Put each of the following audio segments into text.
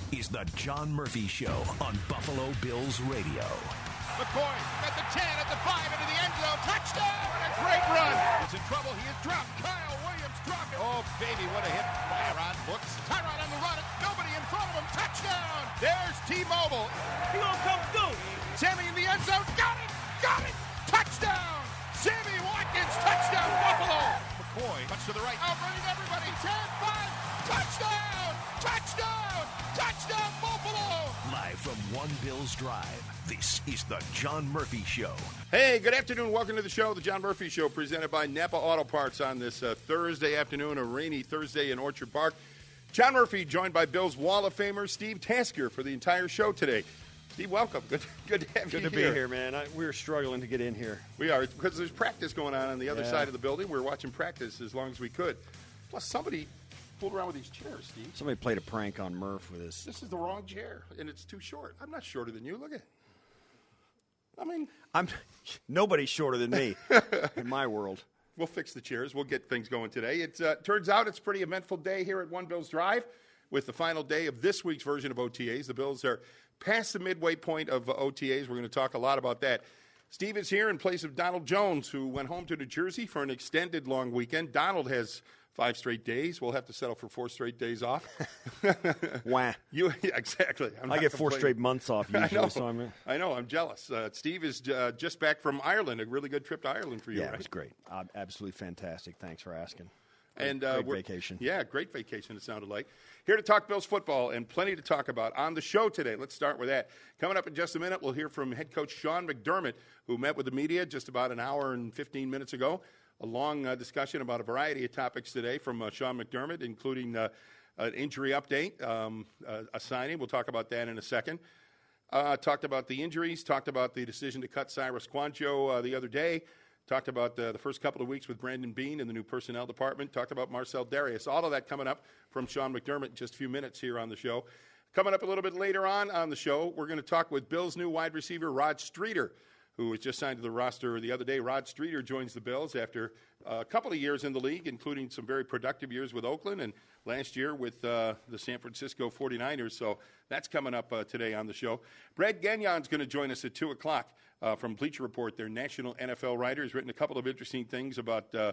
is the John Murphy Show on Buffalo Bills Radio. McCoy at the 10, at the 5, into the end zone. Touchdown! A great run. He's in trouble. He is dropped. Kyle Williams dropped it. Oh, baby, what a hit. Tyrod looks. Tyrod on the run. Nobody in front of him. Touchdown! There's T-Mobile. He gonna come through. Sammy in the end zone. Got it! Got it! Touchdown! Sammy Watkins. Touchdown, Buffalo. McCoy, much to the right. Outrunning everybody. 10, 5. Touchdown! Touchdown! Touchdown, Buffalo! Live from One Bills Drive, this is the John Murphy Show. Hey, good afternoon. Welcome to the show, the John Murphy Show, presented by Napa Auto Parts on this Thursday afternoon, a rainy Thursday in Orchard Park. John Murphy, joined by Bills Wall of Famer Steve Tasker for the entire show today. Steve, welcome. Good to have you here. Good to be here, man. We're struggling to get in here. We are, because there's practice going on the other side of the building. We're watching practice as long as we could. Plus, somebody fooled around with these chairs, Steve. Somebody played a prank on Murph with this. This is the wrong chair, and it's too short. I'm not shorter than you. Look at it. I mean, nobody's shorter than me in my world. We'll fix the chairs. We'll get things going today. It turns out it's a pretty eventful day here at One Bills Drive with the final day of this week's version of OTAs. The Bills are past the midway point of OTAs. We're going to talk a lot about that. Steve is here in place of Donald Jones, who went home to New Jersey for an extended long weekend. Donald has 5 straight days. We'll have to settle for 4 straight days off. Wah. Yeah, exactly. I get 4 straight months off usually. I know. I'm jealous. Steve is just back from Ireland, a really good trip to Ireland for you, Yeah, right? it was great. Absolutely fantastic. Thanks for asking. And great vacation. Yeah, great vacation, it sounded like. Here to talk Bills football and plenty to talk about on the show today. Let's start with that. Coming up in just a minute, we'll hear from head coach Sean McDermott, who met with the media just about an hour and 15 minutes ago. A long discussion about a variety of topics today from Sean McDermott, including an injury update, a signing. We'll talk about that in a second. Talked about the injuries, talked about the decision to cut Cyrus Kouadio the other day, talked about the first couple of weeks with Brandon Beane in the new personnel department, talked about Marcel Darius. All of that coming up from Sean McDermott in just a few minutes here on the show. Coming up a little bit later on the show, we're going to talk with Bills' new wide receiver, Rod Streeter, who was just signed to the roster the other day. Rod Streeter joins the Bills after a couple of years in the league, including some very productive years with Oakland and last year with the San Francisco 49ers. So that's coming up today on the show. Brad Gagnon's going to join us at 2 o'clock from Bleacher Report. Their national NFL writer has written a couple of interesting things about the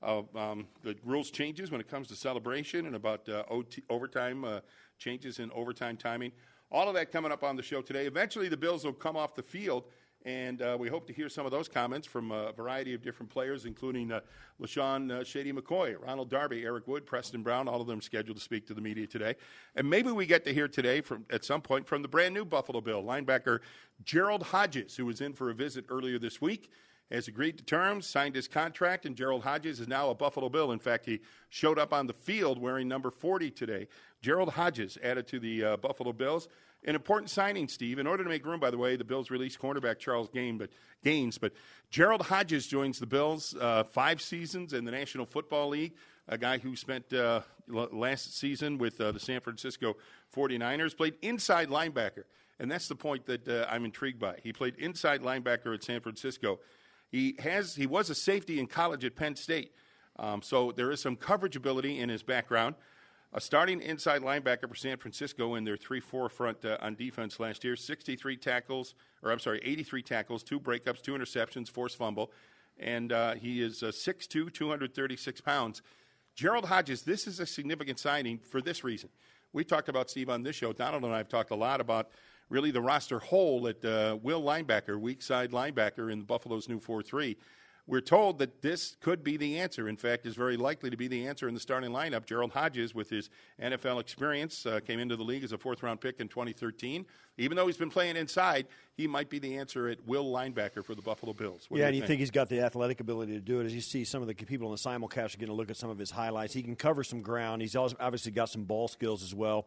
rules changes when it comes to celebration and about overtime changes in overtime timing. All of that coming up on the show today. Eventually the Bills will come off the field, and we hope to hear some of those comments from a variety of different players, including LaShawn Shady McCoy, Ronald Darby, Eric Wood, Preston Brown, all of them scheduled to speak to the media today. And maybe we get to hear today at some point from the brand new Buffalo Bill linebacker Gerald Hodges, who was in for a visit earlier this week, has agreed to terms, signed his contract, and Gerald Hodges is now a Buffalo Bill. In fact, he showed up on the field wearing number 40 today. Gerald Hodges added to the Buffalo Bills. An important signing, Steve. In order to make room, by the way, the Bills released cornerback Charles Gaines, but Gerald Hodges joins the Bills 5 seasons in the National Football League, a guy who spent last season with the San Francisco 49ers, played inside linebacker, and that's the point that I'm intrigued by. He played inside linebacker at San Francisco. He was a safety in college at Penn State, so there is some coverage ability in his background. A starting inside linebacker for San Francisco in their 3-4 front on defense last year, 83 tackles, 2 breakups, 2 interceptions, forced fumble, and he is 6'2", 236 pounds. Gerald Hodges, this is a significant signing for this reason. We talked about, Steve, on this show. Donald and I have talked a lot about really the roster hole at will linebacker, weak side linebacker in Buffalo's new 4-3. We're told that this could be the answer. In fact, is very likely to be the answer in the starting lineup. Gerald Hodges, with his NFL experience, came into the league as a 4th-round pick in 2013. Even though he's been playing inside, he might be the answer at will linebacker for the Buffalo Bills. What do you think he's got the athletic ability to do it? As you see some of the people in the simulcast are going to look at some of his highlights. He can cover some ground. He's also obviously got some ball skills as well.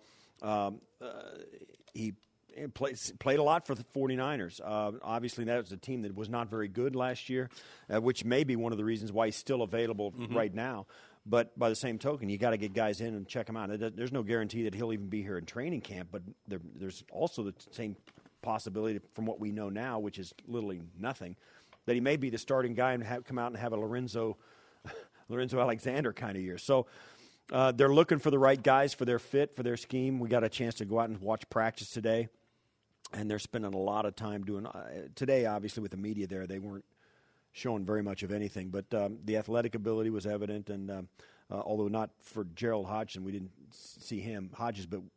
He played a lot for the 49ers. Obviously, that was a team that was not very good last year, which may be one of the reasons why he's still available right now. But by the same token, you got to get guys in and check them out. There's no guarantee that he'll even be here in training camp, but there's also the same possibility from what we know now, which is literally nothing, that he may be the starting guy and come out and have a Lorenzo Alexander kind of year. So They're looking for the right guys for their fit, for their scheme. We got a chance to go out and watch practice today, and they're spending a lot of time doing today, obviously, with the media there. They weren't showing very much of anything, but the athletic ability was evident, and although not for Gerald Hodgson, we didn't see him, Hodges, but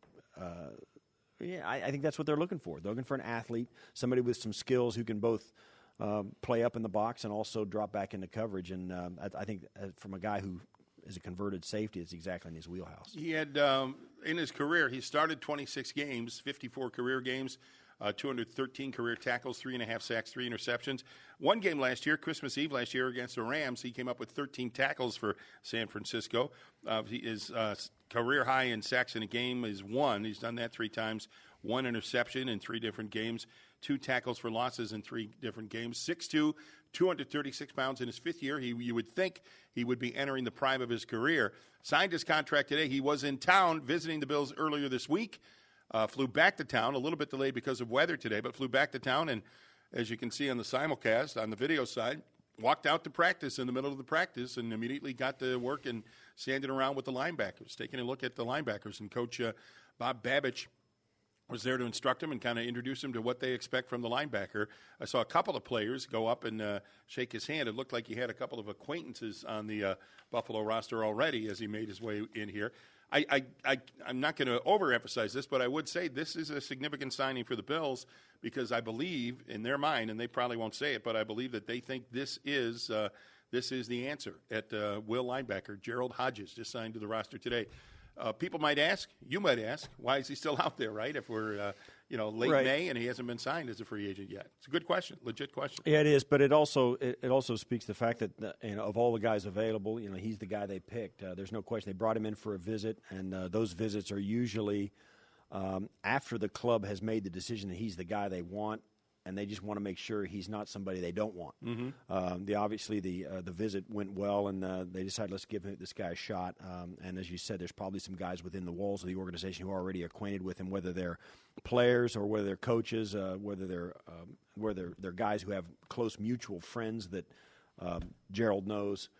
yeah, I think that's what they're looking for. They're looking for an athlete, somebody with some skills who can both play up in the box and also drop back into coverage, and I think from a guy who is a converted safety, it's exactly in his wheelhouse. He had, in his career, he started 26 games, 54 career games, 213 career tackles, 3.5 sacks, 3 interceptions. One game last year, Christmas Eve last year against the Rams, he came up with 13 tackles for San Francisco. His career high in sacks in a game is 1. He's done that 3 times. 1 interception in 3 different games. 2 tackles for losses in 3 different games. 6'2", 236 pounds in his 5th year. You would think he would be entering the prime of his career. Signed his contract today. He was in town visiting the Bills earlier this week. Flew back to town, a little bit delayed because of weather today, but flew back to town, and as you can see on the simulcast, on the video side, walked out to practice in the middle of the practice and immediately got to work and standing around with the linebackers, taking a look at the linebackers. And Coach Bob Babich was there to instruct him and kind of introduce him to what they expect from the linebacker. I saw a couple of players go up and shake his hand. It looked like he had a couple of acquaintances on the Buffalo roster already as he made his way in here. I'm not going to overemphasize this, but I would say this is a significant signing for the Bills because I believe in their mind, and they probably won't say it, but I believe that they think this is the answer at will linebacker. Gerald Hodges just signed to the roster today. People might ask, you might ask, why is he still out there, right? If we're, late right. May and he hasn't been signed as a free agent yet. It's a good question, legit question. Yeah, it is, but it also speaks to the fact that of all the guys available, he's the guy they picked. There's no question. They brought him in for a visit, and those visits are usually after the club has made the decision that he's the guy they want, and they just want to make sure he's not somebody they don't want. Mm-hmm. Obviously the visit went well, and they decided let's give this guy a shot. And as you said, there's probably some guys within the walls of the organization who are already acquainted with him, whether they're players or whether they're coaches, whether they're guys who have close mutual friends that Gerald knows.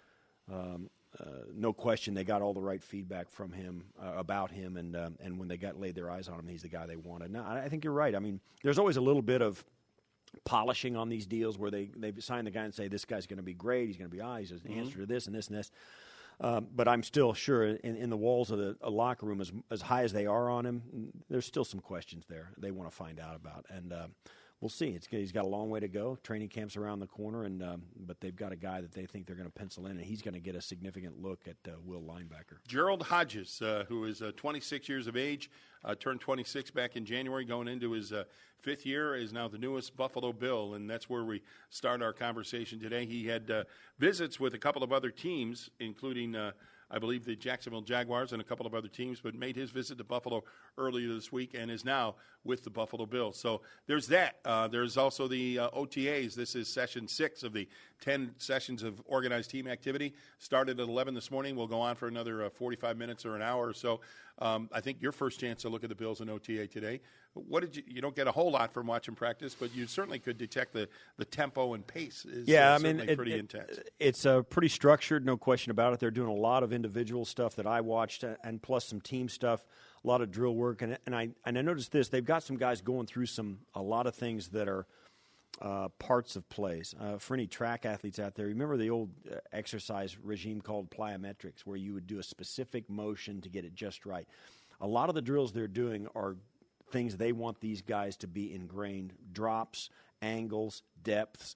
No question, they got all the right feedback from him about him, and when they laid their eyes on him, he's the guy they wanted. Now, I think you're right. I mean, there's always a little bit of polishing on these deals where they sign the guy and say this guy's going to be great, he's going to be he's an answer to this and this and this. But I'm still sure in the walls of the locker room, as high as they are on him, there's still some questions there they want to find out about. And we'll see. He's got a long way to go. Training camp's around the corner, and but they've got a guy that they think they're going to pencil in, and he's going to get a significant look at will linebacker. Gerald Hodges, who is 26 years of age, turned 26 back in January, going into his 5th year, is now the newest Buffalo Bill, and that's where we start our conversation today. He had visits with a couple of other teams, including I believe the Jacksonville Jaguars and a couple of other teams, but made his visit to Buffalo earlier this week and is now with the Buffalo Bills. So there's that. There's also the OTAs. This is session 6 of the 10 sessions of organized team activity. Started at 11 this morning. We'll go on for another 45 minutes or an hour or so. I think your first chance to look at the Bills in OTA today. What did you don't get a whole lot from watching practice, but you certainly could detect the tempo and pace is pretty intense. It's pretty structured, no question about it. They're doing a lot of individual stuff that I watched, and plus some team stuff, a lot of drill work. And I noticed this. They've got some guys going through a lot of things that are parts of plays. For any track athletes out there, remember the old exercise regime called plyometrics, where you would do a specific motion to get it just right. A lot of the drills they're doing are things they want these guys to be ingrained: drops, angles, depths,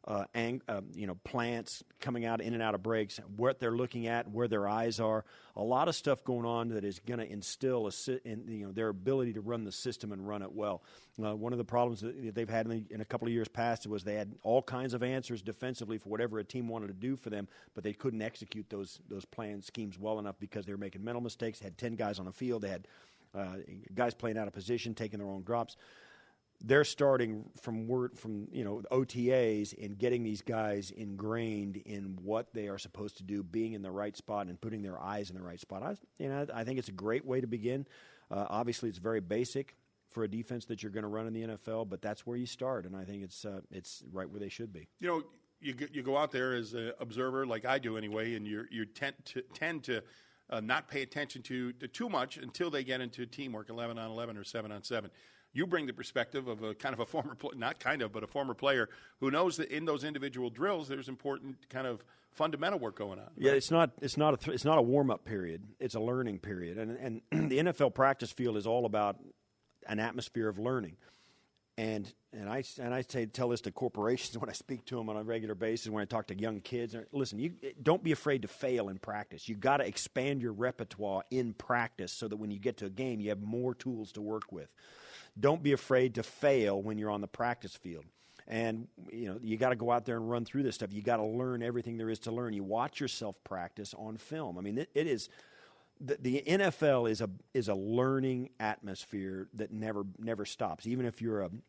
plants coming out in and out of breaks, what they're looking at, where their eyes are. A lot of stuff going on that is going to instill their ability to run the system and run it well. One of the problems that they've had in a couple of years past was they had all kinds of answers defensively for whatever a team wanted to do for them, but they couldn't execute those plan schemes well enough because they were making mental mistakes. They had 10 guys on the field. They had guys playing out of position, taking their own drops. They're starting from OTAs and getting these guys ingrained in what they are supposed to do, being in the right spot and putting their eyes in the right spot. I think it's a great way to begin. Obviously, it's very basic for a defense that you're going to run in the NFL, but that's where you start, and I think it's right where they should be. You go out there as an observer, like I do anyway, and you tend to not pay attention to too much until they get into teamwork, 11 on 11 or 7 on 7. You bring the perspective of a kind of a former, but a former player who knows that in those individual drills, there's important kind of fundamental work going on. Right? Yeah, it's not a warm up period. It's a learning period, and the NFL practice field is all about an atmosphere of learning. And I tell this to corporations when I speak to them on a regular basis, when I talk to young kids. Listen, you don't be afraid to fail in practice. You've got to expand your repertoire in practice so that when you get to a game, you have more tools to work with. Don't be afraid to fail when you're on the practice field. And, you got to go out there and run through this stuff. You got to learn everything there is to learn. You watch yourself practice on film. I mean, it is the NFL is a learning atmosphere that never stops. Even if you're a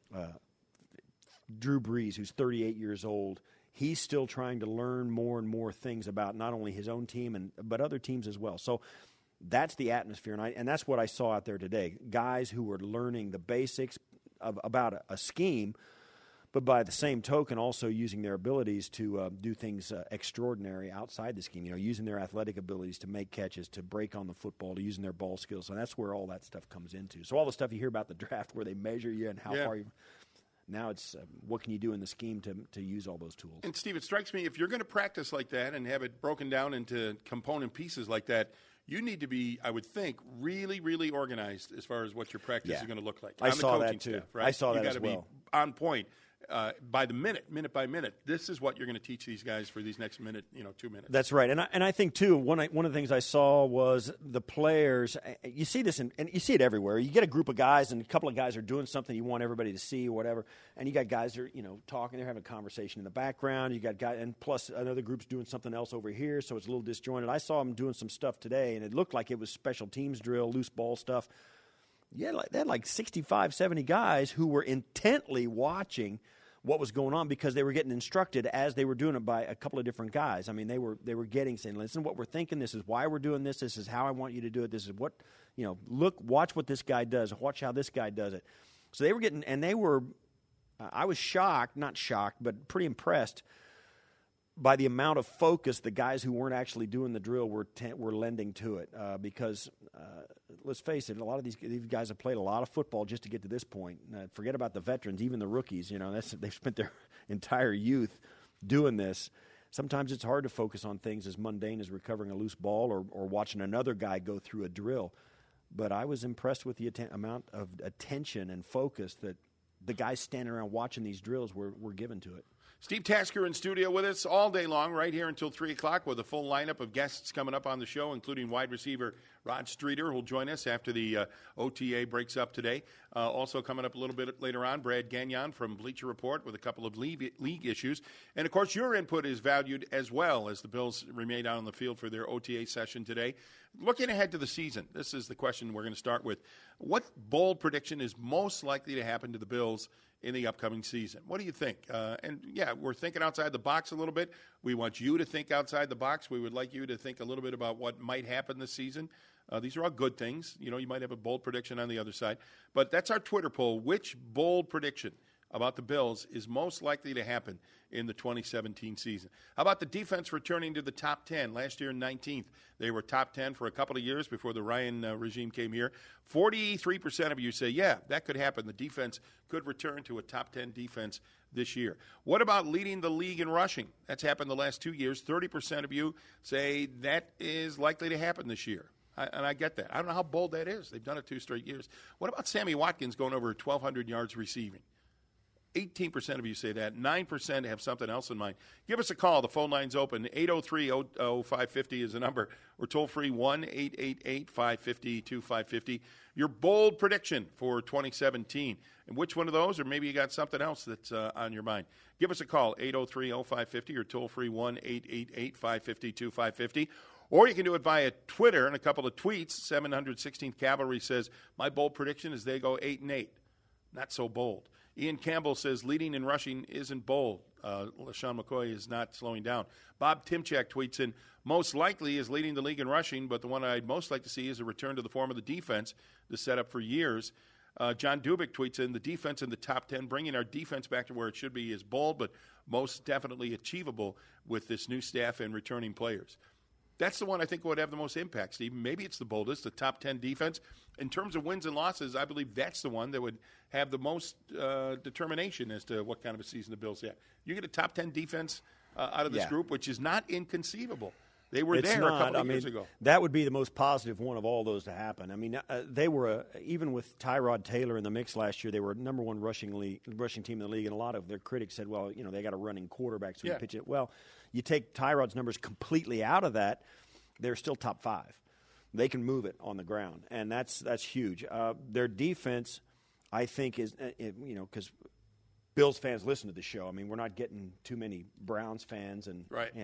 Drew Brees, who's 38 years old, he's still trying to learn more and more things about not only his own team but other teams as well. So that's the atmosphere, and that's what I saw out there today. Guys who were learning the basics about a scheme, but by the same token also using their abilities to do things extraordinary outside the scheme, using their athletic abilities to make catches, to break on the football, to using their ball skills. And that's where all that stuff comes into. So all the stuff you hear about the draft where they measure you and how far you – now it's what can you do in the scheme to use all those tools. And, Steve, it strikes me if you're going to practice like that and have it broken down into component pieces like that, you need to be, I would think, really, really organized as far as what your practice is going to look like. I saw that too. Staff, right? I saw that as well. You got to be on point. By the minute by minute, this is what you're going to teach these guys for these next minute, 2 minutes. That's right, and I think too one of the things I saw was the players. You see this, and you see it everywhere. You get a group of guys, and a couple of guys are doing something you want everybody to see or whatever, and you got guys that are talking, they're having a conversation in the background. You got guys, and plus another group's doing something else over here, so it's a little disjointed. I saw them doing some stuff today, and it looked like it was special teams drill, loose ball stuff. Yeah, they had like 65, 70 guys who were intently watching what was going on because they were getting instructed as they were doing it by a couple of different guys. I mean, they were saying, listen, what we're thinking, this is why we're doing this is how I want you to do it, this is what, watch what this guy does, watch how this guy does it. So they were getting, and they were, I was not shocked, but pretty impressed by the amount of focus the guys who weren't actually doing the drill were lending to it because let's face it, a lot of these guys have played a lot of football just to get to this point. Forget about the veterans, even the rookies. They've spent their entire youth doing this. Sometimes it's hard to focus on things as mundane as recovering a loose ball or watching another guy go through a drill. But I was impressed with the amount of attention and focus that the guys standing around watching these drills were given to it. Steve Tasker in studio with us all day long, right here until 3 o'clock, with a full lineup of guests coming up on the show, including wide receiver Rod Streeter, who will join us after the OTA breaks up today. Also coming up a little bit later on, Brad Gagnon from Bleacher Report with a couple of league issues. And, of course, your input is valued as well as the Bills remain out on the field for their OTA session today. Looking ahead to the season, this is the question we're going to start with. What bold prediction is most likely to happen to the Bills in the upcoming season? What do you think? We're thinking outside the box a little bit. We want you to think outside the box. We would like you to think a little bit about what might happen this season. These are all good things. You might have a bold prediction on the other side. But that's our Twitter poll. Which bold prediction about the Bills is most likely to happen in the 2017 season? How about the defense returning to the top 10? Last year, 19th. They were top 10 for a couple of years before the Ryan regime came here. 43% of you say, yeah, that could happen. The defense could return to a top 10 defense this year. What about leading the league in rushing? That's happened the last 2 years. 30% of you say that is likely to happen this year. And I get that. I don't know how bold that is. They've done it 2 straight years. What about Sammy Watkins going over 1,200 yards receiving? 18% of you say that. 9% have something else in mind. Give us a call. The phone line's open. 803-0550 is the number. Or toll-free 1-888-550-2550. Your bold prediction for 2017. And which one of those, or maybe you got something else that's on your mind. Give us a call, 803-0550, or toll-free 1-888-550-2550. Or you can do it via Twitter and a couple of tweets. 716th Cavalry says, my bold prediction is they go 8-8. Not so bold. Ian Campbell says leading in rushing isn't bold. LaShawn McCoy is not slowing down. Bob Timchak tweets in, most likely is leading the league in rushing, but the one I'd most like to see is a return to the form of the defense, the setup for years. John Dubik tweets in, the defense in the top 10, bringing our defense back to where it should be is bold, but most definitely achievable with this new staff and returning players. That's the one I think would have the most impact, Steve. Maybe it's the boldest, the top 10 defense. In terms of wins and losses, I believe that's the one that would have the most determination as to what kind of a season the Bills have. You get a top 10 defense out of this group, which is not inconceivable. They were there a couple of years ago. That would be the most positive one of all those to happen. I mean, they were, even with Tyrod Taylor in the mix last year, they were number one rushing team in the league, and a lot of their critics said, well, they got a running quarterback, so you pitch it. Well, you take Tyrod's numbers completely out of that, they're still top 5. They can move it on the ground, and that's huge. Their defense, I think, is, because Bills fans listen to the show. I mean, we're not getting too many Browns fans and,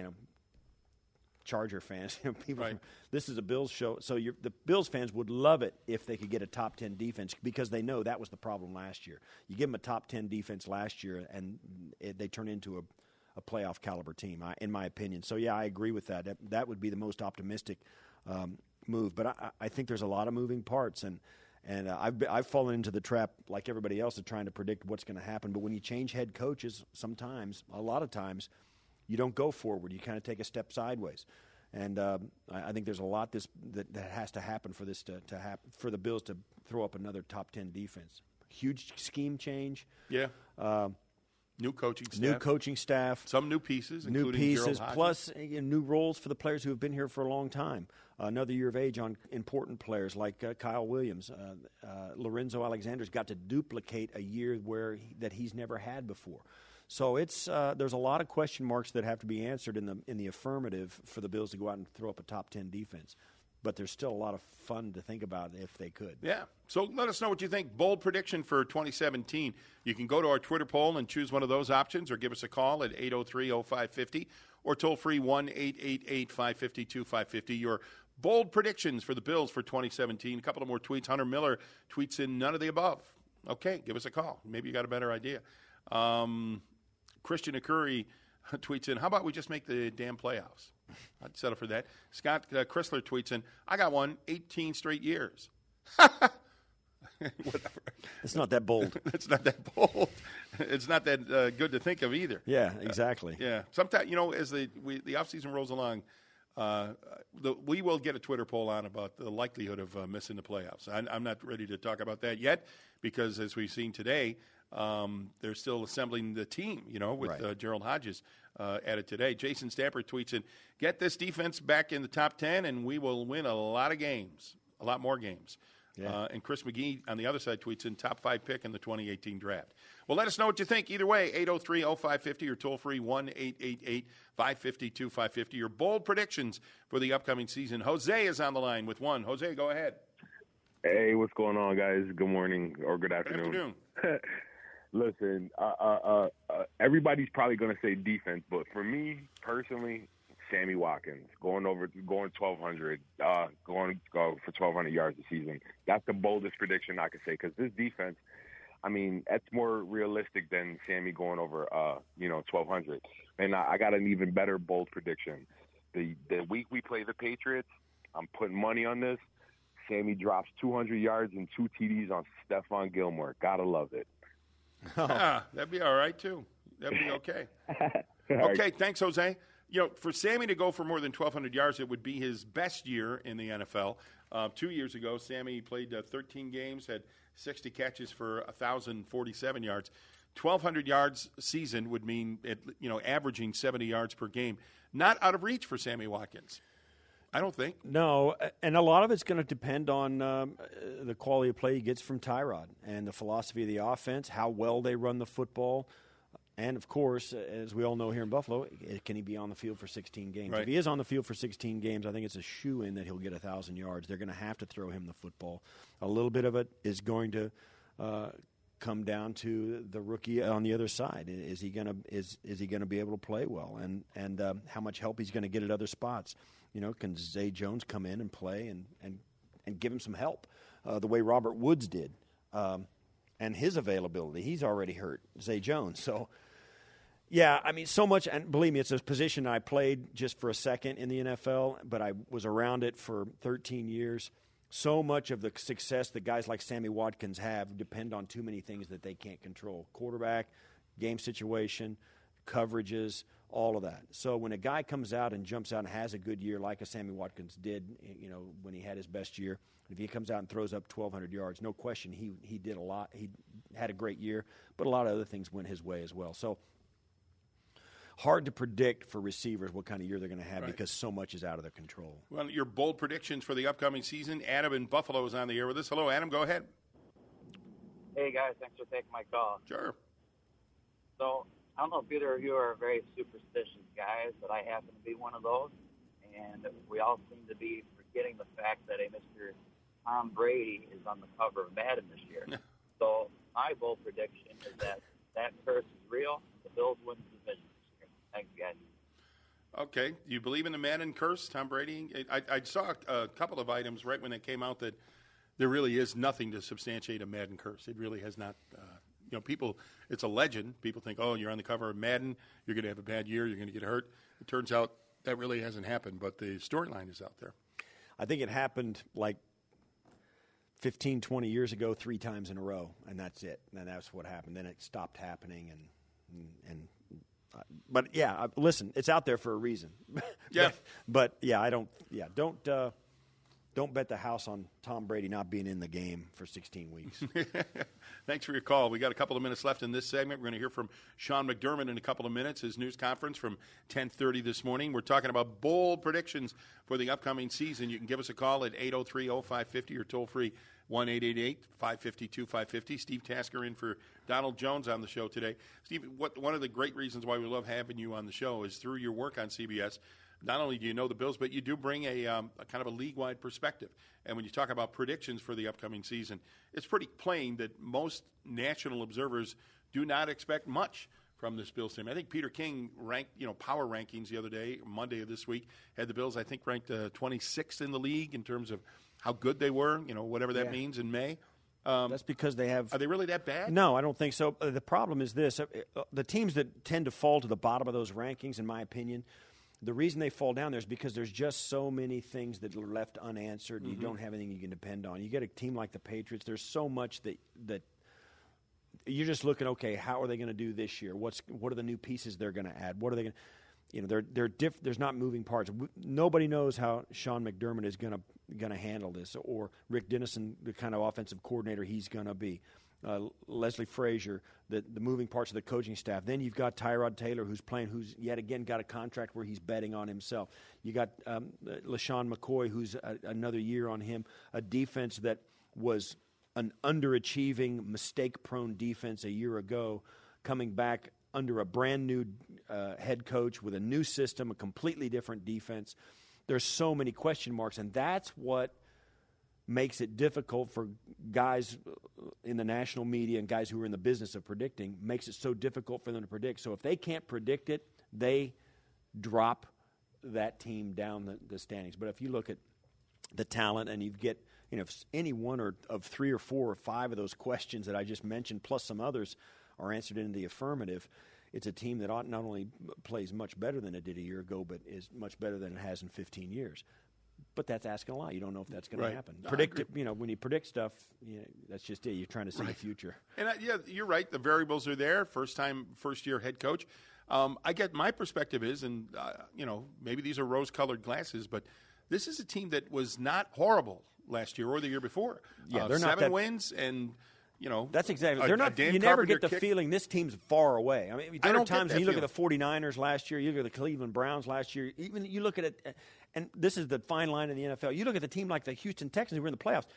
Charger fans. This is a Bills show, so the Bills fans would love it if they could get a top 10 defense, because they know that was the problem last year. You give them a top 10 defense last year, and they turn into a playoff caliber team, in my opinion. So I agree with that. That would be the most optimistic move. But I think there's a lot of moving parts, and I've fallen into the trap like everybody else of trying to predict what's going to happen. But when you change head coaches, a lot of times, you don't go forward. You kind of take a step sideways. And I think there's a lot that has to happen for this to happen, for the Bills to throw up another top 10 defense. Huge scheme change. Yeah. New coaching staff. Some new pieces, including Gerald Hodges. Plus new roles for the players who have been here for a long time. Another year of age on important players like Kyle Williams. Lorenzo Alexander's got to duplicate a year that he's never had before. So it's there's a lot of question marks that have to be answered in the affirmative for the Bills to go out and throw up a top 10 defense. But there's still a lot of fun to think about if they could. Yeah. So let us know what you think. Bold prediction for 2017. You can go to our Twitter poll and choose one of those options, or give us a call at 803-0550, or toll free 1-888-552-550. Your bold predictions for the Bills for 2017. A couple of more tweets. Hunter Miller tweets in none of the above. Okay, give us a call. Maybe you got a better idea. Christian Akuri tweets in, how about we just make the damn playoffs? I'd settle for that. Scott Chrysler tweets in, I got one, 18 straight years. Whatever. It's not that bold. It's not that bold. It's not that good to think of either. Yeah, exactly. Yeah. Sometimes, as the offseason rolls along, we will get a Twitter poll on about the likelihood of missing the playoffs. I'm not ready to talk about that yet, because as we've seen today, they're still assembling the team, with Gerald Hodges added today. Jason Stamper tweets in, get this defense back in the top 10, and we will win a lot more games. Yeah. And Chris McGee on the other side tweets in, top 5 pick in the 2018 draft. Well, let us know what you think. Either way, 803-0550 or toll-free 1-888-552-550. Your bold predictions for the upcoming season. Jose is on the line with one. Jose, go ahead. Hey, what's going on, guys? Good morning or good afternoon. Listen, everybody's probably going to say defense, but for me personally, Sammy Watkins going 1,200, going for 1,200 yards a season. That's the boldest prediction I could say, because this defense, I mean, that's more realistic than Sammy going over 1,200. And I got an even better bold prediction. The week we play the Patriots, I'm putting money on this. Sammy drops 200 yards and 2 TDs on Stephon Gilmore. Gotta love it. Oh. Yeah, that'd be all right, too. That'd be okay. Okay, thanks, Jose. For Sammy to go for more than 1,200 yards, it would be his best year in the NFL. 2 years ago, Sammy played 13 games, had 60 catches for 1,047 yards. 1,200 yards season would mean, averaging 70 yards per game. Not out of reach for Sammy Watkins, I don't think. No, and a lot of it's going to depend on the quality of play he gets from Tyrod and the philosophy of the offense, how well they run the football. And, of course, as we all know here in Buffalo, can he be on the field for 16 games? Right. If he is on the field for 16 games, I think it's a shoo-in that he'll get 1,000 yards. They're going to have to throw him the football. A little bit of it is going to come down to the rookie on the other side. Is he going to be able to play well? And how much help he's going to get at other spots? Can Zay Jones come in and play and give him some help the way Robert Woods did? And his availability, he's already hurt, Zay Jones. So, yeah, I mean, so much, and believe me, it's a position I played just for a second in the NFL, but I was around it for 13 years. So much of the success that guys like Sammy Watkins have depend on too many things that they can't control. Quarterback, game situation, coverages, all of that. So when a guy comes out and jumps out and has a good year like a Sammy Watkins did, when he had his best year, if he comes out and throws up 1,200 yards, no question he did a lot. He had a great year, but a lot of other things went his way as well. So hard to predict for receivers what kind of year they're going to have because so much is out of their control. Well, your bold predictions for the upcoming season. Adam in Buffalo is on the air with us. Hello, Adam. Go ahead. Hey, guys. Thanks for taking my call. Sure. So I don't know if either of you are very superstitious guys, but I happen to be one of those. And we all seem to be forgetting the fact that a Mr. Tom Brady is on the cover of Madden this year. So my bold prediction is that curse is real. The Bills win the division this year. Thanks, guys. Okay. Do you believe in the Madden curse, Tom Brady? I saw a couple of items right when they came out that there really is nothing to substantiate a Madden curse. It really has not. People, it's a legend. People think, oh, you're on the cover of Madden, you're going to have a bad year, you're going to get hurt. It turns out that really hasn't happened, but the storyline is out there. I think it happened like 15, 20 years ago 3 times in a row, and that's it. And that's what happened. Then it stopped happening, but yeah, listen, it's out there for a reason. Yeah. but yeah, don't bet the house on Tom Brady not being in the game for 16 weeks. Thanks for your call. We got a couple of minutes left in this segment. We're going to hear from Sean McDermott in a couple of minutes, his news conference from 10:30 this morning. We're talking about bold predictions for the upcoming season. You can give us a call at 803-0550 or toll-free 1-888-552-550. Steve Tasker in for Donald Jones on the show today. Steve, one of the great reasons why we love having you on the show is through your work on CBS. Not only do you know the Bills, but you do bring a kind of a league-wide perspective. And when you talk about predictions for the upcoming season, it's pretty plain that most national observers do not expect much from this Bills team. I think Peter King ranked, power rankings the other day, Monday of this week, had the Bills, I think, ranked 26th in the league in terms of how good they were, whatever that means in May. That's because they have – Are they really that bad? No, I don't think so. The problem is this. The teams that tend to fall to the bottom of those rankings, in my opinion – the reason they fall down there is because there's just so many things that are left unanswered. Mm-hmm. You don't have anything you can depend on. You get a team like the Patriots, there's so much that you're just looking, okay, how are they going to do this year? What are the new pieces they're going to add? What are they going to there's not moving parts. Nobody knows how Sean McDermott is going to handle this, or Rick Dennison, the kind of offensive coordinator he's going to be. Leslie Frazier, the moving parts of the coaching staff. Then you've got Tyrod Taylor, who's yet again got a contract where he's betting on himself. You got LaShawn McCoy, who's another year on him. A defense that was an underachieving, mistake-prone defense a year ago, coming back under a brand-new head coach with a new system, a completely different defense. There's so many question marks, and that's what makes it difficult for guys in the national media and guys who are in the business of predicting, makes it so difficult for them to predict. So if they can't predict it, they drop that team down the standings. But if you look at the talent and you get, if any one of 3 or 4 or 5 of those questions that I just mentioned, plus some others, are answered in the affirmative, it's a team that not only plays much better than it did a year ago, but is much better than it has in 15 years. But that's asking a lot. You don't know if that's going to happen. Predict it, when you predict stuff, that's just it. You're trying to see the future. And you're right. The variables are there. First year head coach. I get my perspective is, and maybe these are rose-colored glasses, but this is a team that was not horrible last year or the year before. Yeah, they're not 7 wins and. That's exactly. They're not. You never get the feeling this team's far away. I mean, there are times when you look at the 49ers last year, you look at the Cleveland Browns last year, even you look at it, and this is the fine line in the NFL. You look at the team like the Houston Texans who were in the playoffs.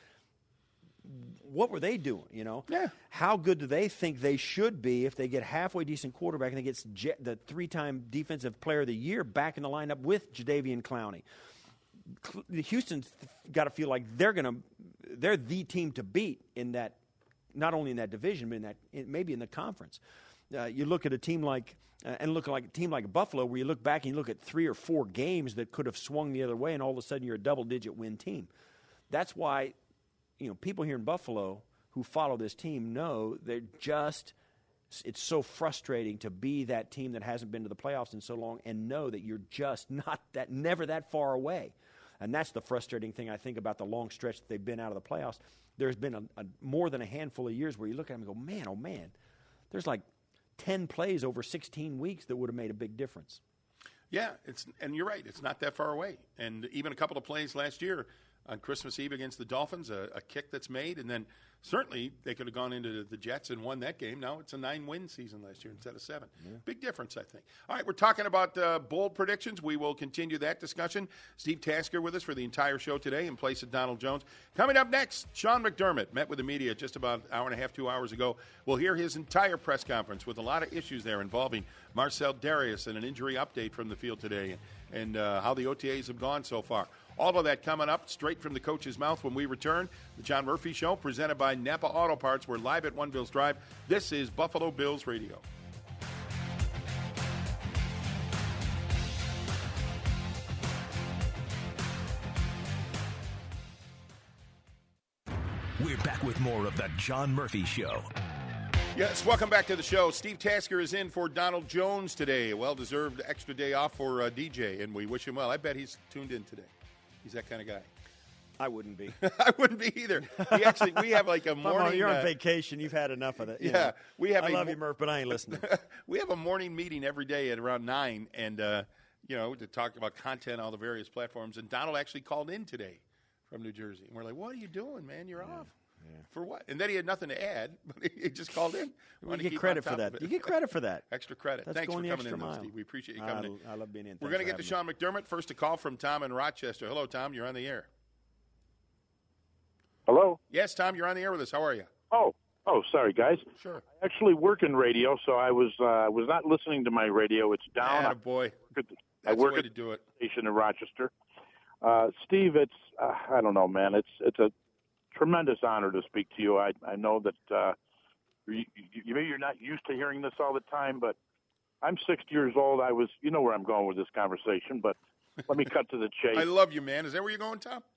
What were they doing? Yeah. How good do they think they should be if they get halfway decent quarterback and they get the 3-time Defensive Player of the Year back in the lineup with Jadeveon Clowney? Houston's got to feel like they're the team to beat in that. Not only in that division, but maybe in the conference. You look at a team like Buffalo, where you look back and you look at 3 or 4 games that could have swung the other way, and all of a sudden you're a double-digit win team. That's why, people here in Buffalo who follow this team know it's so frustrating to be that team that hasn't been to the playoffs in so long and know that you're just never that far away. And that's the frustrating thing, I think, about the long stretch that they've been out of the playoffs. There's been more than a handful of years where you look at them and go, man, oh, man, there's like 10 plays over 16 weeks that would have made a big difference. Yeah, and you're right. It's not that far away. And even a couple of plays last year on Christmas Eve against the Dolphins, a kick that's made, and then certainly they could have gone into the Jets and won that game. Now it's a 9-win season last year instead of 7. Yeah. Big difference, I think. All right, we're talking about bold predictions. We will continue that discussion. Steve Tasker with us for the entire show today in place of Donald Jones. Coming up next, Sean McDermott met with the media just about an hour and a half, 2 hours ago. We'll hear his entire press conference with a lot of issues there involving Marcell Dareus and an injury update from the field today and how the OTAs have gone so far. All of that coming up straight from the coach's mouth when we return. The John Murphy Show, presented by Napa Auto Parts. We're live at One Bills Drive. This is Buffalo Bills Radio. We're back with more of the John Murphy Show. Yes, welcome back to the show. Steve Tasker is in for Donald Jones today. A well-deserved extra day off for DJ, and we wish him well. I bet he's tuned in today. He's that kind of guy. I wouldn't be. I wouldn't be either. We have like a morning. You're on vacation. You've had enough of that. Yeah, we have. I love you, Murph, but I ain't listening. We have a morning meeting every day at around 9, and to talk about content on all the various platforms. And Donald actually called in today from New Jersey, and we're like, "What are you doing, man? You're off." Yeah. For what? And then he had nothing to add, but he just called in. You get credit for that. You get credit for that. Extra credit. That's Thanks for coming in, though, Steve. We appreciate you coming in. I love being in. We're going to get to Sean McDermott. First, a call from Tom in Rochester. Hello, Tom. You're on the air. Hello? Yes, Tom. You're on the air with us. How are you? Oh, sorry, guys. Sure. I actually work in radio, so I was not listening to my radio. It's down. Boy. I work at the station in Rochester. Steve, it's I don't know, man. It's a tremendous honor to speak to you. I know that maybe you're not used to hearing this all the time, but I'm 60 years old. You know where I'm going with this conversation, but let me cut to the chase. I love you, man. Is that where you're going, Tom?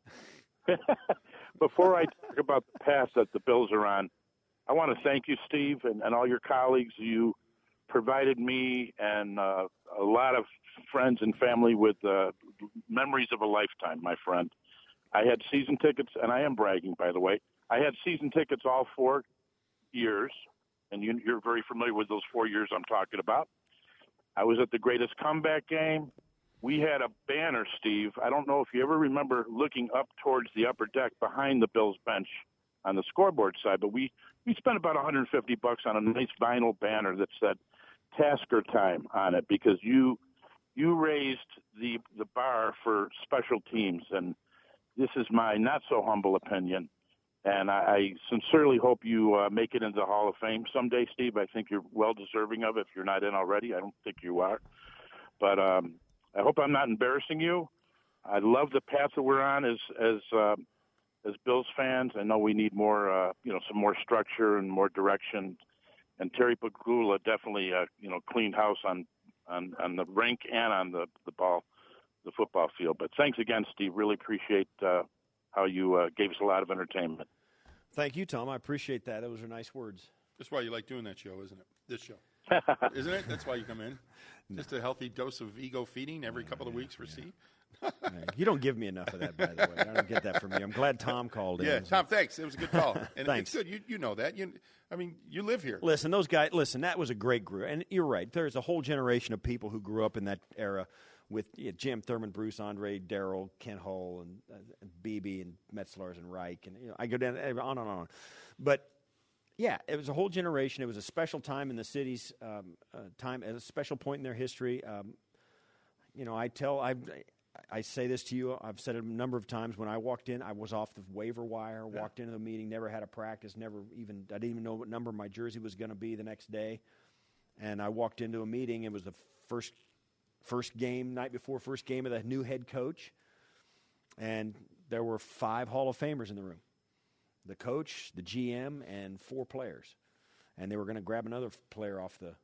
Before I talk about the path that the Bills are on, I want to thank you, Steve, and all your colleagues. You provided me and a lot of friends and family with memories of a lifetime, my friend. I had season tickets, and I am bragging, by the way. I had season tickets all 4 years, and you're very familiar with those 4 years I'm talking about. I was at the greatest comeback game. We had a banner, Steve. I don't know if you ever remember looking up towards the upper deck behind the Bills bench on the scoreboard side, but we spent about $150 on a nice vinyl banner that said Tasker Time on it because you raised the bar for special teams, and this is my not-so-humble opinion, and I sincerely hope you make it into the Hall of Fame someday, Steve. I think you're well-deserving of it if you're not in already. I don't think you are. But I hope I'm not embarrassing you. I love the path that we're on as Bills fans. I know we need more, some more structure and more direction. And Terry Pegula definitely, cleaned house on the rink and on the football field. But thanks again, Steve. Really appreciate how you gave us a lot of entertainment. Thank you, Tom. I appreciate that. Those are nice words. That's why you like doing that show, isn't it? This show. Isn't it? That's why you come in. Just a healthy dose of ego feeding every couple of weeks for Steve. You don't give me enough of that, by the way. I don't get that from you. I'm glad Tom called in. Yeah, Tom, thanks. It was a good call. And thanks. It's good. You know that. You live here. Listen, those guys, that was a great group. And you're right. There's a whole generation of people who grew up in that era with Jim Thurman, Bruce Andre, Darryl, Kent Hull, and Beebe, and Metzlars, and Reich. And I go down on and on. But, yeah, it was a whole generation. It was a special time in the city's time, at a special point in their history. I say this to you. I've said it a number of times. When I walked in, I was off the waiver wire, walked into the meeting, never had a practice, I didn't even know what number my jersey was going to be the next day. And I walked into a meeting. It was the first game, night before first game of the new head coach. And there were 5 Hall of Famers in the room. The coach, the GM, and 4 players. And they were going to grab another player off the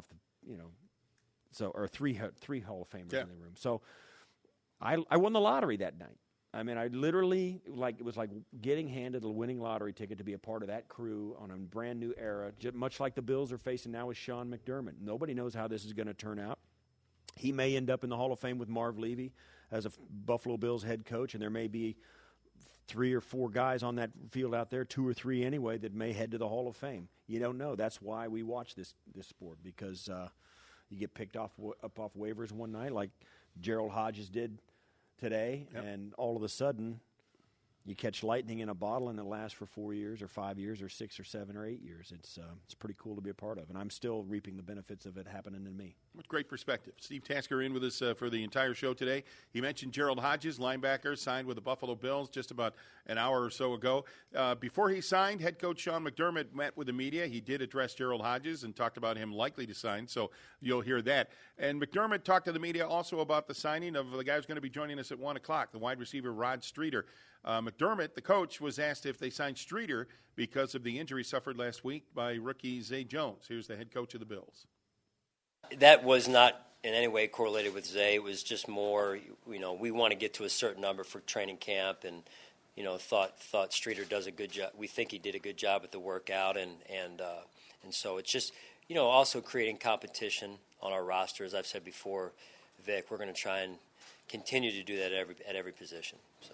three Hall of Famers in the room. So I won the lottery that night. I mean, I literally, it was like getting handed a winning lottery ticket to be a part of that crew on a brand-new era, much like the Bills are facing now with Sean McDermott. Nobody knows how this is going to turn out. He may end up in the Hall of Fame with Marv Levy as a Buffalo Bills head coach, and there may be 3 or 4 guys on that field out there, 2 or 3 anyway, that may head to the Hall of Fame. You don't know. That's why we watch this sport, because you get picked up off waivers one night like Gerald Hodges did today, and all of a sudden you catch lightning in a bottle and it lasts for 4 years or 5 years or 6 or 7 or 8 years. It's pretty cool to be a part of, and I'm still reaping the benefits of it happening to me. What great perspective. Steve Tasker in with us for the entire show today. He mentioned Gerald Hodges, linebacker, signed with the Buffalo Bills just about an hour or so ago. Before he signed, head coach Sean McDermott met with the media. He did address Gerald Hodges and talked about him likely to sign, so you'll hear that. And McDermott talked to the media also about the signing of the guy who's going to be joining us at 1 o'clock, the wide receiver Rod Streeter. McDermott, the coach, was asked if they signed Streeter because of the injury suffered last week by rookie Zay Jones. Here's the head coach of the Bills. That was not in any way correlated with Zay. It was just more, we want to get to a certain number for training camp, and thought Streeter does a good job. We think he did a good job at the workout, and so it's just also creating competition on our roster. As I've said before, Vic, we're going to try and continue to do that at every position. So.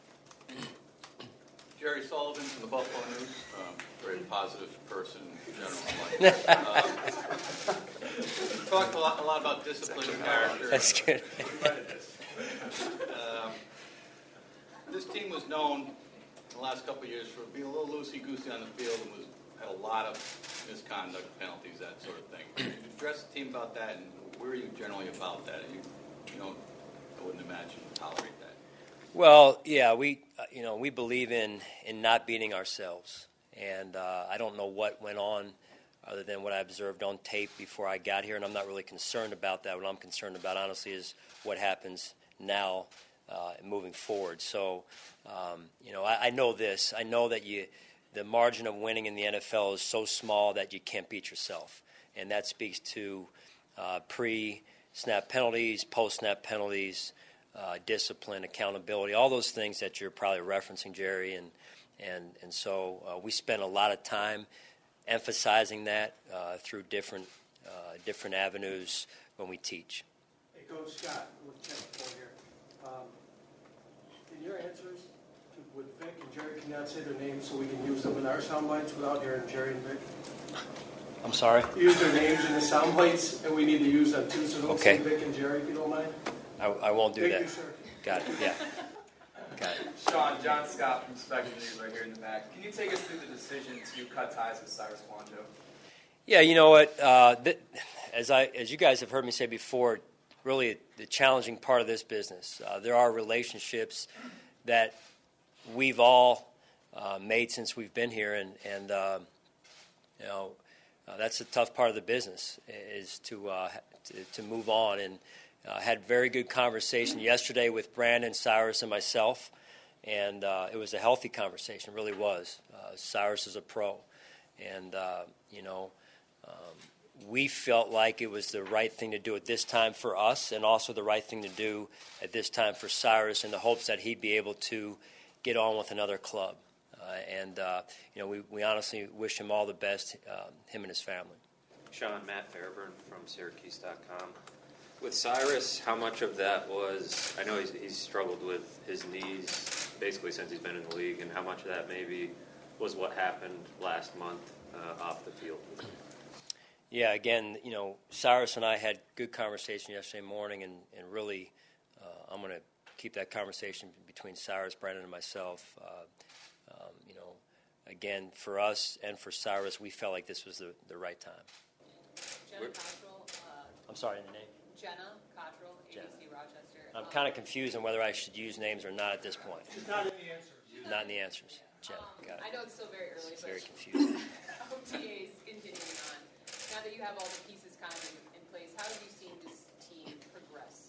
Jerry Sullivan from the Buffalo News, very positive person in general. Talked a lot about discipline and character. That's good. This team was known in the last couple of years for being a little loosey-goosey on the field and had a lot of misconduct penalties, that sort of thing. Did you address the team about that, and where are you generally about that? I wouldn't imagine you tolerate that. Well, yeah, we believe in not beating ourselves, and I don't know what went on other than what I observed on tape before I got here, and I'm not really concerned about that. What I'm concerned about, honestly, is what happens now moving forward. So, I know this. I know that the margin of winning in the NFL is so small that you can't beat yourself, and that speaks to pre-snap penalties, post-snap penalties, discipline, accountability, all those things that you're probably referencing, Jerry, and so we spend a lot of time emphasizing that through different avenues when we teach. Hey, Coach Scott, with Kevin here. In your answers with Vic and Jerry, can you not say their names so we can use them in our sound bites without hearing Jerry and Vic? I'm sorry? Use their names in the sound bites, and we need to use them too, so don't say Vic and Jerry if you don't mind. I won't do that. Thank you, sir. Got it, yeah. Got it. Sean, John Scott from Spectrum News right here in the back. Can you take us through the decision to cut ties with Cyrus Kouandjio? Yeah, you know what? As you guys have heard me say before, really the challenging part of this business, there are relationships that we've all made since we've been here, and that's a tough part of the business is to move on. And had very good conversation yesterday with Brandon, Cyrus, and myself, and it was a healthy conversation. It really was. Cyrus is a pro, and we felt like it was the right thing to do at this time for us, and also the right thing to do at this time for Cyrus, in the hopes that he'd be able to get on with another club. We honestly wish him all the best, him and his family. Sean, Matt Fairburn from Syracuse.com. With Cyrus, how much of that was, I know he's struggled with his knees basically since he's been in the league, and how much of that maybe was what happened last month off the field? Yeah, again, Cyrus and I had good conversation yesterday morning, and really I'm going to keep that conversation between Cyrus, Brandon, and myself. Again, for us and for Cyrus, we felt like this was the right time. Jenna Cottrell. I'm sorry, the name? Jenna Cottrell, ABC Rochester. I'm kind of confused on whether I should use names or not at this point. Not in the answers. Not in the answers. Jenna, got it. I know it's still very early, but very confusing. OTA's continuing on. Now that you have all the pieces kind of in place, how have you seen this team progress?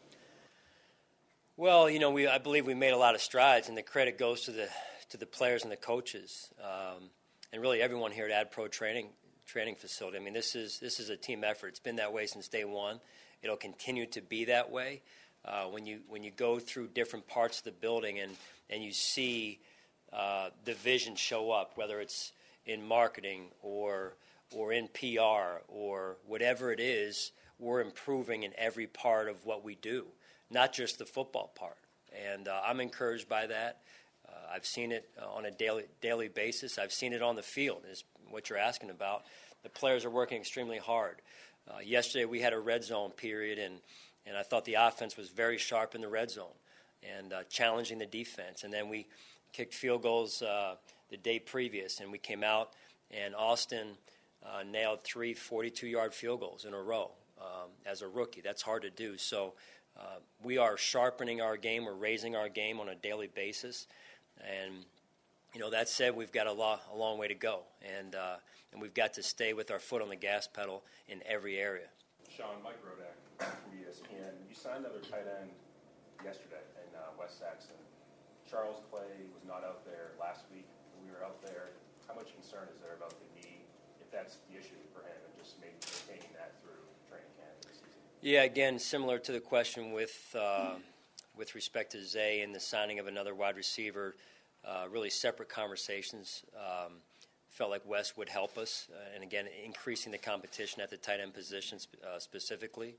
Well, I believe we made a lot of strides, and the credit goes to the players and the coaches, and really everyone here at AdPro training facility. I mean, this is a team effort. It's been that way since day one. It'll continue to be that way. When you go through different parts of the building and you see the vision show up, whether it's in marketing or in PR or whatever it is, we're improving in every part of what we do, not just the football part. And I'm encouraged by that. I've seen it on a daily basis. I've seen it on the field, is what you're asking about. The players are working extremely hard. Yesterday we had a red zone period, and I thought the offense was very sharp in the red zone and challenging the defense. And then we kicked field goals the day previous, and we came out, and Austin nailed 3 42-yard field goals in a row as a rookie. That's hard to do. So we are sharpening our game. We're raising our game on a daily basis. And, that said, we've got a long way to go. And we've got to stay with our foot on the gas pedal in every area. Sean, Mike Rodak from ESPN. You signed another tight end yesterday in Wes Saxon. Charles Clay was not out there last week. We were out there. How much concern is there about the knee, if that's the issue for him, and just maybe maintaining that through training camp this season? Yeah, again, similar to the question with respect to Zay and the signing of another wide receiver, really separate conversations. Felt like Wes would help us, and again, increasing the competition at the tight end position specifically.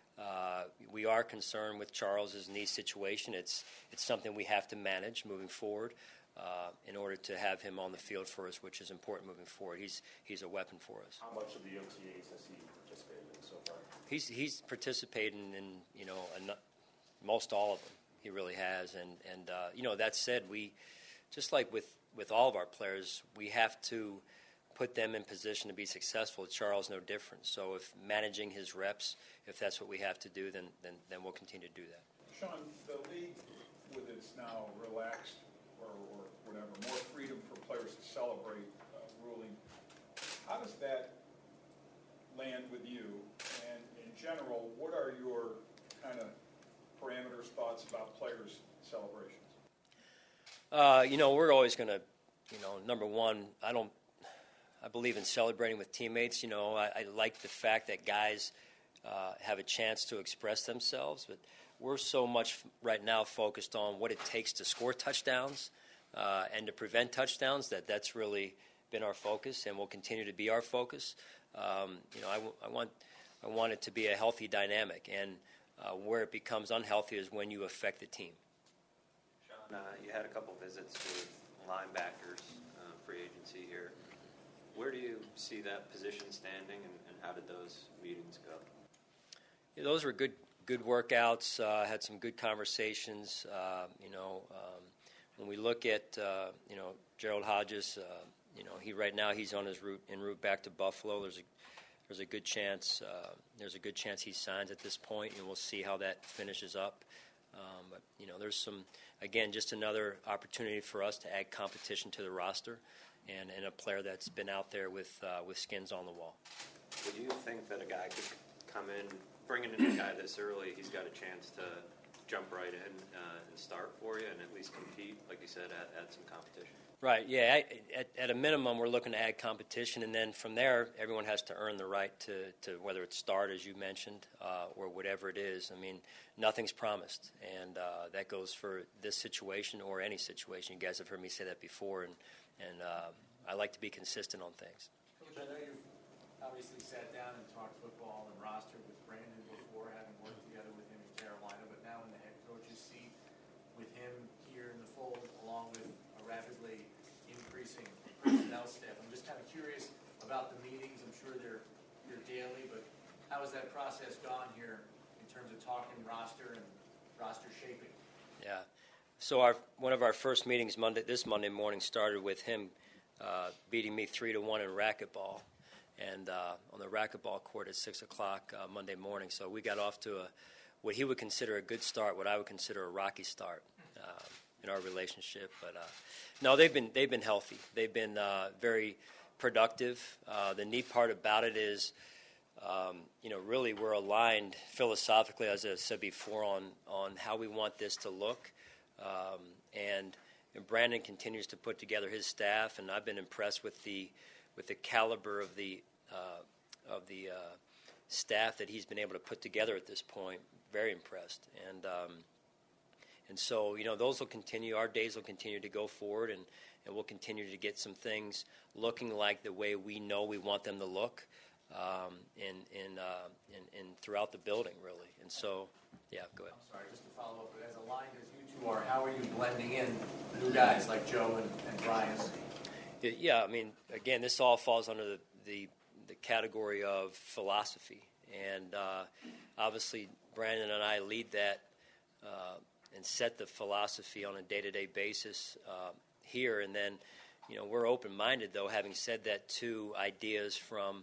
We are concerned with Charles's knee situation. It's something we have to manage moving forward in order to have him on the field for us, which is important moving forward. He's a weapon for us. How much of the OTAs has he participated in so far? He's participated in most all of them. He really has, and that said, we just like with all of our players, we have to put them in position to be successful. Charles no different. So if managing his reps, if that's what we have to do, then we'll continue to do that. Sean, the league with its now relaxed or whatever, more freedom for players to celebrate ruling, how does that land with you? And in general, what are your kind of parameters, thoughts about players' celebrations? We're always going to, number one, I believe in celebrating with teammates. I like the fact that guys have a chance to express themselves, but we're so much right now focused on what it takes to score touchdowns and to prevent touchdowns that's really been our focus and will continue to be our focus. I want it to be a healthy dynamic, and where it becomes unhealthy is when you affect the team. Sean, you had a couple visits with linebackers, free agency here. Where do you see that position standing, and how did those meetings go? Yeah, those were good workouts. Had some good conversations. When we look at Gerald Hodges, he's on his en route back to Buffalo. There's a good chance he signs at this point, and we'll see how that finishes up. But there's just another opportunity for us to add competition to the roster, and a player that's been out there with skins on the wall. Would you think that a guy could come in, bringing in a guy this early, he's got a chance to jump right in and start for you and at least compete, like you said, add some competition? Right, yeah. At a minimum, we're looking to add competition, and then from there, everyone has to earn the right to whether it's start, as you mentioned, or whatever it is. I mean, nothing's promised, and that goes for this situation or any situation. You guys have heard me say that before, and I like to be consistent on things. Coach, I know you've obviously sat down and talked football and roster with Brandon before, having worked together with him in Carolina, but now in the head coach's seat with him here in the fold, along with a rapidly increasing personnel staff. I'm just kind of curious about the meetings. I'm sure they're daily, but how has that process gone here in terms of talking roster and roster shaping? Yeah. So one of our first meetings this Monday morning started with him beating me 3-1 in racquetball, and on the racquetball court at 6 o'clock Monday morning. So we got off to what he would consider a good start, what I would consider a rocky start in our relationship. But no, they've been healthy. They've been very productive. The neat part about it is, really we're aligned philosophically, as I said before, on how we want this to look. And Brandon continues to put together his staff, and I've been impressed with the caliber of the staff that he's been able to put together at this point. Very impressed, and so those will continue. Our days will continue to go forward, and we'll continue to get some things looking like the way we know we want them to look, in throughout the building, really. And so, yeah, go ahead. I'm sorry, just to follow up, but as aligned as you two you are, how are you blending in new guys like Joe and Brian? Yeah, I mean, again, this all falls under the category of philosophy. And obviously, Brandon and I lead that and set the philosophy on a day-to-day basis here. And then, we're open-minded, though, having said that, to ideas from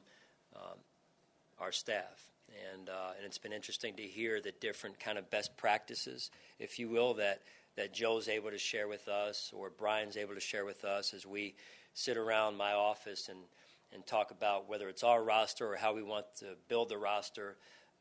our staff. And it's been interesting to hear the different kind of best practices, if you will, that Joe's able to share with us or Brian's able to share with us as we sit around my office and talk about whether it's our roster or how we want to build the roster.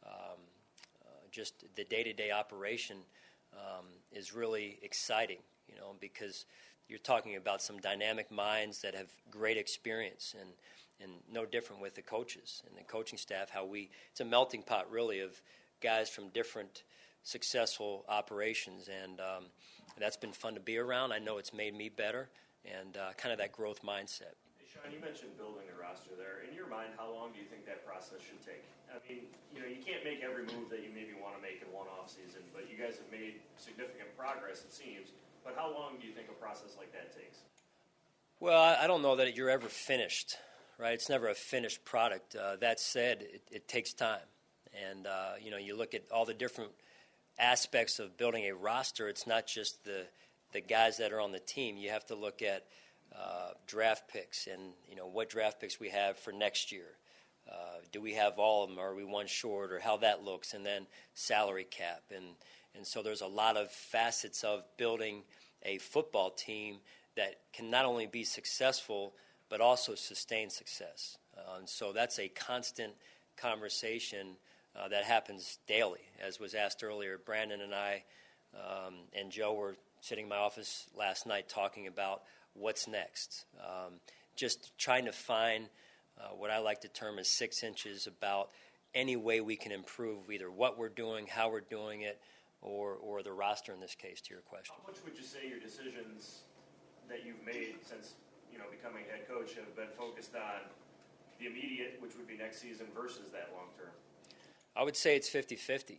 Just the day-to-day operation is really exciting, because you're talking about some dynamic minds that have great experience and no different with the coaches and the coaching staff, it's a melting pot really of guys from different successful operations, and that's been fun to be around. I know it's made me better and kind of that growth mindset. Hey, Sean, you mentioned building a roster there. In your mind, how long do you think that process should take? I mean, you can't make every move that you maybe want to make in one offseason, but you guys have made significant progress, it seems. But how long do you think a process like that takes? Well, I don't know that you're ever finished, right? It's never a finished product. That said, it takes time. And, you look at all the different aspects of building a roster. It's not just the guys that are on the team. You have to look at draft picks and, what draft picks we have for next year. Do we have all of them? Or are we one short? Or how that looks? And then salary cap. And so there's a lot of facets of building a football team that can not only be successful but also sustain success. And so that's a constant conversation that happens daily. As was asked earlier, Brandon and I and Joe were sitting in my office last night talking about what's next. Just trying to find what I like to term as 6 inches about any way we can improve either what we're doing, how we're doing it, or the roster in this case, to your question. How much would you say your decisions that you've made since becoming head coach have been focused on the immediate, which would be next season, versus that long term? I would say it's 50-50.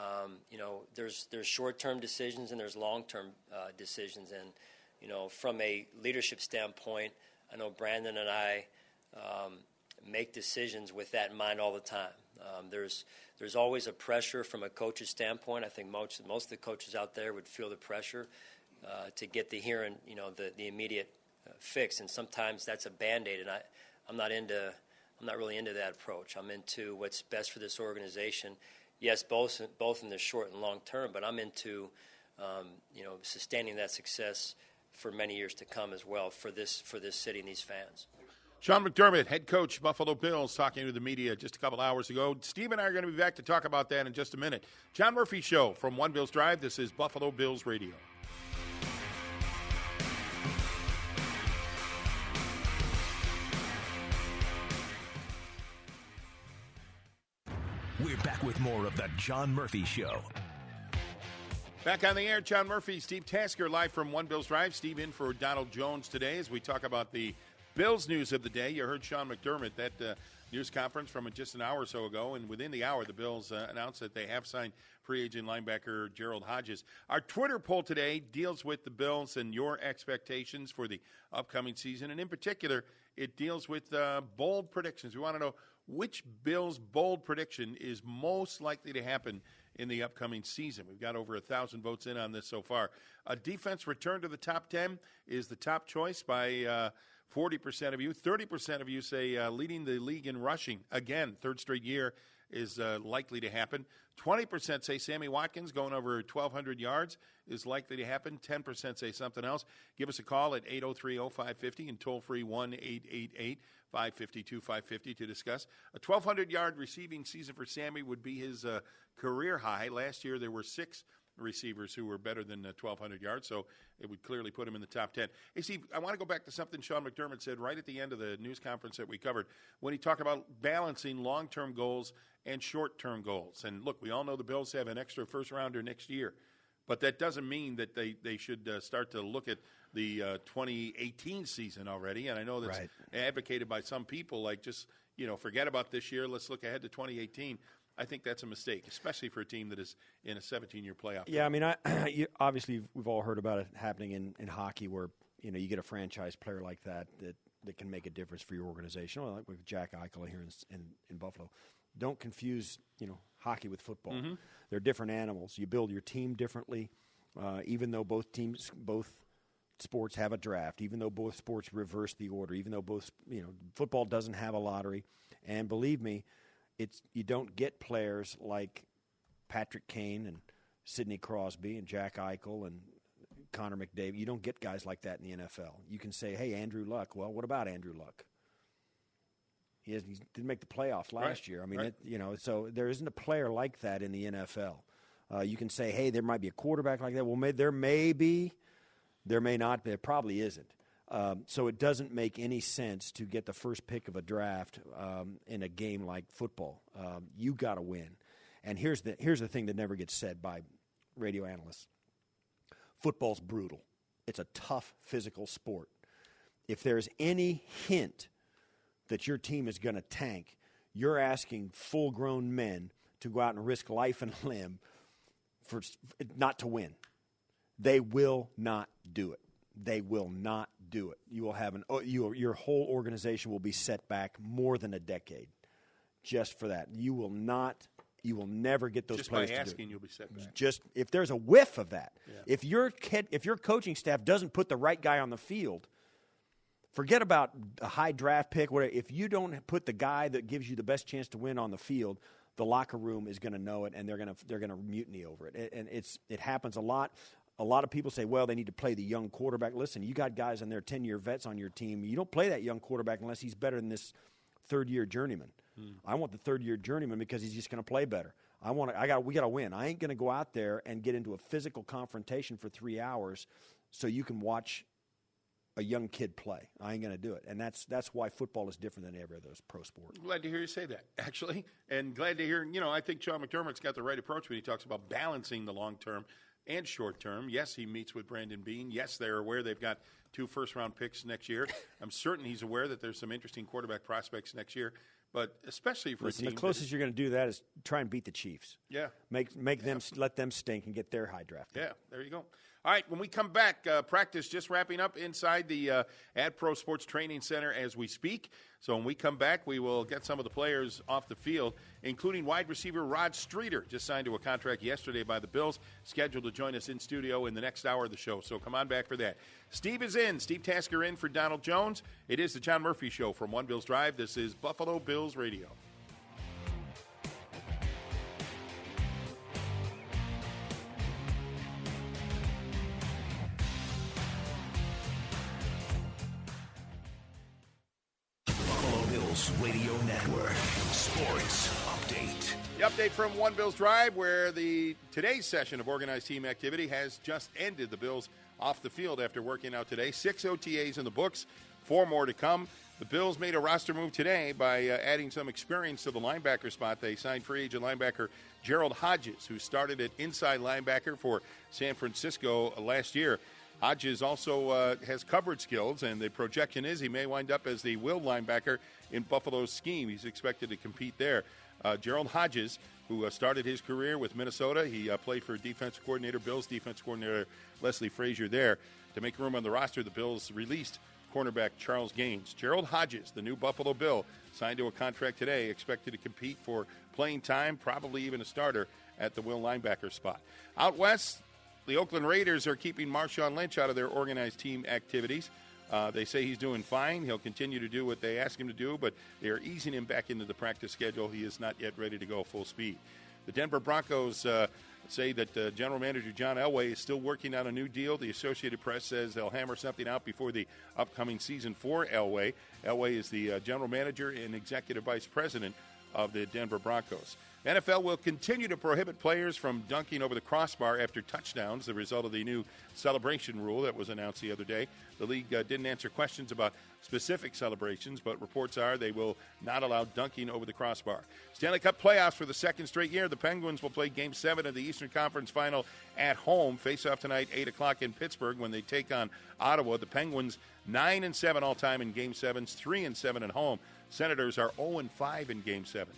There's short-term decisions and there's long-term decisions. And, from a leadership standpoint, I know Brandon and I make decisions with that in mind all the time. There's always a pressure from a coach's standpoint. I think most of the coaches out there would feel the pressure to get the here and the immediate fix, and sometimes that's a Band-Aid. And I'm not really into that approach. I'm into what's best for this organization. Yes, both in the short and long term, but I'm into sustaining that success for many years to come as well for this city and these fans. Sean McDermott, head coach, Buffalo Bills, talking to the media just a couple hours ago. Steve and I are going to be back to talk about that in just a minute. John Murphy Show from One Bills Drive. This is Buffalo Bills Radio. We're back with more of the John Murphy Show. Back on the air, John Murphy, Steve Tasker, live from One Bills Drive. Steve in for Donald Jones today as we talk about the Bills news of the day. You heard Sean McDermott, that news conference from just an hour or so ago, and within the hour, the Bills announced that they have signed free agent linebacker Gerald Hodges. Our Twitter poll today deals with the Bills and your expectations for the upcoming season, and in particular, it deals with bold predictions. We want to know which Bills' bold prediction is most likely to happen in the upcoming season. We've got over 1,000 votes in on this so far. A defense return to the top 10 is the top choice by 40% of you. 30% of you say leading the league in rushing. Again, third straight year is likely to happen. 20% say Sammy Watkins going over 1,200 yards is likely to happen. 10% say something else. Give us a call at 803-0550 and toll-free 1-888-552-550 to discuss. A 1,200-yard receiving season for Sammy would be his career high. Last year there were 6 receivers who were better than 1,200 yards, so it would clearly put him in the top 10. Hey, Steve, I want to go back to something Sean McDermott said right at the end of the news conference that we covered when he talked about balancing long-term goals and short-term goals. And look, we all know the Bills have an extra first-rounder next year, but that doesn't mean that they should start to look at the 2018 season already. And I know that's advocated by some people, like just, forget about this year, let's look ahead to 2018. I think that's a mistake, especially for a team that is in a 17-year playoff. Yeah, I mean, obviously we've all heard about it happening in hockey where, you get a franchise player like that can make a difference for your organization. Well, like with Jack Eichel here in Buffalo. Don't confuse, hockey with football. Mm-hmm. They're different animals. You build your team differently, even though both sports have a draft, even though both sports reverse the order, even though football doesn't have a lottery. And believe me, you don't get players like Patrick Kane and Sidney Crosby and Jack Eichel and Connor McDavid. You don't get guys like that in the NFL. You can say, hey, Andrew Luck. Well, what about Andrew Luck? He didn't make the playoffs last year. I mean, so there isn't a player like that in the NFL. You can say, hey, there might be a quarterback like that. Well, there may be. There may not be. There probably isn't. So it doesn't make any sense to get the first pick of a draft in a game like football. You got to win. And here's the thing that never gets said by radio analysts. Football's brutal. It's a tough physical sport. If there's any hint that your team is going to tank, you're asking full-grown men to go out and risk life and limb for not to win. They will not do it. They will not do it. You will have your whole organization will be set back more than a decade just for that. You will never get those players to do it. Just by asking, you'll be set back. Just if there's a whiff of that. Yeah. If your coaching staff doesn't put the right guy on the field, forget about a high draft pick. Whatever. If you don't put the guy that gives you the best chance to win on the field, the locker room is going to know it, and they're going to mutiny over it. And it happens a lot. A lot of people say, well, they need to play the young quarterback. Listen, you got guys on there, 10-year vets on your team. You don't play that young quarterback unless he's better than this third-year journeyman. I want the third-year journeyman because he's just going to play better. We got to win. I ain't going to go out there and get into a physical confrontation for 3 hours so you can watch a young kid play. I ain't going to do it. And that's why football is different than every other pro sport. Glad to hear you say that, actually. And glad to hear, I think Sean McDermott's got the right approach when he talks about balancing the long-term and short-term. Yes, he meets with Brandon Beane. Yes, they're aware they've got 2 first-round picks next year. I'm certain he's aware that there's some interesting quarterback prospects next year. But especially for a team, the closest you're going to do that is try and beat the Chiefs. Yeah, make them let them stink and get their high draft pick. Yeah, there you go. All right, when we come back, practice just wrapping up inside the Ad Pro Sports Training Center as we speak. So when we come back, we will get some of the players off the field, including wide receiver Rod Streeter, just signed to a contract yesterday by the Bills, scheduled to join us in studio in the next hour of the show. So come on back for that. Steve is in. Steve Tasker in for Donald Jones. It is the John Murphy Show from One Bills Drive. This is Buffalo Bills Radio. Radio Network Sports Update. The update from One Bills Drive, where today's session of organized team activity has just ended. The Bills off the field after working out today. 6 OTAs in the books, 4 more to come. The Bills made a roster move today by adding some experience to the linebacker spot. They signed free agent linebacker Gerald Hodges, who started at inside linebacker for San Francisco last year. Hodges also has coverage skills, and the projection is he may wind up as the will linebacker in Buffalo's scheme. He's expected to compete there. Gerald Hodges, who started his career with Minnesota, he played for defensive coordinator, Bills defensive coordinator Leslie Frazier there. To make room on the roster, the Bills released cornerback Charles Gaines. Gerald Hodges, the new Buffalo Bill, signed to a contract today, expected to compete for playing time, probably even a starter at the will linebacker spot. Out west, the Oakland Raiders are keeping Marshawn Lynch out of their organized team activities. They say he's doing fine. He'll continue to do what they ask him to do, but they are easing him back into the practice schedule. He is not yet ready to go full speed. The Denver Broncos say that General Manager John Elway is still working on a new deal. The Associated Press says they'll hammer something out before the upcoming season for Elway. Elway is the general manager and executive vice president of the Denver Broncos. NFL will continue to prohibit players from dunking over the crossbar after touchdowns, the result of the new celebration rule that was announced the other day. The league didn't answer questions about specific celebrations, but reports are they will not allow dunking over the crossbar. Stanley Cup playoffs for the second straight year. The Penguins will play Game 7 of the Eastern Conference Final at home. Face-off tonight, 8 o'clock in Pittsburgh when they take on Ottawa. The Penguins 9-7 all-time in Game 7s, 3-7 at home. Senators are 0-5 in Game 7s.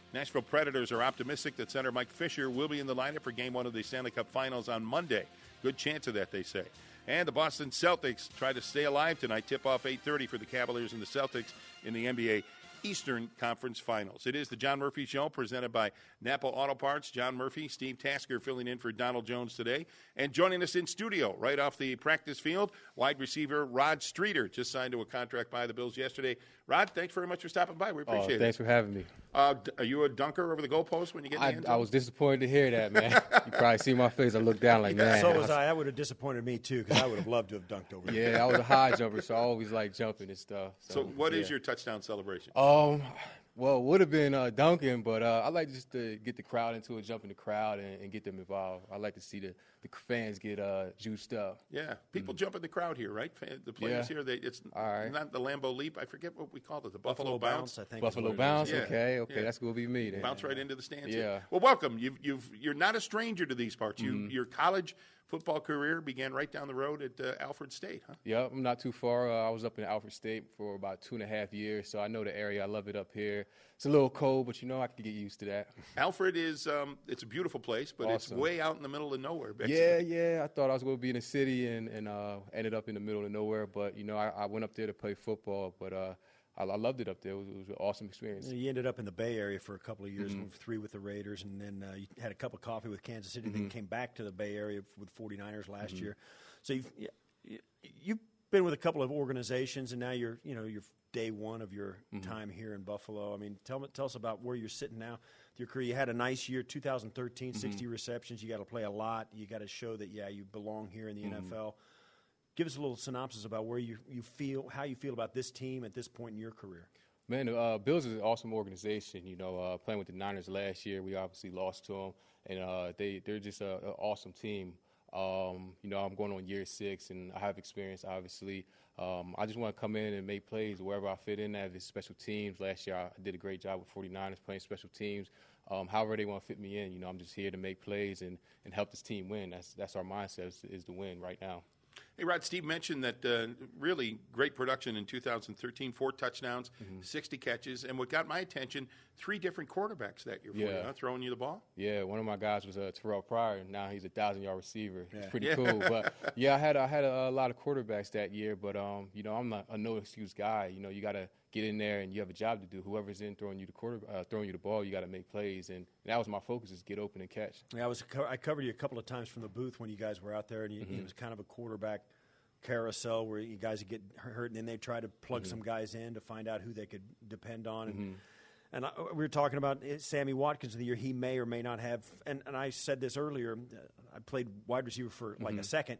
Nashville Predators are optimistic that center Mike Fisher will be in the lineup for Game 1 of the Stanley Cup Finals on Monday. Good chance of that, they say. And the Boston Celtics try to stay alive tonight. Tip-off 8:30 for the Cavaliers and the Celtics in the NBA Eastern Conference Finals. It is the John Murphy Show, presented by Napa Auto Parts. John Murphy, Steve Tasker filling in for Donald Jones today. And joining us in studio, right off the practice field, wide receiver Rod Streeter, just signed to a contract by the Bills yesterday. Rod, thanks very much for stopping by. We appreciate it. Thanks for having me. Are you a dunker over the goalpost when you get in the end zone? I was disappointed to hear that, man. You probably see my face. I looked down like, man. So was I. That would have disappointed me, too, because I would have loved to have dunked over there. Yeah, I was a high jumper, so I always like jumping and stuff. So what is your touchdown celebration? Well, it would have been dunking, but I like just to get the crowd into it, jump in the crowd, and get them involved. I like to see the fans get juiced up. Yeah, people jump in the crowd here, right? The players here, it's not the Lambeau Leap. I forget what we called it, the Buffalo Bounce. I think. Buffalo Bounce. Okay, that's going to be me then. Bounce right into the stands. Yeah. Here. Well, welcome. You're not a stranger to these parts. Your college football career began right down the road at Alfred State, huh? Yeah, I'm not too far. I was up in Alfred State for about 2.5 years, so I know the area. I love it up here. It's a little cold, but I can get used to that. Alfred is it's a beautiful place, but It's way out in the middle of nowhere. Yeah. I thought I was going to be in the city and ended up in the middle of nowhere. But, I went up there to play football, but I loved it up there. It was an awesome experience. You ended up in the Bay Area for a couple of years, moved 3 with the Raiders, and then you had a cup of coffee with Kansas City, then came back to the Bay Area with 49ers last year. So you've been with a couple of organizations, and now you're day one of your time here in Buffalo. I mean, tell us about where you're sitting now. Your career, you had a nice year, 2013, 60 receptions. You got to play a lot. You got to show that you belong here in the NFL. Give us a little synopsis about where you feel, how you feel about this team at this point in your career. Man, Bills is an awesome organization. Playing with the Niners last year, we obviously lost to them, and they're just an awesome team. I'm going on year 6, and I have experience, obviously. I just want to come in and make plays wherever I fit in. If it's special teams, last year I did a great job with 49ers playing special teams. However they want to fit me in, I'm just here to make plays and help this team win. That's our mindset is to win right now. Hey, Rod, Steve mentioned that really great production in 2013, 4 touchdowns, 60 catches, and what got my attention, 3 different quarterbacks that year for you, throwing you the ball? Yeah, one of my guys was Terrell Pryor. Now he's a 1,000-yard receiver. It's pretty cool. But, I had a lot of quarterbacks that year, but, I'm not a no-excuse guy. You got to get in there and you have a job to do. Whoever's in throwing you the ball, you got to make plays. And that was my focus, is get open and catch. Yeah, I covered you a couple of times from the booth when you guys were out there, and it was kind of a quarterback carousel where you guys would get hurt, and then they try to plug some guys in to find out who they could depend on. And we were talking about Sammy Watkins of the year. He may or may not have, and I said this earlier, I played wide receiver for like a second.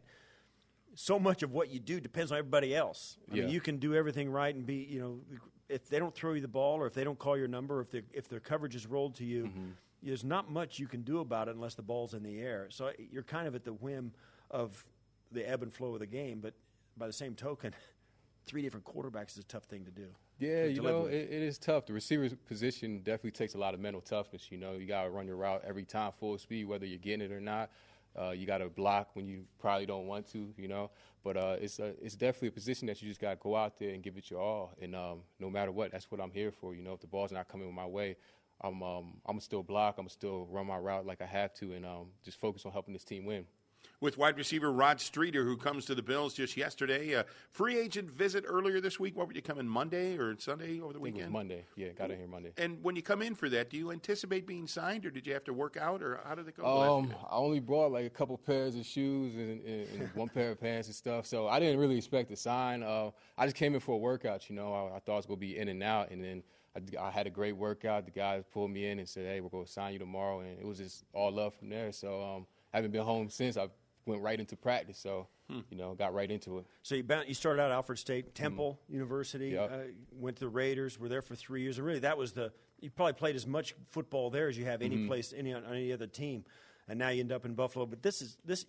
So much of what you do depends on everybody else. I mean, you can do everything right and be, if they don't throw you the ball or if they don't call your number, if their coverage is rolled to you, there's not much you can do about it unless the ball's in the air. So you're kind of at the whim of the ebb and flow of the game. But by the same token, 3 different quarterbacks is a tough thing to do. Yeah, it is tough. The receiver position definitely takes a lot of mental toughness. You got to run your route every time full speed, whether you're getting it or not. You got to block when you probably don't want to, But it's definitely a position that you just got to go out there and give it your all. And no matter what, that's what I'm here for. If the ball's not coming my way, I'm gonna still block. I'm gonna still run my route like I have to, and just focus on helping this team win. With wide receiver Rod Streeter, who comes to the Bills just yesterday. A free agent visit earlier this week. What were you coming, Monday or Sunday over the weekend? It was Monday. Yeah, got in here Monday. And when you come in for that, do you anticipate being signed, or did you have to work out, or how did it go? I only brought like a couple pairs of shoes and 1 pair of pants and stuff, so I didn't really expect to sign. I just came in for a workout, I thought I was going to be in and out, and then I had a great workout. The guys pulled me in and said, hey, we're going to sign you tomorrow, and it was just all love from there. So I haven't been home since. I went right into practice, so got right into it. So you started out at Alfred State, Temple University, went to the Raiders, were there for 3 years, and really that was you probably played as much football there as you have any place, on any other team, and now you end up in Buffalo. But this,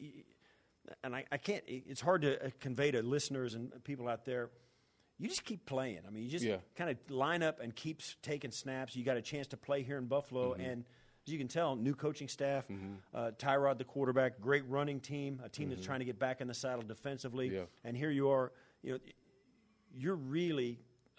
and I can't. It's hard to convey to listeners and people out there. You just keep playing. I mean, you just kind of line up and keep taking snaps. You got a chance to play here in Buffalo, and as you can tell, new coaching staff, Tyrod the quarterback, great running team, a team that's trying to get back in the saddle defensively. And here you are, you're really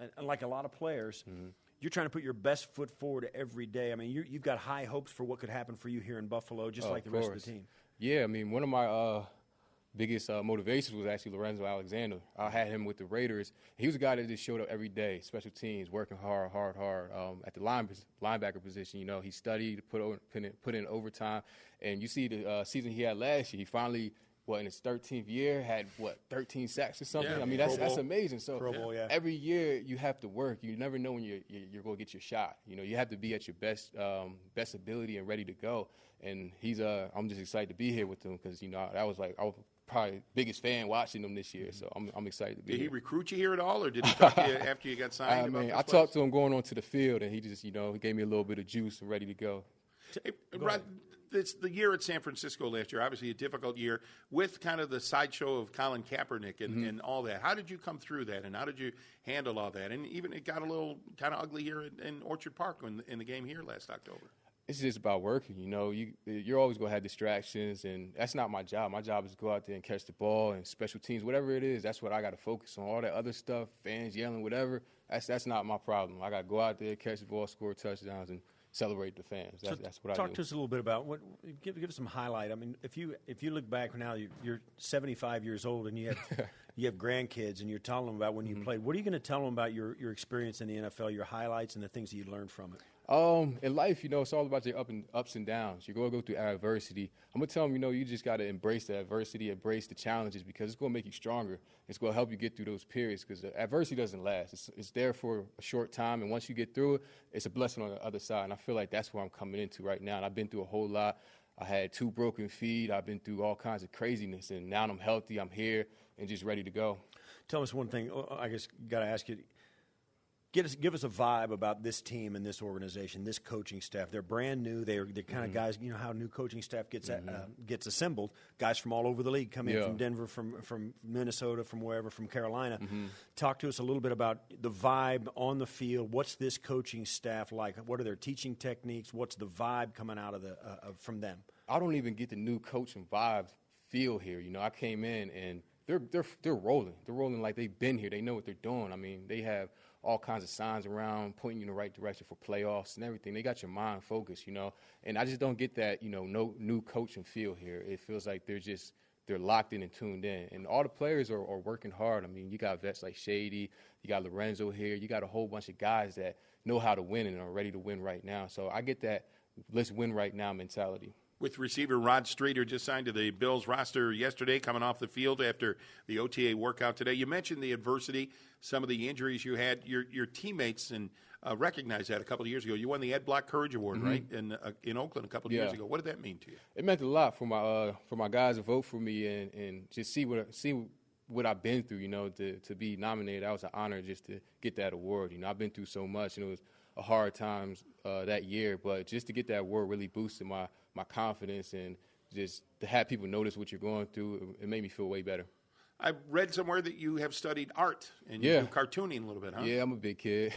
and like a lot of players, you're trying to put your best foot forward every day. I mean, you've got high hopes for what could happen for you here in Buffalo, just like the rest of the team. Yeah, I mean, one of my biggest motivations was actually Lorenzo Alexander. I had him with the Raiders. He was a guy that just showed up every day, special teams, working hard. At the linebacker position, you know, he studied, put in overtime. And you see the season he had last year, he finally, in his 13th year, had, 13 sacks or something? Yeah, I mean, that's amazing. So Pro Bowl, yeah. Every year you have to work. You never know when you're going to get your shot. You know, you have to be at your best ability and ready to go. And I'm just excited to be here with him because, you know, I was probably biggest fan watching him this year, so I'm excited to be here. Did he recruit you here at all, or did he talk to you after you got signed? I talked to him going onto the field, and he just, you know, he gave me a little bit of juice and ready to go. Hey, Rod, it's the year at San Francisco last year, obviously a difficult year with kind of the sideshow of Colin Kaepernick and all that. How did you come through that, and how did you handle all that? And even it got a little kind of ugly here in Orchard Park in the game here last October. It's just about working, you know. You're always going to have distractions, and that's not my job. My job is to go out there and catch the ball and special teams, whatever it is. That's what I got to focus on. All that other stuff, fans yelling, whatever, that's not my problem. I got to go out there, catch the ball, score touchdowns, and celebrate the fans. That's what I do. Talk to us a little bit about give us some highlight. I mean, if you look back now, you're 75 years old and you have grandkids, and you're telling them about when you played. What are you going to tell them about your experience in the NFL, your highlights, and the things that you learned from it? In life, you know, it's all about your ups and downs. You're going to go through adversity. I'm going to tell them, you know, you just got to embrace the adversity, embrace the challenges, because it's going to make you stronger. It's going to help you get through those periods, because adversity doesn't last. It's there for a short time, and once you get through it, it's a blessing on the other side. And I feel like that's where I'm coming into right now. And I've been through a whole lot. I had 2 broken feet. I've been through all kinds of craziness, and now I'm healthy. I'm here and just ready to go. Tell us one thing. I guess got to ask you. Give us a vibe about this team and this organization, this coaching staff. They're brand new. They're kind of guys. You know how new coaching staff gets assembled. Guys from all over the league come in from Denver, from Minnesota, from wherever, from Carolina. Talk to us a little bit about the vibe on the field. What's this coaching staff like? What are their teaching techniques? What's the vibe coming out of from them? I don't even get the new coaching vibe feel here. You know, I came in and they're rolling. They're rolling like they've been here. They know what they're doing. I mean, they have all kinds of signs around pointing you in the right direction for playoffs and everything. They got your mind focused, you know. And I just don't get that, you know, no new coaching feel here. It feels like they're locked in and tuned in. And all the players are working hard. I mean, you got vets like Shady. You got Lorenzo here. You got a whole bunch of guys that know how to win and are ready to win right now. So I get that let's win right now mentality. With receiver Rod Streeter just signed to the Bills roster yesterday, coming off the field after the OTA workout today. You mentioned the adversity, some of the injuries you had. Your teammates and recognized that a couple of years ago. You won the Ed Block Courage Award, right, in Oakland a couple of years ago. What did that mean to you? It meant a lot for my guys to vote for me and just see what I've been through. You know, to be nominated, that was an honor just to get that award. You know, I've been through so much, and it was a hard times that year, but just to get that award really boosted my confidence, and just to have people notice what you're going through, it made me feel way better. I read somewhere that you have studied art and you do cartooning a little bit, huh? Yeah, I'm a big kid.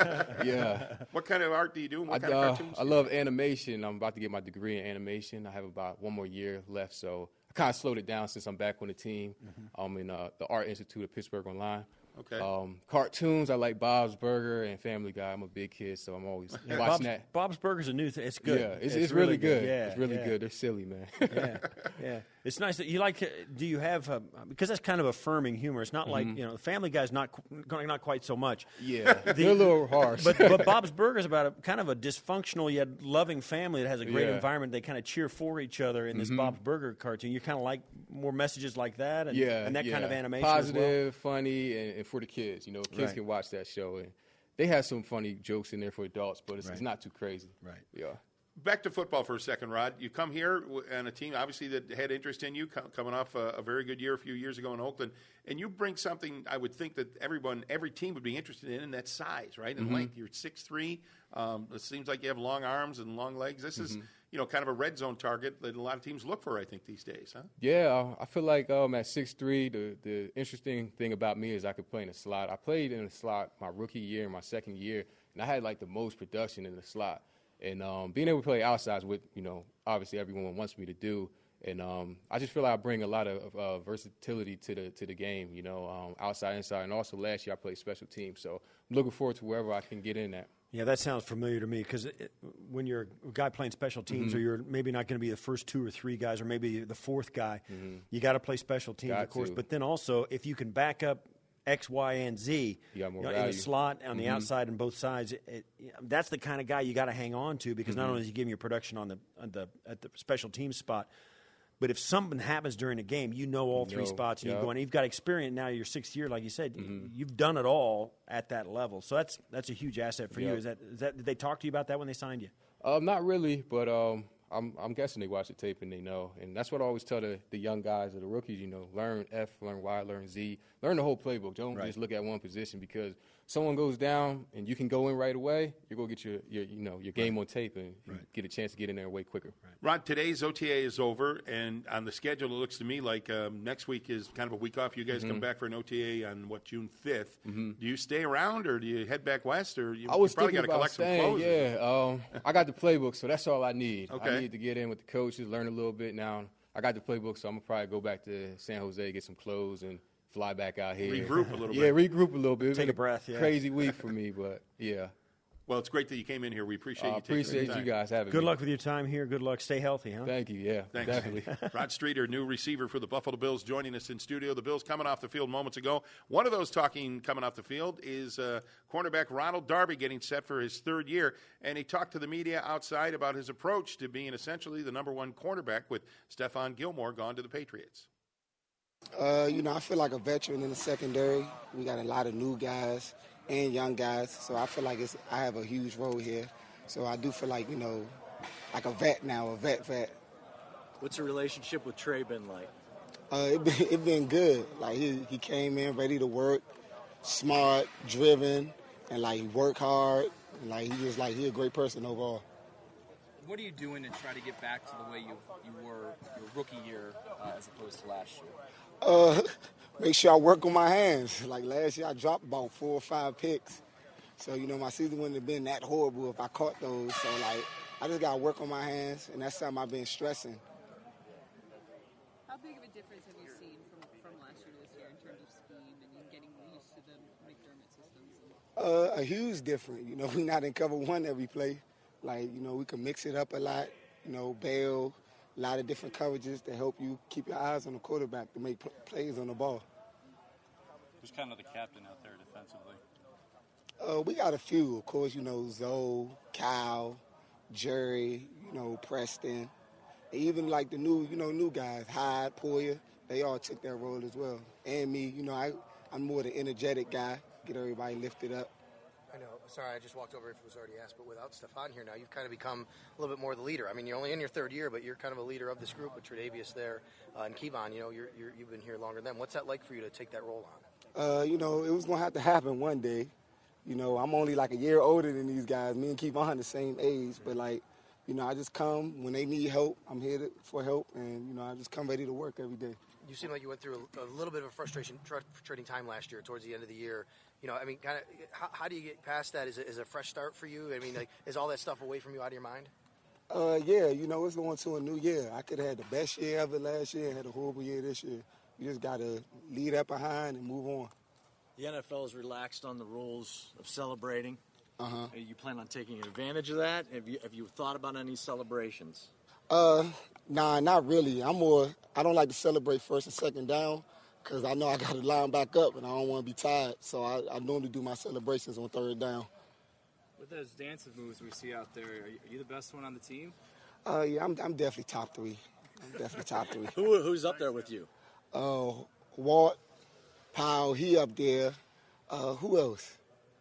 Yeah. What kind of art do you do? What kind of cartoons? I love animation. I'm about to get my degree in animation. I have about 1 more year left, so I kind of slowed it down since I'm back on the team. I'm in the Art Institute of Pittsburgh Online. Okay. Cartoons, I like Bob's Burger and Family Guy. I'm a big kid, so I'm always watching that. Bob's Burger's a new thing. It's good. Yeah, it's really good. Yeah, it's really good. They're silly, man. Yeah. It's nice that you like. Do you have because that's kind of affirming humor. It's not like Family Guy's not quite so much. Yeah, they're a little harsh. But Bob's Burger's about kind of a dysfunctional yet loving family that has a great environment. They kind of cheer for each other in this Bob's Burger cartoon. You kind of like more messages like that, and that kind of animation. Positive, funny, and for the kids. You know, kids can watch that show, and they have some funny jokes in there for adults, but it's not too crazy. Right. Yeah. Back to football for a second, Rod. You come here on a team, obviously, that had interest in you, coming off a very good year a few years ago in Oakland, and you bring something I would think that every team would be interested in, and that's size, right, and length. You're 6'3". It seems like you have long arms and long legs. This is, kind of a red zone target that a lot of teams look for, I think, these days, huh? Yeah, I feel like at 6'3", the interesting thing about me is I could play in the slot. I played in the slot my rookie year and my second year, and I had, like, the most production in the slot. And being able to play outside, with obviously everyone wants me to do, And I just feel like I bring a lot of versatility to the game, you know, outside, inside. And also last year I played special teams. So I'm looking forward to wherever I can get in at. Yeah, that sounds familiar to me because when you're a guy playing special teams, or you're maybe not going to be the first 2 or 3 guys, or maybe the 4th guy, you got to play special teams, of course. But then also, if you can back up X, Y, and Z in the slot, on the outside, and both sides, that's the kind of guy you got to hang on to because not only is he giving you production at the special teams spot, but if something happens during a game, you know all 3 spots, and you go in. You've got experience now. Your 6th year, like you said, you've done it all at that level. So that's a huge asset for you. Is that did they talk to you about that when they signed you? Not really, but I'm guessing they watch the tape and they know. And that's what I always tell the young guys or the rookies. You know, learn F, learn Y, learn Z, learn the whole playbook. Don't just look at one position because someone goes down and you can go in right away. You're going to get your game on tape and get a chance to get in there way quicker. Rod, today's OTA is over, and on the schedule, it looks to me like next week is kind of a week off. You guys come back for an OTA on, June 5th. Do you stay around, or do you head back west, or you probably got to collect some clothes? Yeah, I got the playbook, so that's all I need. Okay. I need to get in with the coaches, learn a little bit now. I got the playbook, so I'm going to probably go back to San Jose, get some clothes, and fly back out here. Regroup a little bit. Yeah, regroup a little bit. Take a breath, Crazy week for me, but yeah. Well, it's great that you came in here. We appreciate you appreciate taking the time. You guys having me. Good luck with your time here. Good luck. Stay healthy, huh? Thank you, yeah. Thanks. Definitely. Rod Streeter, new receiver for the Buffalo Bills, joining us in studio. The Bills coming off the field moments ago. One of those coming off the field is cornerback Ronald Darby getting set for his 3rd year, and he talked to the media outside about his approach to being essentially the number 1 cornerback with Stephon Gilmore gone to the Patriots. I feel like a veteran in the secondary. We got a lot of new guys and young guys, so I feel like I have a huge role here. So I do feel like, like a vet now, a vet. What's the relationship with Trey been like? It been good. Like he came in ready to work, smart, driven, and like work hard. And, like he a great person overall. What are you doing to try to get back to the way you were your rookie year as opposed to last year? Make sure I work on my hands. Like last year, I dropped about 4 or 5 picks. So, my season wouldn't have been that horrible if I caught those. So, I just got to work on my hands, and that's something I've been stressing. How big of a difference have you seen from last year to this year in terms of scheme and getting used to the McDermott systems? A huge difference. We're not in cover 1 every play. Like, we can mix it up a lot, bail, a lot of different coverages to help you keep your eyes on the quarterback to make plays on the ball. Who's kind of the captain out there defensively? We got a few. Of course, Zoe, Kyle, Jerry, Preston. Even like the new guys, Hyde, Poyer, they all took that role as well. And me, I'm more the energetic guy, get everybody lifted up. I know. Sorry, I just walked over if it was already asked, but without Stephon here now, you've kind of become a little bit more the leader. I mean, you're only in your 3rd year, but you're kind of a leader of this group with Tre'Davious there and Kevon. You've been here longer than them. What's that like for you to take that role on? It was going to have to happen one day. I'm only like a year older than these guys. Me and Kevon the same age, but I just come when they need help. I'm here for help, and I just come ready to work every day. You seem like you went through a little bit of a frustrating time last year towards the end of the year. How do you get past that? Is it a fresh start for you? I mean, is all that stuff away from you out of your mind? Yeah, it's going to a new year. I could have had the best year ever last year and had a horrible year this year. You just got to leave that behind and move on. The NFL has relaxed on the rules of celebrating. Uh-huh. You plan on taking advantage of that? Have you thought about any celebrations? Nah, not really. I don't like to celebrate first and second down because I know I got to line back up and I don't want to be tired. So I normally do my celebrations on 3rd down. With those dancing moves we see out there, are you the best one on the team? Yeah, I'm definitely top 3. I'm definitely top 3. Who's up there with you? Walt, Powell, he up there. Who else?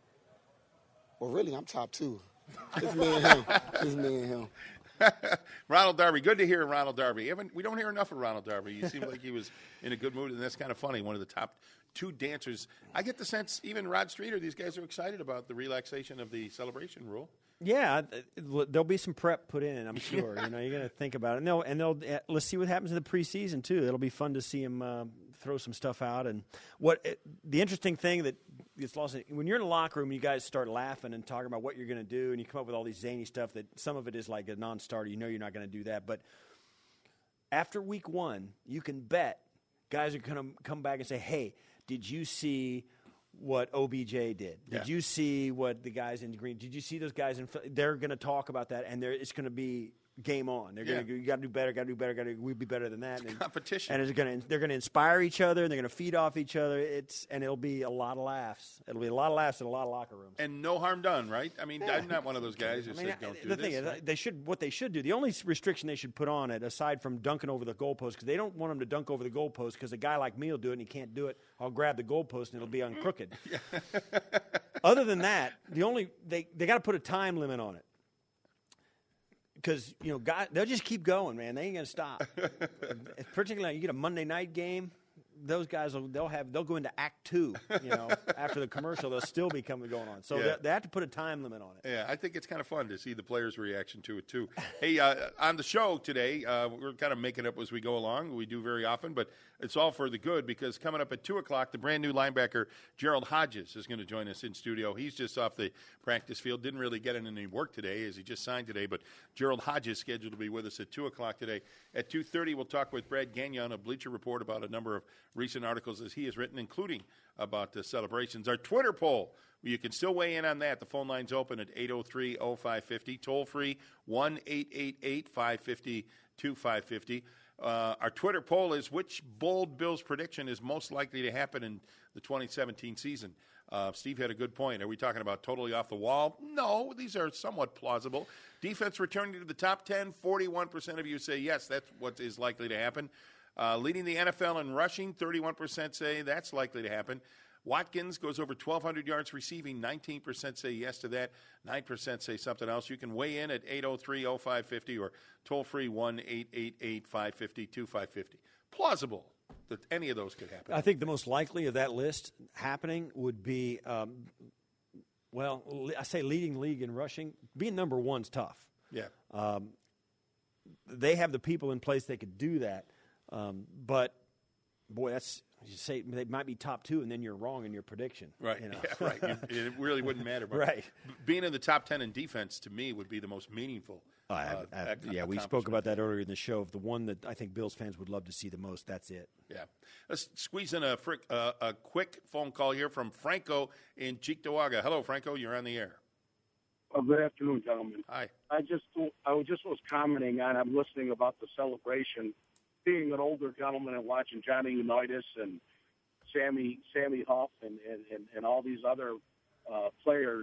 Well, really, I'm top 2. It's me and him. Ronald Darby. Good to hear Ronald Darby. We don't hear enough of Ronald Darby. He seemed like he was in a good mood, and that's kind of funny. One of the top 2 dancers. I get the sense even Rod Streeter, these guys are excited about the relaxation of the celebration rule. Yeah, there'll be some prep put in, I'm sure. You're going to think about it. And they'll let's see what happens in the preseason, too. It'll be fun to see him throw some stuff out. And the interesting thing that gets lost, when you're in a locker room, you guys start laughing and talking about what you're going to do, and you come up with all these zany stuff that some of it is like a non-starter. You're not going to do that. But after week 1, you can bet guys are going to come back and say, hey, did you see what OBJ did? Did you see what the guys in green? Did you see those guys they're going to talk about that, and it's going to be game on. They're going to you got to do better. We'll be better than that. And, competition. And they're going to inspire each other. And they're going to feed off each other. And it'll be a lot of laughs. It'll be a lot of laughs in a lot of locker rooms. And no harm done, right? I mean, I'm not one of those guys who says don't do this. The thing is, what they should do, the only restriction they should put on it, aside from dunking over the goalpost, because they don't want them to dunk over the goalpost, because a guy like me will do it and he can't do it. I'll grab the goalpost and it'll be uncrooked. Other than that, they got to put a time limit on it. Because, guys, they'll just keep going, man. They ain't going to stop. Particularly, you get a Monday night game, those guys, they'll go into Act 2, after the commercial. They'll still be going on. So they have to put a time limit on it. Yeah, I think it's kind of fun to see the players' reaction to it, too. Hey, on the show today, we're kind of making up as we go along. We do very often, but it's all for the good, because coming up at 2 o'clock, the brand-new linebacker Gerald Hodges is going to join us in studio. He's just off the practice field. Didn't really get in any work today, as he just signed today, but Gerald Hodges is scheduled to be with us at 2 o'clock today. At 2:30, we'll talk with Brad Gagnon of Bleacher Report about a number of recent articles as he has written, including about the celebrations. Our Twitter poll, you can still weigh in on that. The phone line's open at 803-0550, toll-free 1-888-550-2550. Our Twitter poll is, which bold Bills prediction is most likely to happen in the 2017 season? Steve had a good point. Are we talking about totally off the wall? No, these are somewhat plausible. Defense returning to the top 10, 41% of you say yes, that's what is likely to happen. Leading the NFL in rushing, 31% say that's likely to happen. Watkins goes over 1,200 yards receiving, 19% say yes to that, 9% say something else. You can weigh in at 803-0550 or toll-free 1-888-550-2550. Plausible that any of those could happen. I think the most likely of that list happening would be, I say leading the league in rushing. Being number one's tough. Yeah. They have the people in place that could do that. But, boy, you say they might be top 2, and then you're wrong in your prediction. Right, right. It really wouldn't matter. But right. Being in the top 10 in defense, to me, would be the most meaningful. We spoke about that earlier in the show. The one that I think Bills fans would love to see the most, that's it. Yeah. Let's squeeze in a quick phone call here from Franco in Cheektowaga. Hello, Franco. You're on the air. Good afternoon, gentlemen. Hi. I was commenting on, I'm listening about the celebration. Being an older gentleman and watching Johnny Unitas and Sammy Huff and all these other players,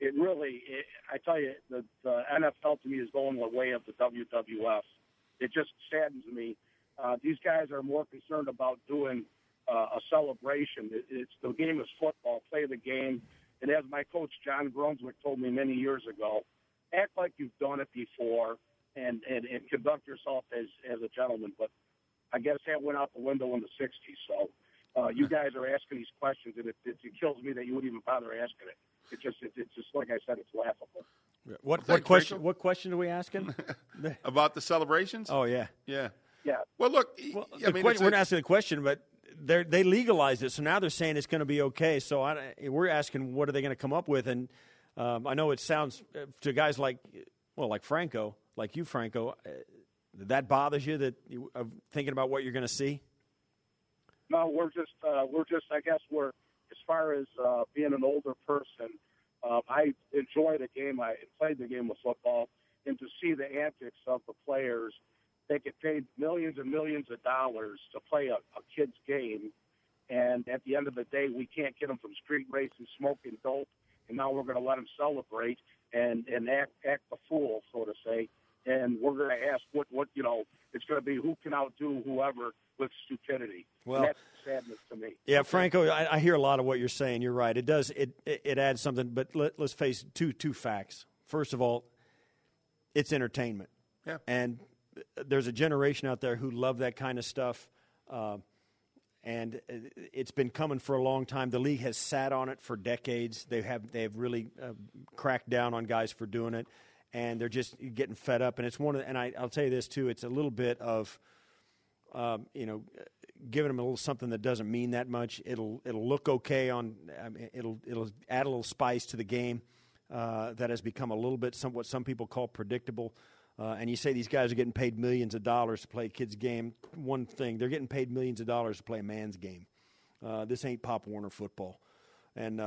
I tell you, the NFL to me is going the way of the WWF. It just saddens me. These guys are more concerned about doing a celebration. It's the game is football. Play the game. And as my coach John Brunswick told me many years ago, act like you've done it before and conduct yourself as a gentleman. But I guess that went out the window in the 60s. So you guys are asking these questions, and it kills me that you wouldn't even bother asking it. It's just like I said, it's laughable. What question are we asking? About the celebrations? Oh, yeah. Yeah. Well, look, we're not asking the question, but they legalized it, so now they're saying it's going to be okay. So we're asking, what are they going to come up with? And I know it sounds to guys like Franco, like you, Franco, that bothers you that thinking about what you're going to see? No, we're just I guess as far as being an older person, I enjoy the game. I played the game of football, and to see the antics of the players, they get paid millions and millions of dollars to play a kid's game, and at the end of the day, we can't get them from street racing, smoking dope, and now we're going to let them celebrate and act the fool, so to say. And we're going to ask what it's going to be who can outdo whoever with stupidity. Well, and that's sadness to me. Yeah, Franco, I hear a lot of what you're saying. You're right. It does. It adds something. But let's face two facts. First of all, it's entertainment. Yeah. And there's a generation out there who love that kind of stuff. And it's been coming for a long time. The league has sat on it for decades. They have really cracked down on guys for doing it. And they're just getting fed up, and it's I'll tell you this too. It's a little bit of, giving them a little something that doesn't mean that much. It'll look okay it'll add a little spice to the game that has become a little bit what some people call predictable. and you say these guys are getting paid millions of dollars to play a kid's game. One thing, they're getting paid millions of dollars to play a man's game. This ain't Pop Warner football. And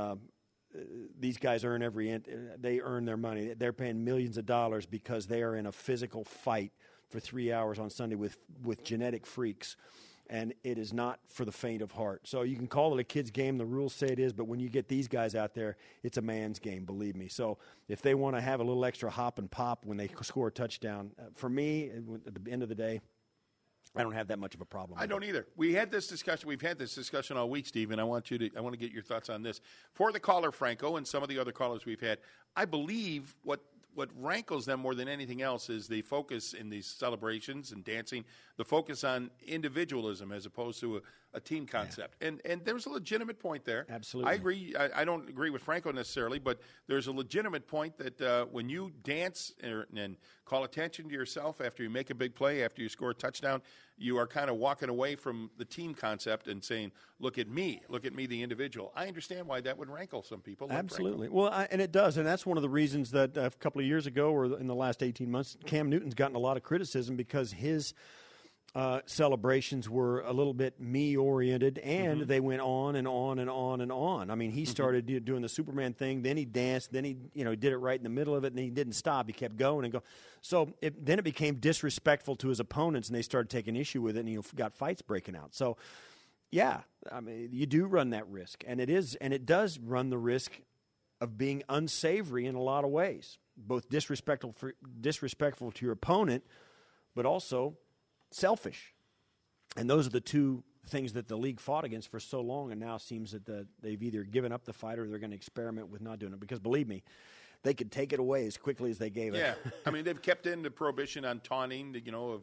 these guys they earn their money. They're paying millions of dollars because they are in a physical fight for 3 hours on Sunday with genetic freaks. And it is not for the faint of heart. So you can call it a kid's game. The rules say it is, but when you get these guys out there, it's a man's game, believe me. So if they want to have a little extra hop and pop when they score a touchdown, for me, at the end of the day, I don't have that much of a problem. I don't either. We've had this discussion all week, Steve, and I want to get your thoughts on this. For the caller, Franco, and some of the other callers we've had, I believe what rankles them more than anything else is the focus in these celebrations and dancing, the focus on individualism as opposed to a team concept. Yeah. And there's a legitimate point there. Absolutely. I agree. I don't agree with Franco necessarily, but there's a legitimate point that when you dance and call attention to yourself after you make a big play, after you score a touchdown, you are kind of walking away from the team concept and saying, look at me, the individual. I understand why that would rankle some people. Absolutely. Well, and it does, and that's one of the reasons that a couple of years ago or in the last 18 months, Cam Newton's gotten a lot of criticism because his celebrations were a little bit me-oriented, and they went on and on and on and on. I mean, he started doing the Superman thing, then he danced, then he did it right in the middle of it, and he didn't stop. He kept going and going. So then it became disrespectful to his opponents, and they started taking issue with it, and he got fights breaking out. So, yeah, I mean, you do run that risk, and it does run the risk of being unsavory in a lot of ways, both disrespectful to your opponent, but also selfish. And those are the two things that the league fought against for so long, and now it seems that they've either given up the fight or they're going to experiment with not doing it. Because believe me, they could take it away as quickly as they gave it. Yeah, I mean, they've kept in the prohibition on taunting,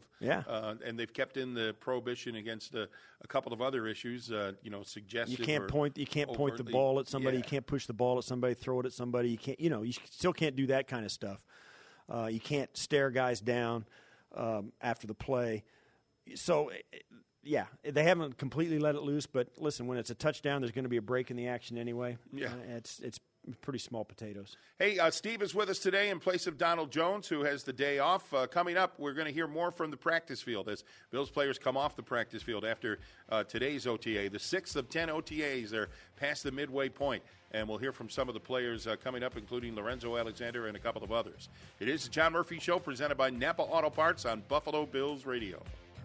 and they've kept in the prohibition against a couple of other issues, suggestive. You can't point the ball at somebody. Yeah. You can't push the ball at somebody, throw it at somebody. You can't, you still can't do that kind of stuff. You can't stare guys down after the play. So, yeah, they haven't completely let it loose. But listen, when it's a touchdown, there's going to be a break in the action anyway. Yeah, it's pretty small potatoes. Hey, Steve is with us today in place of Donald Jones, who has the day off. Coming up, we're going to hear more from the practice field as Bills players come off the practice field after today's OTA. The 6th of 10 OTAs. They're past the midway point. And we'll hear from some of the players coming up, including Lorenzo Alexander and a couple of others. It is the John Murphy Show, presented by Napa Auto Parts on Buffalo Bills Radio.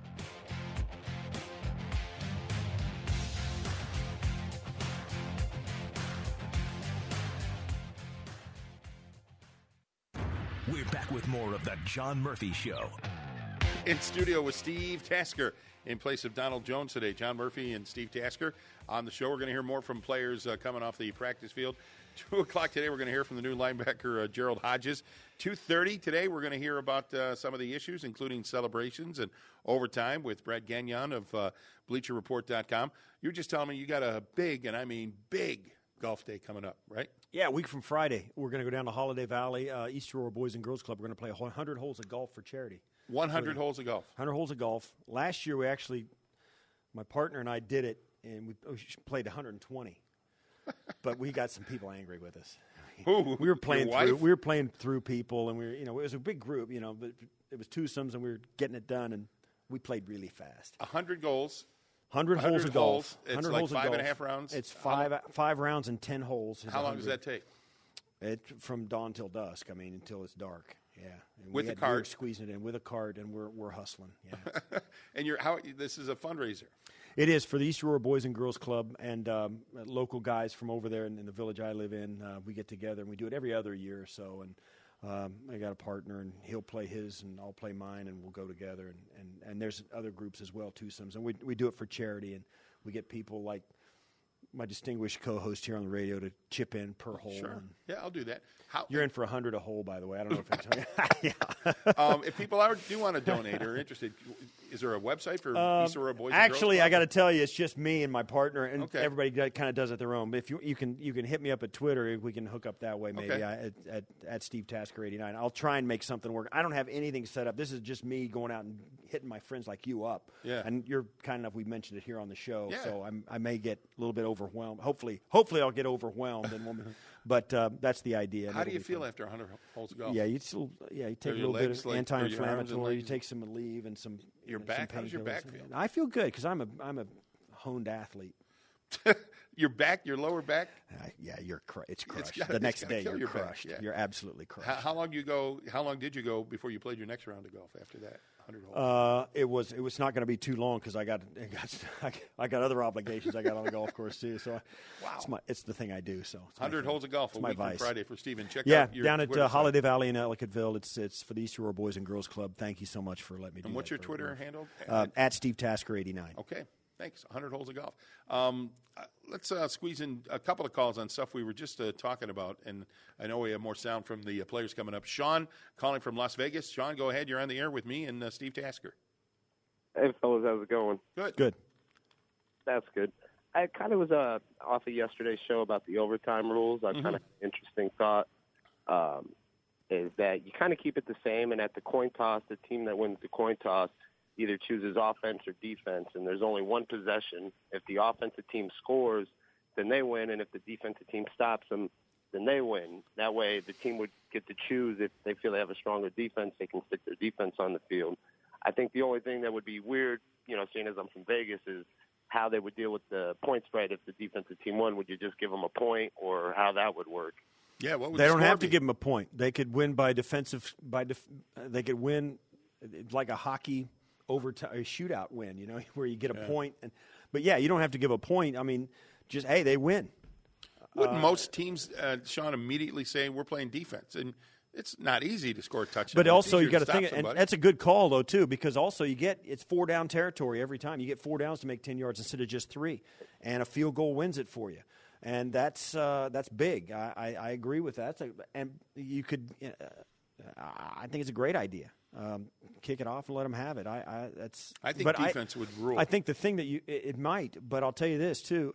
We're back with more of the John Murphy Show. In studio with Steve Tasker in place of Donald Jones today. John Murphy and Steve Tasker on the show. We're going to hear more from players coming off the practice field. 2 o'clock today, we're going to hear from the new linebacker, Gerald Hodges. 2:30 today, we're going to hear about some of the issues, including celebrations and overtime with Brad Gagnon of BleacherReport.com. You were just telling me you got a big, and I mean big, golf day coming up, right? Yeah, a week from Friday. We're going to go down to Holiday Valley, East Aurora Boys and Girls Club. We're going to play 100 holes of golf for charity. 100 holes of golf. 100 holes of golf. Last year, my partner and I did it, and we played 120. But we got some people angry with us. Who? We were playing through people, and it was a big group, but it was twosomes, and we were getting it done, and we played really fast. 100 goals. 100 holes of golf. It's like 5.5 rounds? It's five rounds and 10 holes. How long does that take? From dawn till dusk. I mean, until it's dark. Yeah. And with the cart? We're squeezing it in with a cart, and we're hustling. Yeah. And this is a fundraiser. It is for the East Aurora Boys and Girls Club, and local guys from over there in the village I live in. We get together, and we do it every other year or so. And I got a partner, and he'll play his, and I'll play mine, and we'll go together. And there's other groups as well, twosomes. And we do it for charity, and we get people like my distinguished co-host here on the radio to chip in per hole. Sure. Yeah, I'll do that. You're in for 100 a hole, by the way. I don't know if I tell you. If people do want to donate or are interested, Is there a website for East Aurora Boys? Actually, I got to tell you, it's just me and my partner, and Okay. everybody kind of does it their own. But if you can hit me up at Twitter, we can hook up that way maybe. Okay. At Steve Tasker 89. I'll try and make something work. I don't have anything set up. This is just me going out and hitting my friends like you up. Yeah. And you're kind enough. We mentioned it here on the show, Yeah. so I may get a little bit overwhelmed. Hopefully I'll get overwhelmed, but that's the idea. How do you feel after 100 holes of golf? Yeah, you take a little bit of anti-inflammatory. You take some Aleve and some. Your back. How does your back feel? I feel good because I'm a honed athlete. Your back, your lower back. Yeah, it's crushed. Gotta- The next gotta day, kill you're your back, crushed. yeah. You're absolutely crushed. How long did you go before you played your next round of golf after that 100 holes? It was not going to be too long because I got other obligations. I got on the golf course too. So it's the thing I do. So 100 holes of golf a my week from vice. Friday for Stephen. Check out your down at Twitter site. Holiday Valley in Ellicottville. It's for the East Aurora Boys and Girls Club. Thank you so much for letting me do that. And what's your Twitter handle? At Steve Tasker 89. Okay, thanks. 100 holes of golf. Let's squeeze in a couple of calls on stuff we were just talking about, and I know we have more sound from the players coming up. Sean calling from Las Vegas. Sean, go ahead. You're on the air with me and Steve Tasker. Hey, fellas, how's it going? Good. That's good. I kind of was off of yesterday's show about the overtime rules. I kind of interesting thought is that you kind of keep it the same, and at the coin toss, the team that wins the coin toss either chooses offense or defense, and there's only one possession. If the offensive team scores, then they win, and if the defensive team stops them, then they win. That way, the team would get to choose. If they feel they have a stronger defense, they can stick their defense on the field. I think the only thing that would be weird, seeing as I'm from Vegas, is how they would deal with the point spread if the defensive team won. Would you just give them a point, or how that would work? Yeah, what would they the don't score have be? to give them a point. They could win by defensive. They could win like a hockey overtime shootout win. Where you get a point. But yeah, you don't have to give a point. I mean, just they win. Wouldn't most teams, Sean, immediately say we're playing defense? And it's not easy to score a touchdown. But also, It's you got to easier think, stop and somebody. that's a good call though too, because also it's 4 down territory every time. You get 4 downs to make 10 yards instead of just 3, and a field goal wins it for you, and that's big. I agree with that. And you could, I think it's a great idea. Kick it off and let them have it. I think defense would rule. I think the thing that it might, but I'll tell you this too.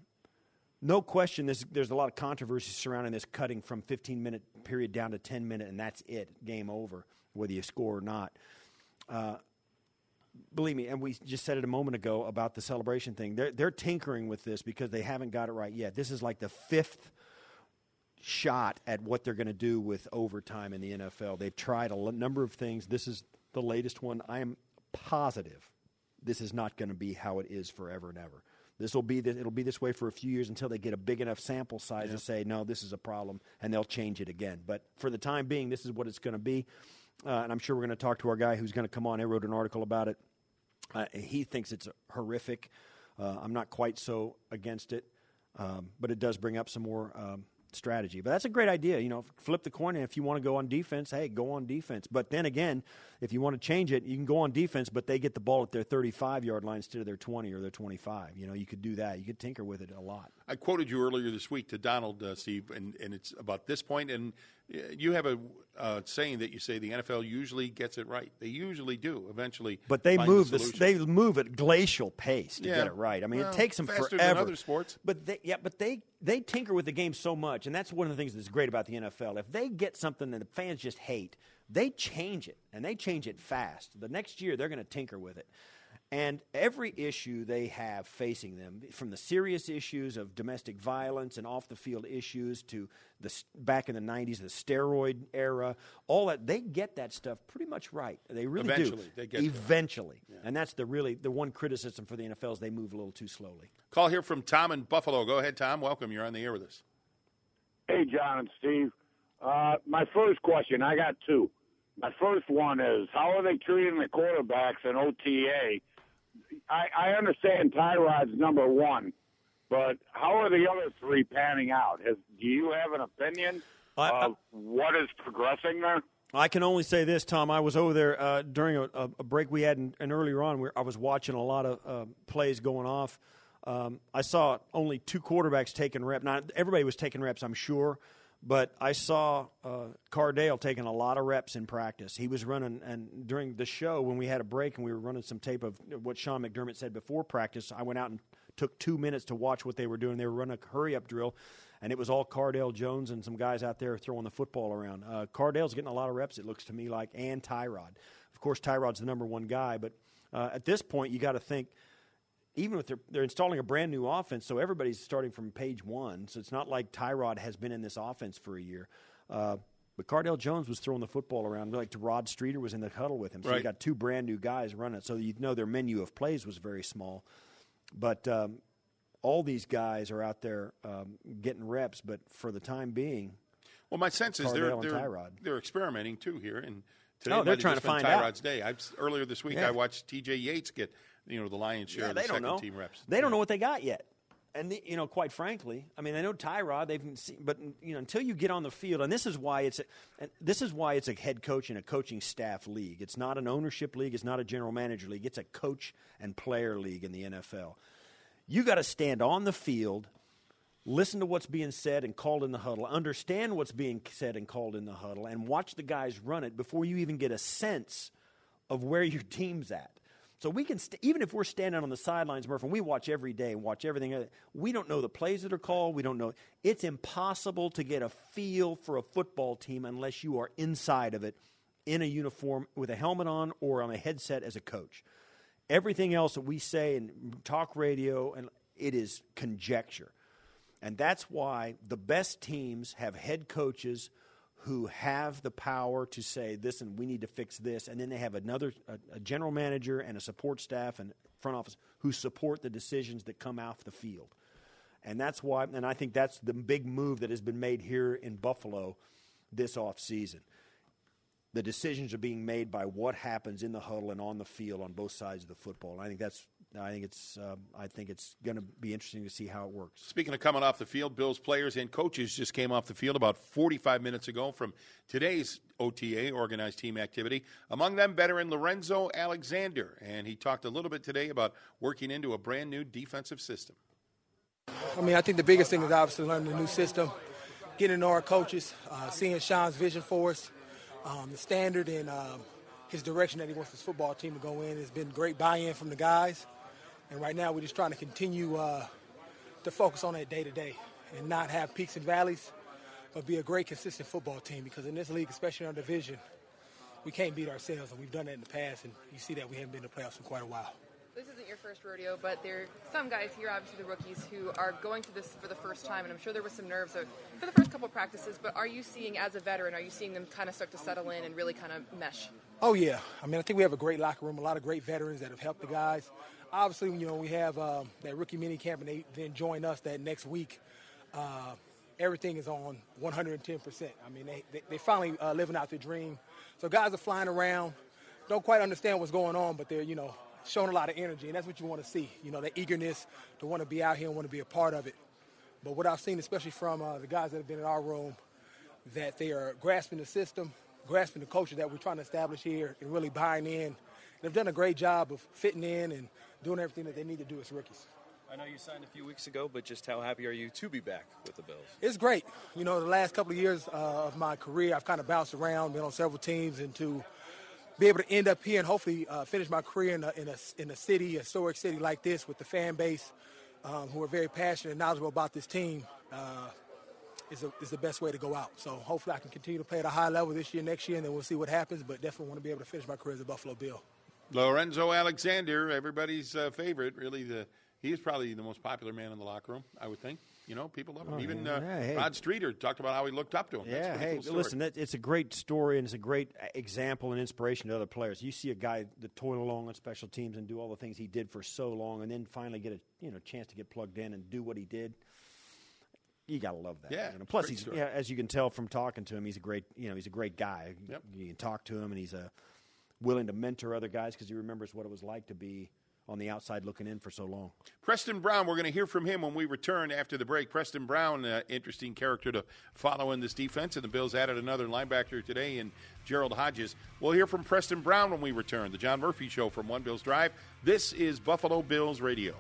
No question, there's a lot of controversy surrounding this cutting from 15-minute period down to 10-minute, and that's it, game over, whether you score or not. Believe me, and we just said it a moment ago about the celebration thing. They're tinkering with this because they haven't got it right yet. This is like the 5th shot at what they're going to do with overtime in the NFL. They've tried a number of things. This is the latest one. I am positive this is not going to be how it is forever and ever. It'll be this way for a few years until they get a big enough sample size to say, no, this is a problem, and they'll change it again. But for the time being, this is what it's going to be. And I'm sure we're going to talk to our guy who's going to come on. I wrote an article about it. He thinks it's horrific. I'm not quite so against it, but it does bring up some more strategy. But that's a great idea. Flip the coin, and if you want to go on defense, hey, go on defense. But then again, if you want to change it, you can go on defense, but they get the ball at their 35-yard line instead of their 20 or their 25. You could do that. You could tinker with it a lot. I quoted you earlier this week to Donald, Steve, and it's about this point. And you have a saying that you say the NFL usually gets it right. They usually do eventually. But they find move the this. solution. They move at glacial pace to get it right. I mean, it takes them faster forever. than other sports. But they tinker with the game so much, and that's one of the things that's great about the NFL. If they get something that the fans just hate, they change it, and they change it fast. The next year, they're going to tinker with it. And every issue they have facing them, from the serious issues of domestic violence and off-the-field issues to back in the 90s, the steroid era, all that, they get that stuff pretty much right. They really Eventually, do. they get Eventually. And that's the one criticism for the NFL is they move a little too slowly. Call here from Tom in Buffalo. Go ahead, Tom. Welcome. You're on the air with us. Hey, John and Steve. My first question, I got 2. My first one is, how are they treating the quarterbacks in OTA? I understand Tyrod's number 1, but how are the other 3 panning out? Do you have an opinion of what is progressing there? I can only say this, Tom. I was over there during a break we had and earlier on. I was watching a lot of plays going off. I saw only 2 quarterbacks taking reps. Now, everybody was taking reps, I'm sure, But I saw Cardale taking a lot of reps in practice. He was running, and during the show when we had a break and we were running some tape of what Sean McDermott said before practice, I went out and took 2 minutes to watch what they were doing. They were running a hurry-up drill, and it was all Cardale Jones and some guys out there throwing the football around. Cardale's getting a lot of reps, it looks to me like, and Tyrod. Of course, Tyrod's the number one guy, but at this point you got to think, even if they're installing a brand new offense, so everybody's starting from page one. So it's not like Tyrod has been in this offense for a year. But Cardale Jones was throwing the football around. Like Rod Streeter was in the huddle with him. So you got two brand new guys running it. So you know their menu of plays was very small. But all these guys are out there getting reps. But for the time being, well, my sense is they're experimenting too here. And today they're trying to find Tyrod's out. day. Earlier this week, I watched T.J. Yates get the lion's share of the second team reps. They don't know what they got yet. And, quite frankly, I mean, they know Tyrod. They've seen, but, until you get on the field, and this is why it's a head coach and a coaching staff league. It's not an ownership league. It's not a general manager league. It's a coach and player league in the NFL. You got to stand on the field, listen to what's being said and called in the huddle, understand what's being said and called in the huddle, and watch the guys run it before you even get a sense of where your team's at. So we can, even if we're standing on the sidelines, Murph, and we watch every day and watch everything, we don't know the plays that are called. We don't know. It's impossible to get a feel for a football team unless you are inside of it in a uniform with a helmet on or on a headset as a coach. Everything else that we say in talk radio, and it is conjecture. And that's why the best teams have head coaches who have the power to say, listen, we need to fix this. And then they have a general manager and a support staff and front office who support the decisions that come off the field. And that's why, and I think that's the big move that has been made here in Buffalo this offseason. The decisions are being made by what happens in the huddle and on the field on both sides of the football. And I think it's going to be interesting to see how it works. Speaking of coming off the field, Bills players and coaches just came off the field about 45 minutes ago from today's OTA, organized team activity. Among them, veteran Lorenzo Alexander, and he talked a little bit today about working into a brand new defensive system. I mean, I think the biggest thing is obviously learning the new system, getting to know our coaches, seeing Sean's vision for us, the standard and his direction that he wants his football team to go in. Has been great buy-in from the guys. And right now we're just trying to continue to focus on that day-to-day and not have peaks and valleys, but be a great, consistent football team, because in this league, especially in our division, we can't beat ourselves, and we've done that in the past, and you see that we haven't been in the playoffs for quite a while. This isn't your first rodeo, but there are some guys here, obviously the rookies, who are going through this for the first time, and I'm sure there was some nerves for the first couple of practices, but are you seeing, as a veteran, are you seeing them kind of start to settle in and really kind of mesh? Oh, yeah. I mean, I think we have a great locker room, a lot of great veterans that have helped the guys. Obviously, we have that rookie mini camp, and they then join us that next week. Everything is on 110%. I mean, they finally living out their dream. So guys are flying around, don't quite understand what's going on, but they're, showing a lot of energy, and that's what you want to see. The eagerness to want to be out here and want to be a part of it. But what I've seen, especially from the guys that have been in our room, that they are grasping the system, grasping the culture that we're trying to establish here, and really buying in. And they've done a great job of fitting in and doing everything that they need to do as rookies. I know you signed a few weeks ago, but just how happy are you to be back with the Bills? It's great. The last couple of years of my career, I've kind of bounced around, been on several teams, and to be able to end up here and hopefully finish my career in a city, a historic city like this, with the fan base who are very passionate and knowledgeable about this team, is the best way to go out. So hopefully I can continue to play at a high level this year, next year, and then we'll see what happens, but definitely want to be able to finish my career as a Buffalo Bill. Lorenzo Alexander, everybody's favorite, really. He is probably the most popular man in the locker room, I would think. People love him. Even Rod Streeter talked about how he looked up to him. Yeah, That's cool listen, it's a great story, and it's a great example and inspiration to other players. You see a guy that toil along on special teams and do all the things he did for so long, and then finally get a chance to get plugged in and do what he did. You got to love that. Yeah. Plus, he's as you can tell from talking to him, he's a great guy. Yep. You can talk to him, and he's willing to mentor other guys because he remembers what it was like to be on the outside looking in for so long. Preston Brown, we're going to hear from him when we return after the break. Preston Brown, interesting character to follow in this defense, and the Bills added another linebacker today in Gerald Hodges. We'll hear from Preston Brown when we return. The John Murphy Show from One Bills Drive. This is Buffalo Bills Radio.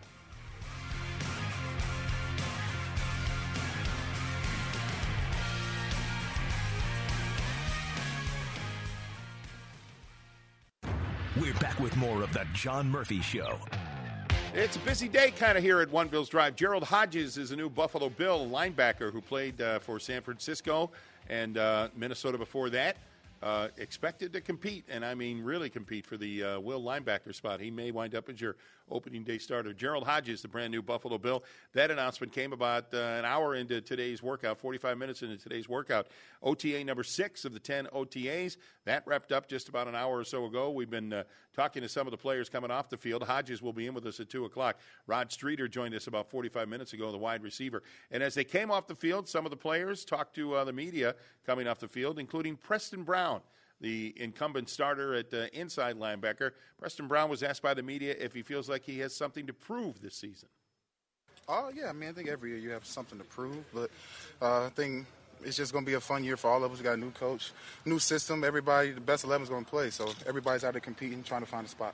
We're back with more of the John Murphy Show. It's a busy day kind of here at One Bills Drive. Gerald Hodges is a new Buffalo Bill linebacker who played for San Francisco and Minnesota before that. Expected to compete, and I mean really compete for the will linebacker spot. He may wind up as your opening day starter. Gerald Hodges, the brand new Buffalo Bill. That announcement came about an hour into today's workout, 45 minutes into today's workout. OTA number 6 of the 10 OTAs. That wrapped up just about an hour or so ago. We've been talking to some of the players coming off the field. Hodges will be in with us at 2 o'clock. Rod Streeter joined us about 45 minutes ago, the wide receiver. And as they came off the field, some of the players talked to the media coming off the field, including Preston Brown, the incumbent starter at inside linebacker. Preston Brown was asked by the media if he feels like he has something to prove this season. Yeah, I mean, I think every year you have something to prove, but I think it's just going to be a fun year for all of us. We got a new coach, new system. Everybody, the best 11 is going to play, so everybody's out there competing, trying to find a spot.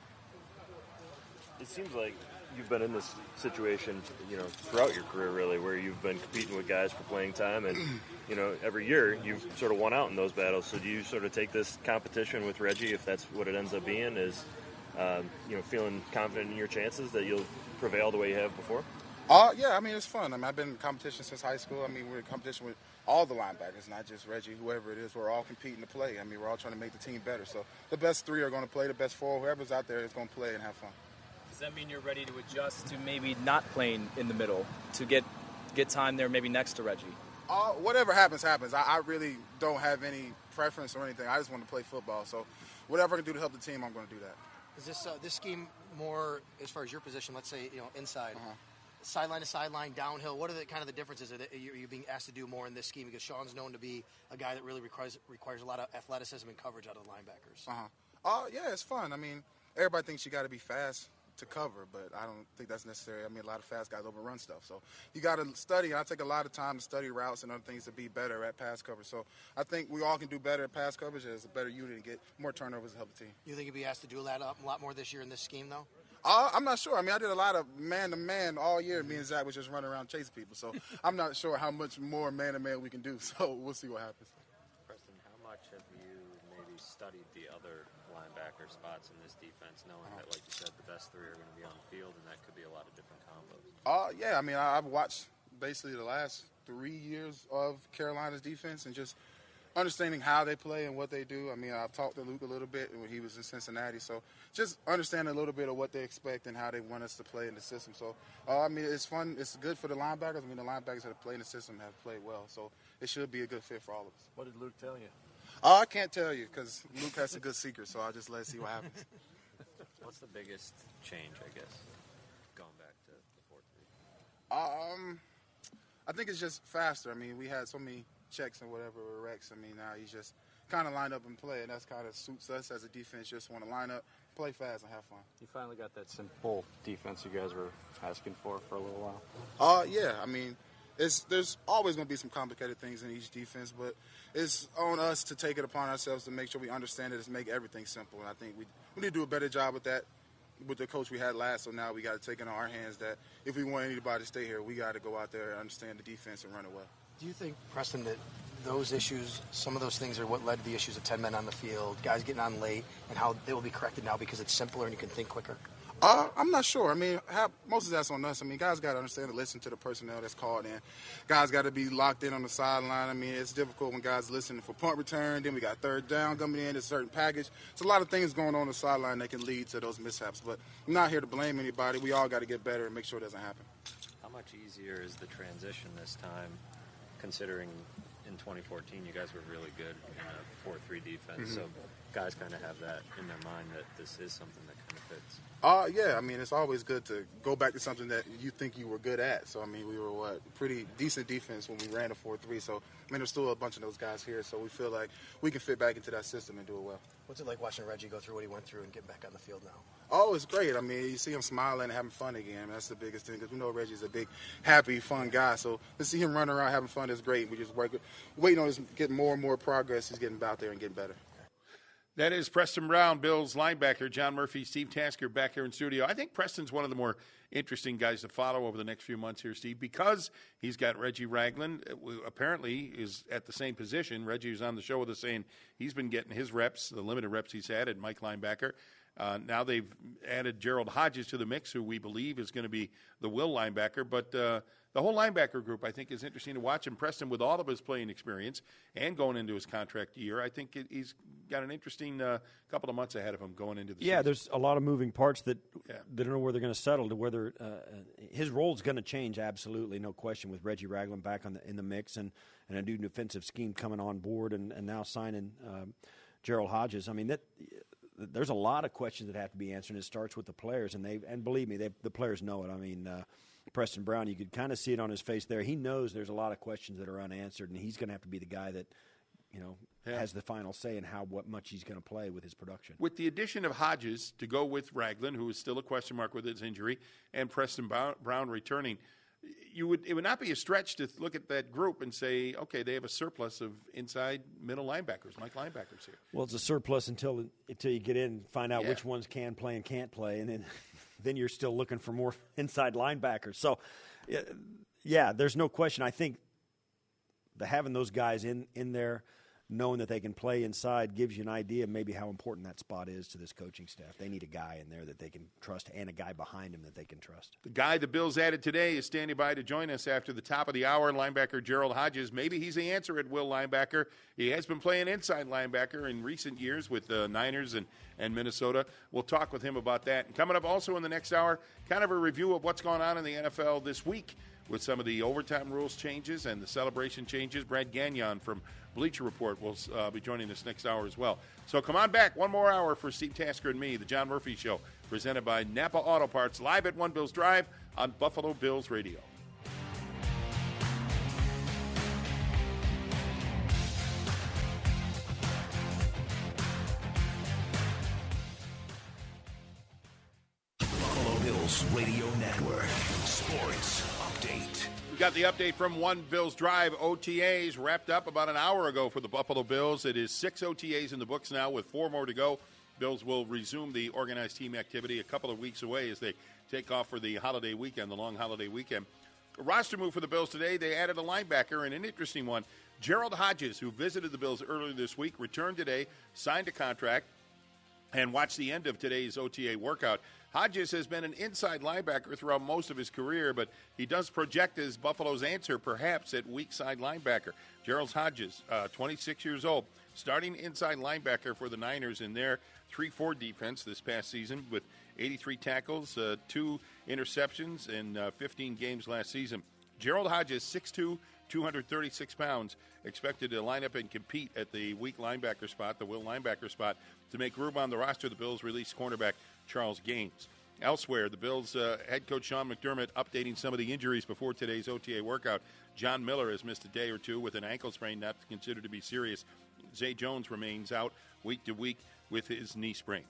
It seems like you've been in this situation, throughout your career, really, where you've been competing with guys for playing time, and every year you've sort of won out in those battles. So do you sort of take this competition with Reggie, if that's what it ends up being, is feeling confident in your chances that you'll prevail the way you have before? Yeah, I mean, it's fun. I mean, I've been in competition since high school. I mean, we're in competition with all the linebackers, not just Reggie, whoever it is. We're all competing to play. I mean, we're all trying to make the team better. So the best 3 are going to play, the best 4, whoever's out there is going to play and have fun. Does that mean you're ready to adjust to maybe not playing in the middle, to get time there maybe next to Reggie? Whatever happens, happens. I really don't have any preference or anything. I just want to play football. So whatever I can do to help the team, I'm going to do that. Is this scheme more, as far as your position, let's say, inside, sideline to sideline, downhill? What are the kind of the differences that you're being asked to do more in this scheme? Because Sean's known to be a guy that really requires a lot of athleticism and coverage out of the linebackers. Yeah, it's fun. I mean, everybody thinks you got to be fast to cover, but I don't think that's necessary. I mean, a lot of fast guys overrun stuff. So you got to study. I take a lot of time to study routes and other things to be better at pass coverage. So I think we all can do better at pass coverage as a better unit and get more turnovers to help the team. You think you'll be asked to do a lot more this year in this scheme, though? I'm not sure. I mean, I did a lot of man-to-man all year. Me and Zach was just running around chasing people. So I'm not sure how much more man-to-man we can do. So we'll see what happens. Preston, how much have you maybe studied the other linebacker spots in this defense, knowing that, like you said, the best 3 are going to be on the field, and that could be a lot of different combos? Yeah, I mean, I've watched basically the last 3 years of Carolina's defense and just understanding how they play and what they do. I mean, I've talked to Luke a little bit when he was in Cincinnati, so just understanding a little bit of what they expect and how they want us to play in the system. So, I mean, it's fun. It's good for the linebackers. I mean, the linebackers that have played in the system have played well, so it should be a good fit for all of us. What did Luke tell you? I can't tell you because Luke has some good secrets, so I'll just let see what happens. What's the biggest change, I guess, going back to the 4-3? I think it's just faster. I mean, we had so many checks and whatever with Rex. I mean, now he's just kind of line up and play, and that's kind of suits us as a defense. Just want to line up, play fast, and have fun. You finally got that simple defense you guys were asking for a little while. Yeah. I mean, there's always going to be some complicated things in each defense, but it's on us to take it upon ourselves to make sure we understand it and make everything simple. And I think we need to do a better job with that with the coach we had last. So now we got to take it in our hands that if we want anybody to stay here, we got to go out there and understand the defense and run it well. Do you think, Preston, that those issues, some of those things are what led to the issues of 10 men on the field, guys getting on late, and how they will be corrected now because it's simpler and you can think quicker? I'm not sure. I mean, most of that's on us. I mean, guys got to understand and listen to the personnel that's called in. Guys got to be locked in on the sideline. I mean, it's difficult when guys listen for punt return. Then we got third down coming in, a certain package. It's a lot of things going on the sideline that can lead to those mishaps. But I'm not here to blame anybody. We all got to get better and make sure it doesn't happen. How much easier is the transition this time, considering in 2014 you guys were really good in a 4-3 defense? So guys kind of have that in their mind that this is something that kind of fits. Yeah, I mean, it's always good to go back to something that you think you were good at. So, I mean, we were, pretty decent defense when we ran a 4-3. So, I mean, there's still a bunch of those guys here. So, we feel like we can fit back into that system and do it well. What's it like watching Reggie go through what he went through and getting back on the field now? Oh, it's great. I mean, you see him smiling and having fun again. I mean, that's the biggest thing because we know Reggie's a big, happy, fun guy. So, to see him running around having fun is great. We just waiting on his getting more and more progress. He's getting out there and getting better. That is Preston Brown, Bills linebacker. John Murphy, Steve Tasker back here in studio. I think Preston's one of the more interesting guys to follow over the next few months here, Steve, because he's got Reggie Ragland, who apparently is at the same position. Reggie was on the show with us saying he's been getting his reps, the limited reps he's had at Mike linebacker. Now they've added Gerald Hodges to the mix, who we believe is going to be the will linebacker. But the whole linebacker group, I think, is interesting to watch. And Preston, with all of his playing experience and going into his contract year, I think he's got an interesting couple of months ahead of him going into the season. There's a lot of moving parts that they don't know where they're going to settle, to whether his role is going to change, absolutely, no question, with Reggie Ragland back in the mix and a new defensive scheme coming on board and now signing Gerald Hodges. I mean, there's a lot of questions that have to be answered, and it starts with the players. And believe me, the players know it. I mean, Preston Brown, you could kind of see it on his face there. He knows there's a lot of questions that are unanswered, and he's going to have to be the guy that, has the final say in what much he's going to play with his production. With the addition of Hodges to go with Ragland, who is still a question mark with his injury, and Preston Brown returning, it would not be a stretch to look at that group and say, okay, they have a surplus of inside middle linebackers, Mike linebackers here. Well, it's a surplus until you get in and find out which ones can play and can't play, and then you're still looking for more inside linebackers. So, there's no question. I think having those guys in there, knowing that they can play inside, gives you an idea of maybe how important that spot is to this coaching staff. They need a guy in there that they can trust and a guy behind him that they can trust. The guy the Bills added today is standing by to join us after the top of the hour, linebacker Gerald Hodges. Maybe he's the answer at will linebacker. He has been playing inside linebacker in recent years with the Niners and Minnesota. We'll talk with him about that. And coming up also in the next hour, kind of a review of what's going on in the NFL this week with some of the overtime rules changes and the celebration changes. Brad Gagnon from Bleacher Report will be joining us next hour as well. So come on back. One more hour for Steve Tasker and me, The John Murphy Show, presented by Napa Auto Parts, live at One Bills Drive on Buffalo Bills Radio. Buffalo Bills Radio Network. Sports Update. We got the update from One Bills Drive. OTAs wrapped up about an hour ago for the Buffalo Bills. It is 6 OTAs in the books now with 4 more to go. Bills will resume the organized team activity a couple of weeks away as they take off for the holiday weekend, the long holiday weekend. A roster move for the Bills today. They added a linebacker, and an interesting one. Gerald Hodges, who visited the Bills earlier this week, returned today, signed a contract, and watched the end of today's OTA workout. Hodges has been an inside linebacker throughout most of his career, but he does project as Buffalo's answer perhaps at weak side linebacker. Gerald Hodges, 26 years old, starting inside linebacker for the Niners in their 3-4 defense this past season with 83 tackles, 2 interceptions in 15 games last season. Gerald Hodges, 6'2", 236 pounds, expected to line up and compete at the weak linebacker spot, the will linebacker spot, to make room on the roster. The Bills released cornerback Charles Gaines. Elsewhere, the Bills head coach Sean McDermott updating some of the injuries before today's OTA workout. John Miller has missed a day or two with an ankle sprain not considered to be serious. Zay Jones remains out week to week with his knee sprain.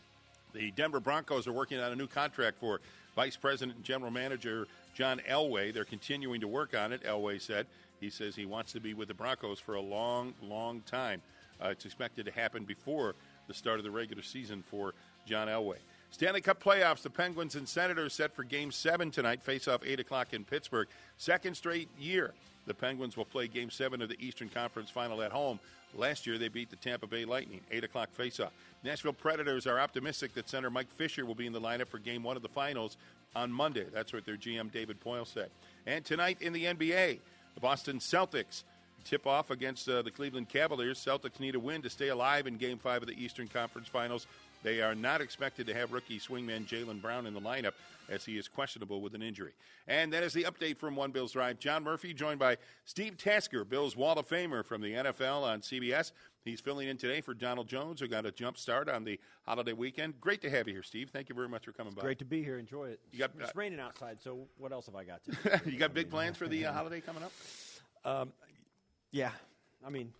The Denver Broncos are working on a new contract for Vice President and General Manager John Elway. They're continuing to work on it, Elway said. He says he wants to be with the Broncos for a long, long time. It's expected to happen before the start of the regular season for John Elway. Stanley Cup playoffs, the Penguins and Senators set for Game 7 tonight, face-off 8 o'clock in Pittsburgh. Second straight year, the Penguins will play Game 7 of the Eastern Conference Final at home. Last year, they beat the Tampa Bay Lightning, 8 o'clock face-off. Nashville Predators are optimistic that center Mike Fisher will be in the lineup for Game 1 of the Finals on Monday. That's what their GM David Poile said. And tonight in the NBA, the Boston Celtics tip-off against the Cleveland Cavaliers. Celtics need a win to stay alive in Game 5 of the Eastern Conference Finals. They are not expected to have rookie swingman Jaylen Brown in the lineup as he is questionable with an injury. And that is the update from One Bills Drive. John Murphy joined by Steve Tasker, Bills Wall of Famer from the NFL on CBS. He's filling in today for Donald Jones, who got a jump start on the holiday weekend. Great to have you here, Steve. Thank you very much for coming by. Great to be here. Enjoy it. It's raining outside, so what else have I got to? You got big plans for the holiday coming up? Yeah. I mean,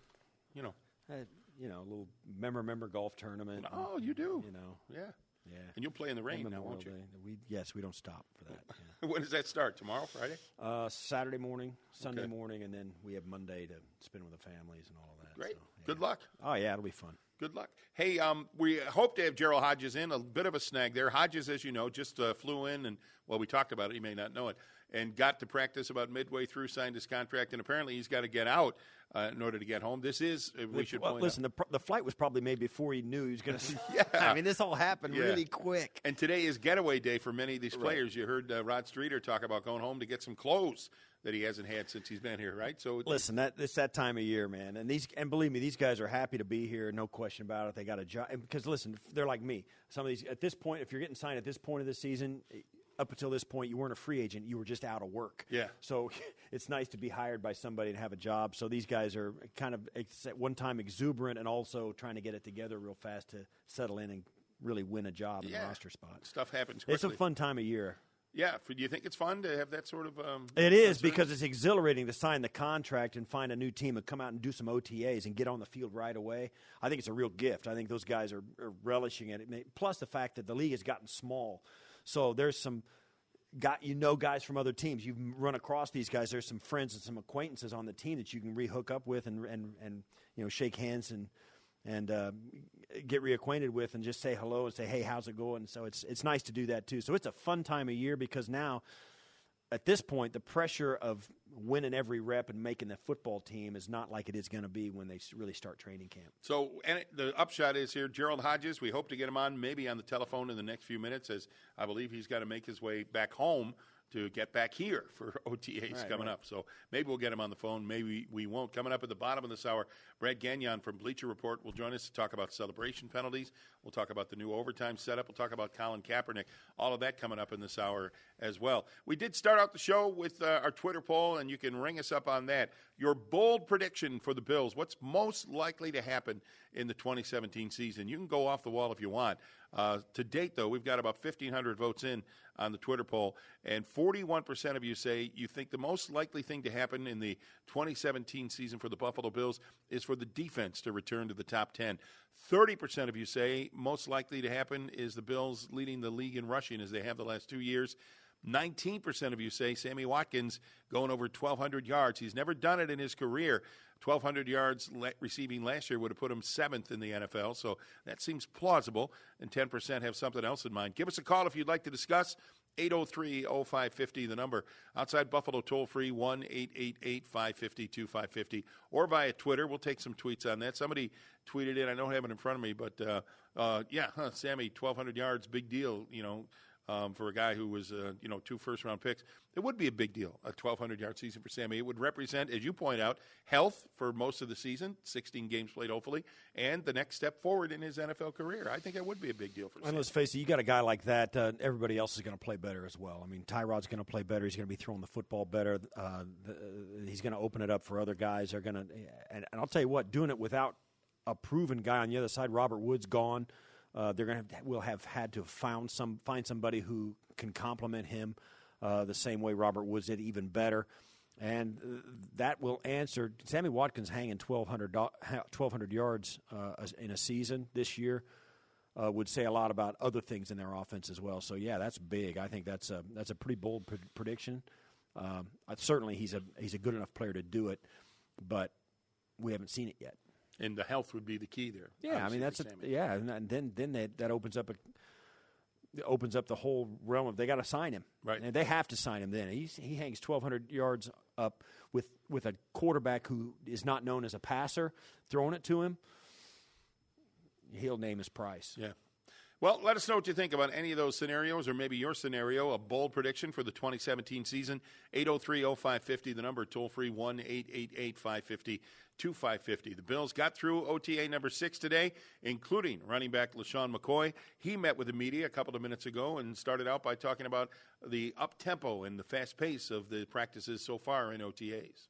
a little member golf tournament. Oh, you do? Yeah. Yeah. And you'll play in the rain now, won't you? Yes, we don't stop for that. Yeah. When does that start? Tomorrow, Friday? Saturday morning, Sunday morning, and then we have Monday to spend with the families and all of that. Great. So, yeah. Good luck. Oh, yeah, it'll be fun. Good luck. Hey, we hope to have Gerald Hodges in. A bit of a snag there. Hodges, as you know, just flew in and, well, we talked about it. He may not know it. And got to practice about midway through, signed his contract, and apparently he's got to get out in order to get home. This is, we should point out. The flight was probably made before he knew he was going to see. Yeah. I mean, this all happened really quick. And today is getaway day for many of these players. You heard Rod Streeter talk about going home to get some clothes that he hasn't had since he's been here, right? So listen, it's that time of year, man. And believe me, these guys are happy to be here, no question about it. They got a job. Because, listen, they're like me. Some of these, at this point, if you're getting signed at this point of the season, up until this point, you weren't a free agent. You were just out of work. Yeah. So it's nice to be hired by somebody and have a job. So these guys are kind of at one time exuberant and also trying to get it together real fast to settle in and really win a job in the roster spot. Stuff happens quickly. It's a fun time of year. Yeah. Do you think it's fun to have that sort of It is, because it's exhilarating to sign the contract and find a new team and come out and do some OTAs and get on the field right away. I think it's a real gift. I think those guys are relishing it. Plus the fact that the league has gotten small. So there's some guys from other teams. You've run across these guys. There's some friends and some acquaintances on the team that you can rehook up with and shake hands and get reacquainted with and just say hello and say, hey, how's it going? So it's nice to do that too. So it's a fun time of year because now at this point the pressure of winning every rep and making the football team is not like it is going to be when they really start training camp. So and the upshot is here, Gerald Hodges, we hope to get him on maybe on the telephone in the next few minutes, as I believe he's got to make his way back home to get back here for OTAs coming up. So maybe we'll get him on the phone. Maybe we won't. Coming up at the bottom of this hour, Brad Gagnon from Bleacher Report will join us to talk about celebration penalties. We'll talk about the new overtime setup. We'll talk about Colin Kaepernick. All of that coming up in this hour as well. We did start out the show with our Twitter poll, and you can ring us up on that. Your bold prediction for the Bills. What's most likely to happen in the 2017 season? You can go off the wall if you want. To date, though, we've got about 1,500 votes in on the Twitter poll, and 41% of you say you think the most likely thing to happen in the 2017 season for the Buffalo Bills is for the defense to return to the top 10. 30% of you say most likely to happen is the Bills leading the league in rushing as they have the last 2 years. 19% of you say Sammy Watkins going over 1,200 yards. He's never done it in his career. 1,200 yards receiving last year would have put him 7th in the NFL, so that seems plausible, and 10% have something else in mind. Give us a call if you'd like to discuss. 803-0550, the number. Outside Buffalo, toll-free, 1-888-550-2550, or via Twitter. We'll take some tweets on that. Somebody tweeted in, I don't have it in front of me, but, Sammy, 1,200 yards, big deal, for a guy who was, 2 first-round picks. It would be a big deal, a 1,200-yard season for Sammy. It would represent, as you point out, health for most of the season, 16 games played, hopefully, and the next step forward in his NFL career. I think it would be a big deal for Sammy. And let's face it, you got a guy like that, everybody else is going to play better as well. I mean, Tyrod's going to play better. He's going to be throwing the football better. He's going to open it up for other guys. They're going to, and I'll tell you what, doing it without a proven guy on the other side, Robert Woods gone. Will have had to find somebody who can complement him the same way Robert Woods did, even better, and that will answer. Sammy Watkins hanging 1,200 yards in a season this year would say a lot about other things in their offense as well. So yeah, that's big. I think that's a pretty bold prediction. Certainly, he's a good enough player to do it, but we haven't seen it yet. And the health would be the key there. Yeah, I mean and then that opens up the whole realm of they got to sign him, right? And they have to sign him. Then he hangs 1,200 yards up with a quarterback who is not known as a passer throwing it to him. He'll name his price. Yeah. Well, let us know what you think about any of those scenarios, or maybe your scenario, a bold prediction for the 2017 season. 803-0550, the number, toll-free, 1-888-550-2550. The Bills got through OTA number 6 today, including running back LaShawn McCoy. He met with the media a couple of minutes ago and started out by talking about the up-tempo and the fast pace of the practices so far in OTAs.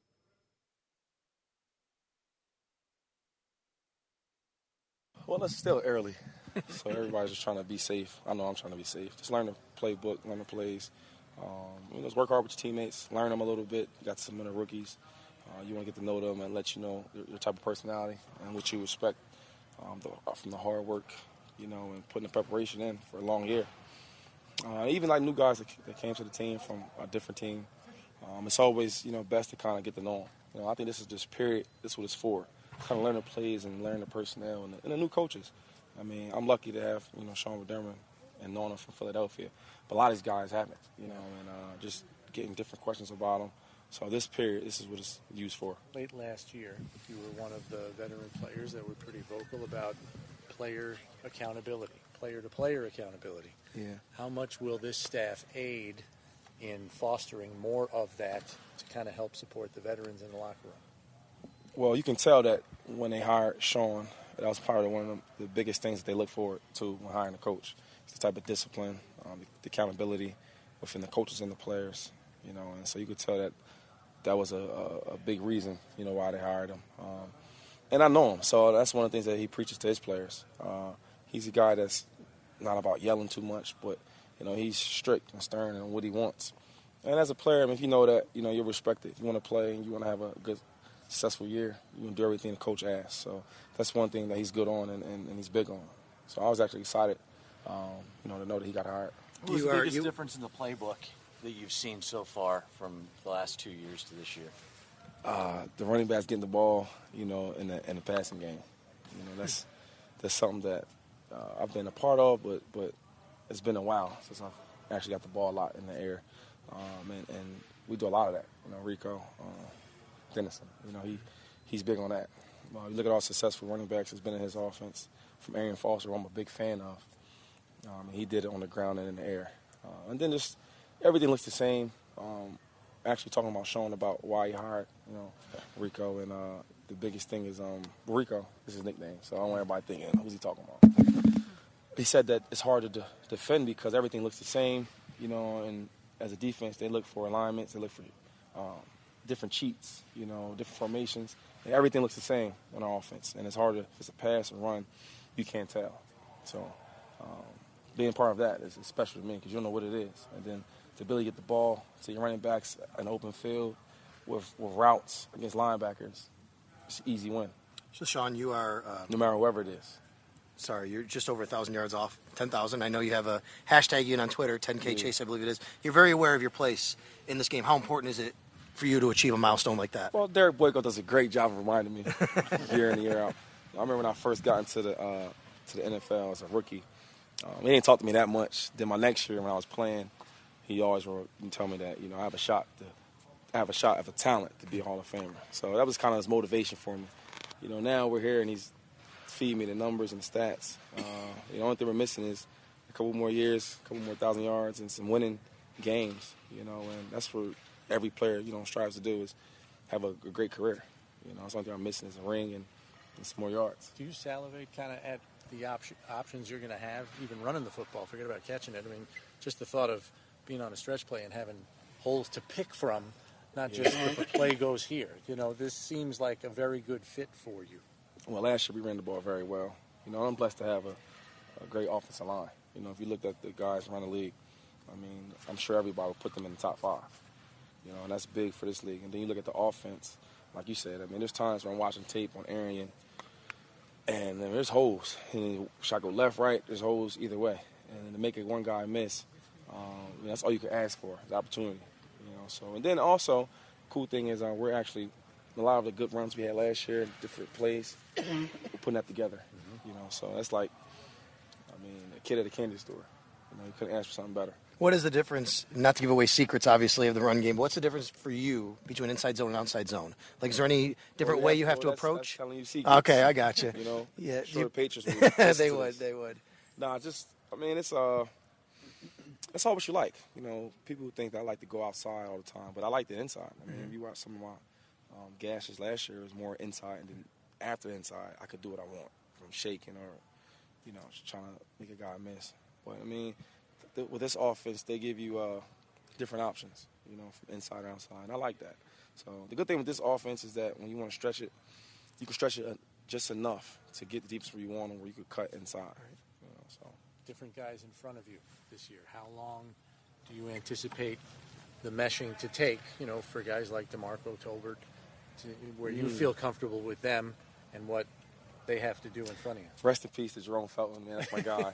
Well, it's still early, so everybody's just trying to be safe. I know I'm trying to be safe. Just learn the playbook, learn the plays. Just work hard with your teammates, learn them a little bit. You got some of the rookies. You want to get to know them and let you know your type of personality and what you expect from the hard work, and putting the preparation in for a long year. Even like new guys that came to the team from a different team, it's always, best to kind of get to know them. I think this is this period, this is what it's for. kind of learn the plays and learn the personnel and the new coaches. I mean, I'm lucky to have, Sean McDermott and knowing him from Philadelphia. But a lot of these guys haven't, and just getting different questions about them. So this period, this is what it's used for. Late last year, you were one of the veteran players that were pretty vocal about player accountability, player-to-player accountability. Yeah. How much will this staff aid in fostering more of that to kind of help support the veterans in the locker room? Well, you can tell that when they hired Sean, that was probably one of the biggest things that they look forward to when hiring a coach. It's the type of discipline, the accountability within the coaches and the players, and so you could tell that was a big reason, why they hired him. And I know him, so that's one of the things that he preaches to his players. He's a guy that's not about yelling too much, but, he's strict and stern in what he wants. And as a player, if you know that, you're respected. You want to play and you want to have a good, successful year, you can do everything the coach asks. So that's one thing that he's good on and he's big on. So I was actually excited, to know that he got hired. What was the biggest difference in the playbook that you've seen so far from the last 2 years to this year? The running backs getting the ball, in the passing game. That's something that I've been a part of, but it's been a while since I've actually got the ball a lot in the air. And we do a lot of that. Rico, Dennison, he's big on that. You look at all successful running backs that's been in his offense, from Arian Foster, who I'm a big fan of. He did it on the ground and in the air. And then just everything looks the same. Actually talking about Sean about why he hired, Rico, and the biggest thing is Rico is his nickname, so I don't want everybody thinking, who's he talking about? He said that it's hard to defend because everything looks the same, and as a defense, they look for alignments, they look for different cheats, different formations, and everything looks the same on our offense, and it's hard if it's a pass or run, you can't tell. So being part of that is special to me because you don't know what it is, and then the ability to get the ball to your running backs in open field with routes against linebackers, it's an easy win. So, Sean, you are... no matter whoever it is. Sorry, you're just over 1,000 yards off, 10,000. I know you have a hashtag you in on Twitter, 10K Chase, I believe it is. You're very aware of your place in this game. How important is it for you to achieve a milestone like that? Well, Derek Boyko does a great job of reminding me year in and year out. I remember when I first got into the NFL as a rookie, he didn't talk to me that much. Then my next year when I was playing, he always would tell me that, I have a shot of a talent to be a Hall of Famer. So that was kind of his motivation for me. Now we're here and he's feeding me the numbers and the stats. The only thing we're missing is a couple more years, a couple more 1,000 yards, and some winning games. And that's what every player, strives to do is have a great career. That's the only thing I'm missing is a ring and some more yards. Do you salivate kind of at the options you're going to have, even running the football? Forget about catching it. I mean, just the thought of being on a stretch play and having holes to pick from, not just if a play goes here. This seems like a very good fit for you. Well, last year we ran the ball very well. I'm blessed to have a great offensive line. If you looked at the guys around the league, I'm sure everybody would put them in the top 5. And that's big for this league. And then you look at the offense, like you said. There's times when I'm watching tape on Arian, and there's holes. And should I go left, right? There's holes either way. And to make it one guy miss, that's all you can ask for, the opportunity. So, and then also, cool thing is we're actually a lot of the good runs we had last year, different plays, we're putting that together. So that's like, a kid at a candy store. You couldn't ask for something better. What is the difference, not to give away secrets, obviously, of the run game, but what's the difference for you between inside zone and outside zone? Like, is there any different way you have to approach? That's telling you secrets. Okay, I got you. Yeah, sure, Patriots would. They would. Nah, it's that's all what you like. People who think that I like to go outside all the time, but I like the inside. If you watch some of my gashes last year, it was more inside, and then after the inside, I could do what I want, from shaking or, just trying to make a guy miss. But, with this offense, they give you different options, from inside to outside, and I like that. So the good thing with this offense is that when you want to stretch it, you can stretch it just enough to get the deepest where you want them, where you could cut inside. Different guys in front of you this year. How long do you anticipate the meshing to take, for guys like DeMarco Tolbert, where you feel comfortable with them and what they have to do in front of you? Rest in peace to Jerome Felton, man. That's my guy.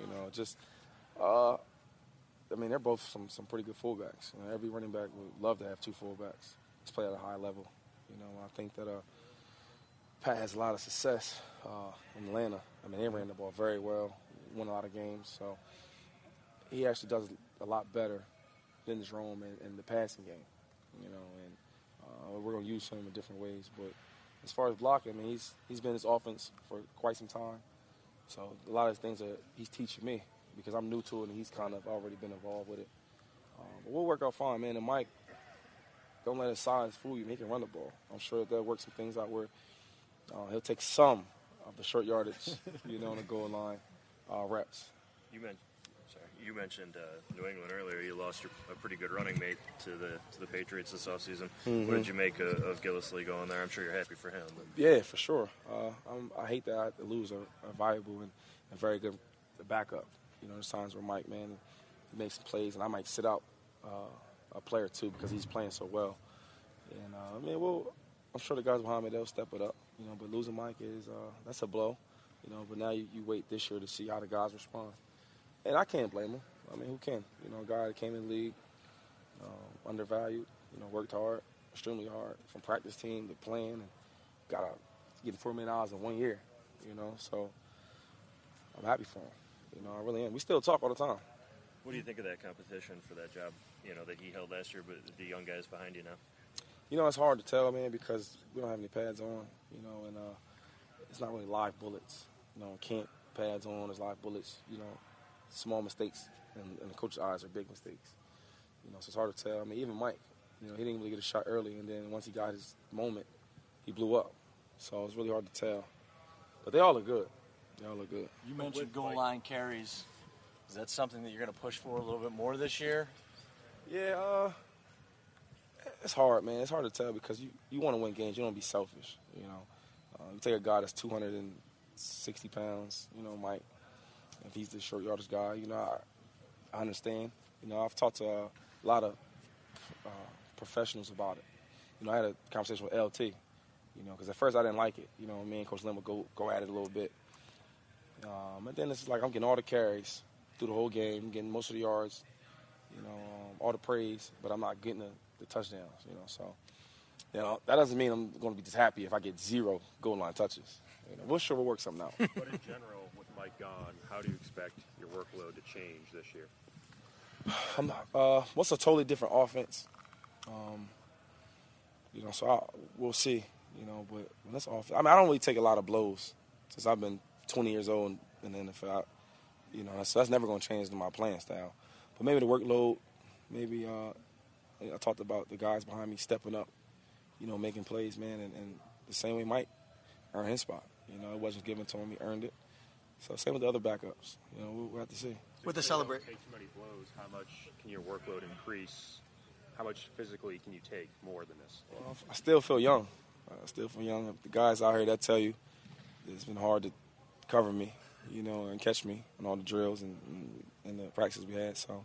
They're both some pretty good fullbacks. Every running back would love to have 2 fullbacks. Let's play at a high level. I think that Pat has a lot of success in Atlanta. I mean, they ran the ball very well, won a lot of games. So he actually does a lot better than Jerome in the passing game, you know. And we're going to use him in different ways. But as far as blocking, I mean, he's been in this offense for quite some time. So a lot of things that he's teaching me because I'm new to it and he's kind of already been involved with it. But we'll work out fine, man. And Mike, don't let his size fool you. He can run the ball. I'm sure that they'll work some things out where he'll take some of the short yardage, you know, on the goal line reps. You mentioned New England earlier. You lost a pretty good running mate to the Patriots this offseason. Mm-hmm. What did you make of Gillislee going there? I'm sure you're happy for him. Yeah, for sure. I hate that I have to lose a valuable and a very good backup. You know, there's times where Mike, man, he makes some plays, and I might sit out a player or two because he's playing so well. And, I mean, I'm sure the guys behind me, they'll step it up. You know, but losing Mike that's a blow. You know, but now you wait this year to see how the guys respond. And I can't blame him. I mean, who can? You know, a guy that came in the league, undervalued, you know, worked hard, extremely hard, from practice team to playing, and got getting $4 million in 1 year, you know. So I'm happy for him. You know, I really am. We still talk all the time. What do you think of that competition for that job, you know, that he held last year, but the young guys behind you now? You know, it's hard to tell, man, because we don't have any pads on, you know, and it's not really live bullets. You know, can't pads on, there's live bullets, you know. Small mistakes in the coach's eyes are big mistakes. You know, so it's hard to tell. I mean, even Mike, you know, he didn't really get a shot early, and then once he got his moment, he blew up. So it's really hard to tell. But they all look good. They all look good. You mentioned goal line carries. Is that something that you're going to push for a little bit more this year? Yeah, it's hard, man. It's hard to tell because you want to win games. You don't want to be selfish, you know. You take a guy that's 260 pounds, you know, Mike. If he's the short yardage guy, you know, I understand. You know, I've talked to a lot of professionals about it. You know, I had a conversation with LT, you know, because at first I didn't like it. You know, me and Coach Lynn would go at it a little bit. And then it's like I'm getting all the carries through the whole game, I'm getting most of the yards, you know, all the praise, but I'm not getting the touchdowns, you know. So, you know, that doesn't mean I'm going to be just happy if I get 0 goal line touches. You know, we'll work something out. But in general, with Mike gone, how do you expect your workload to change this year? What's a totally different offense? You know, so we'll see. You know, but when this offense, I mean, I don't really take a lot of blows since I've been 20 years old in the NFL. You know, so that's never going to change my playing style. But maybe the workload, maybe I talked about the guys behind me stepping up, you know, making plays, man, and the same way Mike earned his spot. You know, it wasn't given to him; he earned it. So same with the other backups. You know, we'll have to see. With the celebration, take too many blows. How much can your workload increase? How much physically can you take more than this? Well, I still feel young. The guys out here that tell you it's been hard to cover me, you know, and catch me on all the drills and the practices we had. So,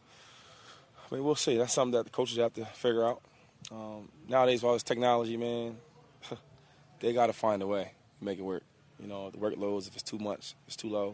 I mean, we'll see. That's something that the coaches have to figure out. Nowadays, with all this technology, man, they got to find a way to make it work. You know, the workloads, if it's too much, if it's too low,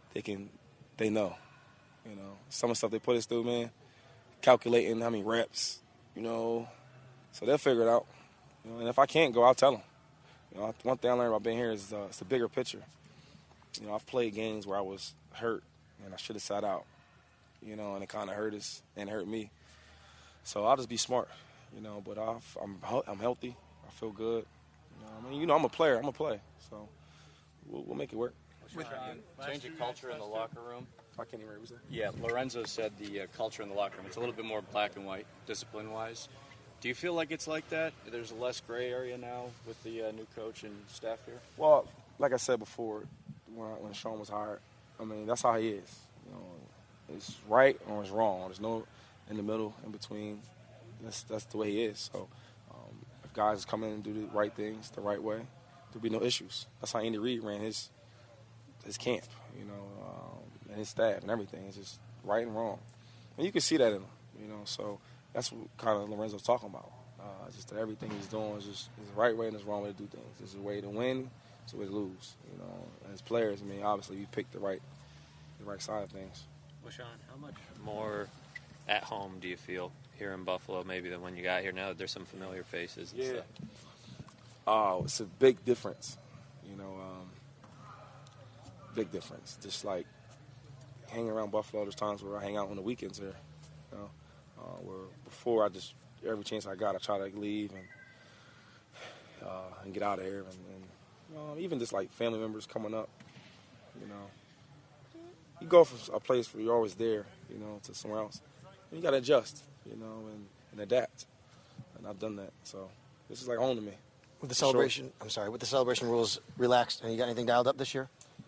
they know. You know, some of the stuff they put us through, man, calculating how many reps, you know, so they'll figure it out. You know, and if I can't go, I'll tell them. You know, one thing I learned about being here is it's the bigger picture. You know, I've played games where I was hurt and I should have sat out, you know, and it kind of hurt us and hurt me. So I'll just be smart, you know, but I'm healthy. I feel good. You know, I mean, you know, I'm a player. I'm going to play. So we'll make it work. With change of culture in the locker room. I can't even remember what you said. Yeah, Lorenzo said the culture in the locker room. It's a little bit more black and white, discipline-wise. Do you feel like it's like that? There's a less gray area now with the new coach and staff here? Well, like I said before, when Sean was hired, I mean, that's how he is. You know, it's right or it's wrong. There's no in the middle, in between. That's the way he is. So if guys come in and do the right things the right way, there'll be no issues. That's how Andy Reid ran his camp, you know, and his staff and everything. It's just right and wrong. And you can see that in him, you know. So that's what kind of Lorenzo's talking about. Just that everything he's doing is just the right way and the wrong way to do things. There's a way to win, there's a way to lose, you know. And as players, I mean, obviously we picked the right side of things. Well, Sean, how much more at home do you feel here in Buffalo maybe than when you got here? Now that there's some familiar faces and stuff. Oh, it's a big difference. Big difference. Just like hanging around Buffalo, there's times where I hang out on the weekends here. Where before every chance I got, I try to leave and get out of here. And even just like family members coming up, you go from a place where you're always there, to somewhere else. And you got to adjust, and adapt. And I've done that. So this is like home to me. With the celebration, with the celebration rules relaxed, and you got anything dialed up this year?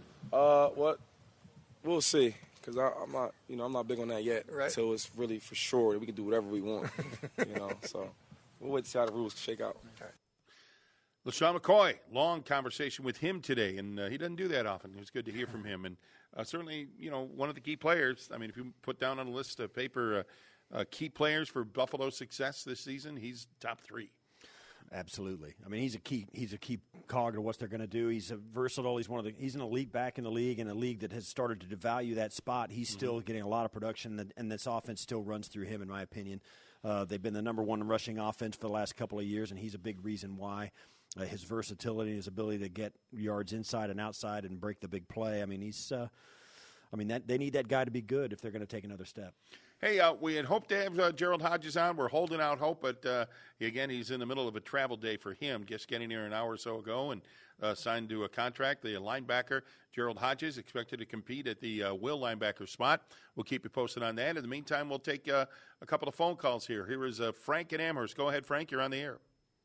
We'll see. Because I'm not big on that yet. Right. Until it's really for sure that we can do whatever we want. So we'll wait to see how the rules shake out. Okay. LeSean McCoy, long conversation with him today, and he doesn't do that often. It was good to hear from him. And certainly, one of the key players. I mean, if you put down on a list of paper key players for Buffalo's success this season, he's top 3. Absolutely. I mean, he's a key cog to what they're going to do. He's versatile. He's an elite back in the league, in a league that has started to devalue that spot. He's still getting a lot of production, and this offense still runs through him, in my opinion. They've been the number 1 rushing offense for the last couple of years, and he's a big reason why. His versatility, his ability to get yards inside and outside and break the big play. I mean, they need that guy to be good if they're going to take another step. Hey, we had hoped to have Gerald Hodges on. We're holding out hope, but again, he's in the middle of a travel day for him, just getting here an hour or so ago and signed to a contract. The linebacker, Gerald Hodges, expected to compete at the will linebacker spot. We'll keep you posted on that. In the meantime, we'll take a couple of phone calls here. Here is Frank in Amherst. Go ahead, Frank. You're on the air.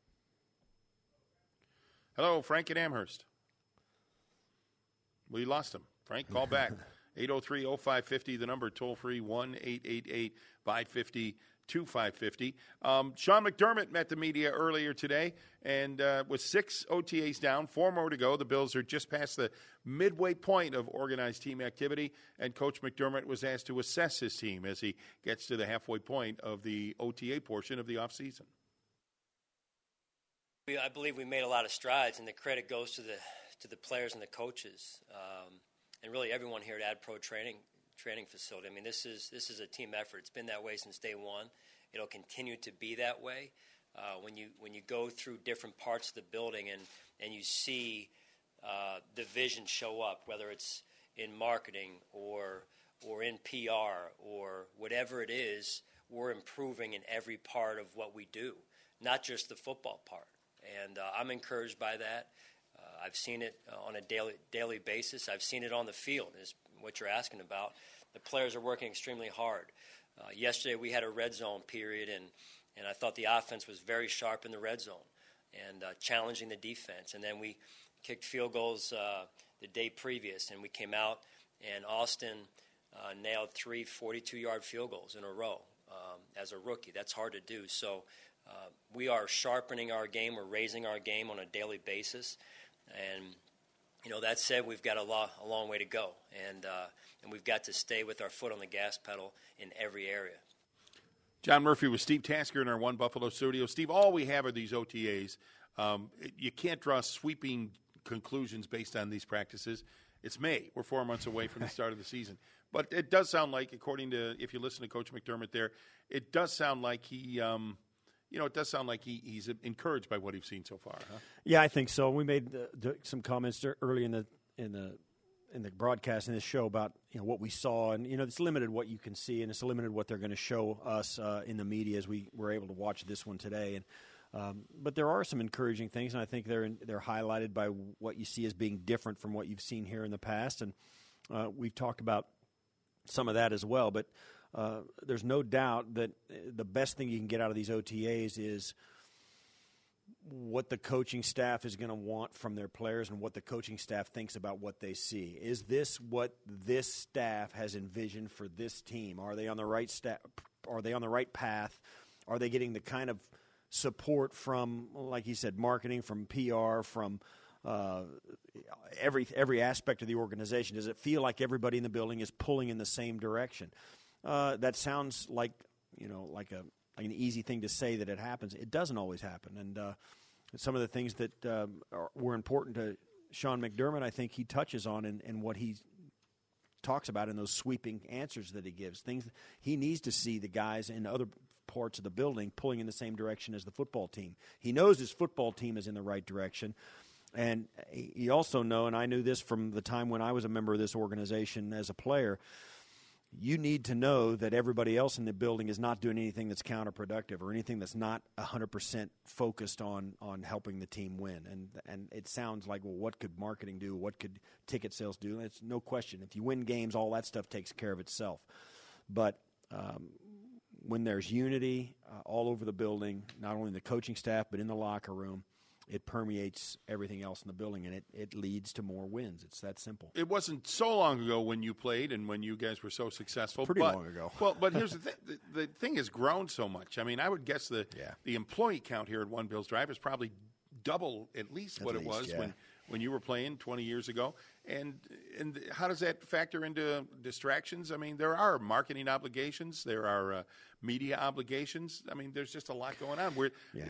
Hello, Frank in Amherst. We lost him. Frank, call back. 803-0550, the number, toll-free, 1-888-550-2550. Sean McDermott met the media earlier today, and with 6 OTAs down, 4 more to go. The Bills are just past the midway point of organized team activity, and Coach McDermott was asked to assess his team as he gets to the halfway point of the OTA portion of the offseason. I believe we made a lot of strides, and the credit goes to the players and the coaches. And really everyone here at AdPro training facility. I mean, this is a team effort. It's been that way since day one. It'll continue to be that way. When you go through different parts of the building and you see the vision show up, whether it's in marketing or in PR or whatever it is, we're improving in every part of what we do, not just the football part. And I'm encouraged by that. I've seen it on a daily basis. I've seen it on the field, is what you're asking about. The players are working extremely hard. Yesterday we had a red zone period, and I thought the offense was very sharp in the red zone and challenging the defense. And then we kicked field goals the day previous, and we came out, and Austin nailed 3 42-yard field goals in a row as a rookie. That's hard to do. So we are sharpening our game. We're raising our game on a daily basis. And, that said, we've got a long way to go. And we've got to stay with our foot on the gas pedal in every area. John Murphy with Steve Tasker in our One Buffalo studio. Steve, all we have are these OTAs. You can't draw sweeping conclusions based on these practices. It's May. We're 4 months away from the start of the season. But it does sound like, according to, if you listen to Coach McDermott there, it does sound like he he's encouraged by what he's seen so far. Huh? Yeah, I think so. We made some comments early in the broadcast in this show about what we saw, and it's limited what you can see, and it's limited what they're going to show us in the media as we were able to watch this one today. And but there are some encouraging things, and I think they're highlighted by what you see as being different from what you've seen here in the past, and we've talked about some of that as well, but. There's no doubt that the best thing you can get out of these OTAs is what the coaching staff is going to want from their players and what the coaching staff thinks about what they see. Is this what this staff has envisioned for this team? Are they on the right Are they on the right path? Are they getting the kind of support from, like you said, marketing, from PR, from every aspect of the organization? Does it feel like everybody in the building is pulling in the same direction? That sounds like an easy thing to say that it happens. It doesn't always happen, and some of the things that were important to Sean McDermott, I think he touches on in what he talks about in those sweeping answers that he gives. Things he needs to see the guys in other parts of the building pulling in the same direction as the football team. He knows his football team is in the right direction. And you also know, and I knew this from the time when I was a member of this organization as a player, you need to know that everybody else in the building is not doing anything that's counterproductive or anything that's not 100% focused on helping the team win. And it sounds like, well, what could marketing do? What could ticket sales do? It's no question. If you win games, all that stuff takes care of itself. But when there's unity all over the building, not only in the coaching staff but in the locker room, it permeates everything else in the building, and it leads to more wins. It's that simple. It wasn't so long ago when you played and when you guys were so successful. Pretty long ago. Well, but here's the thing. The thing has grown so much. I mean, I would guess the employee count here at One Bills Drive is probably double at least what it was when you were playing 20 years ago. And how does that factor into distractions? I mean, there are marketing obligations. There are media obligations. I mean, there's just a lot going on.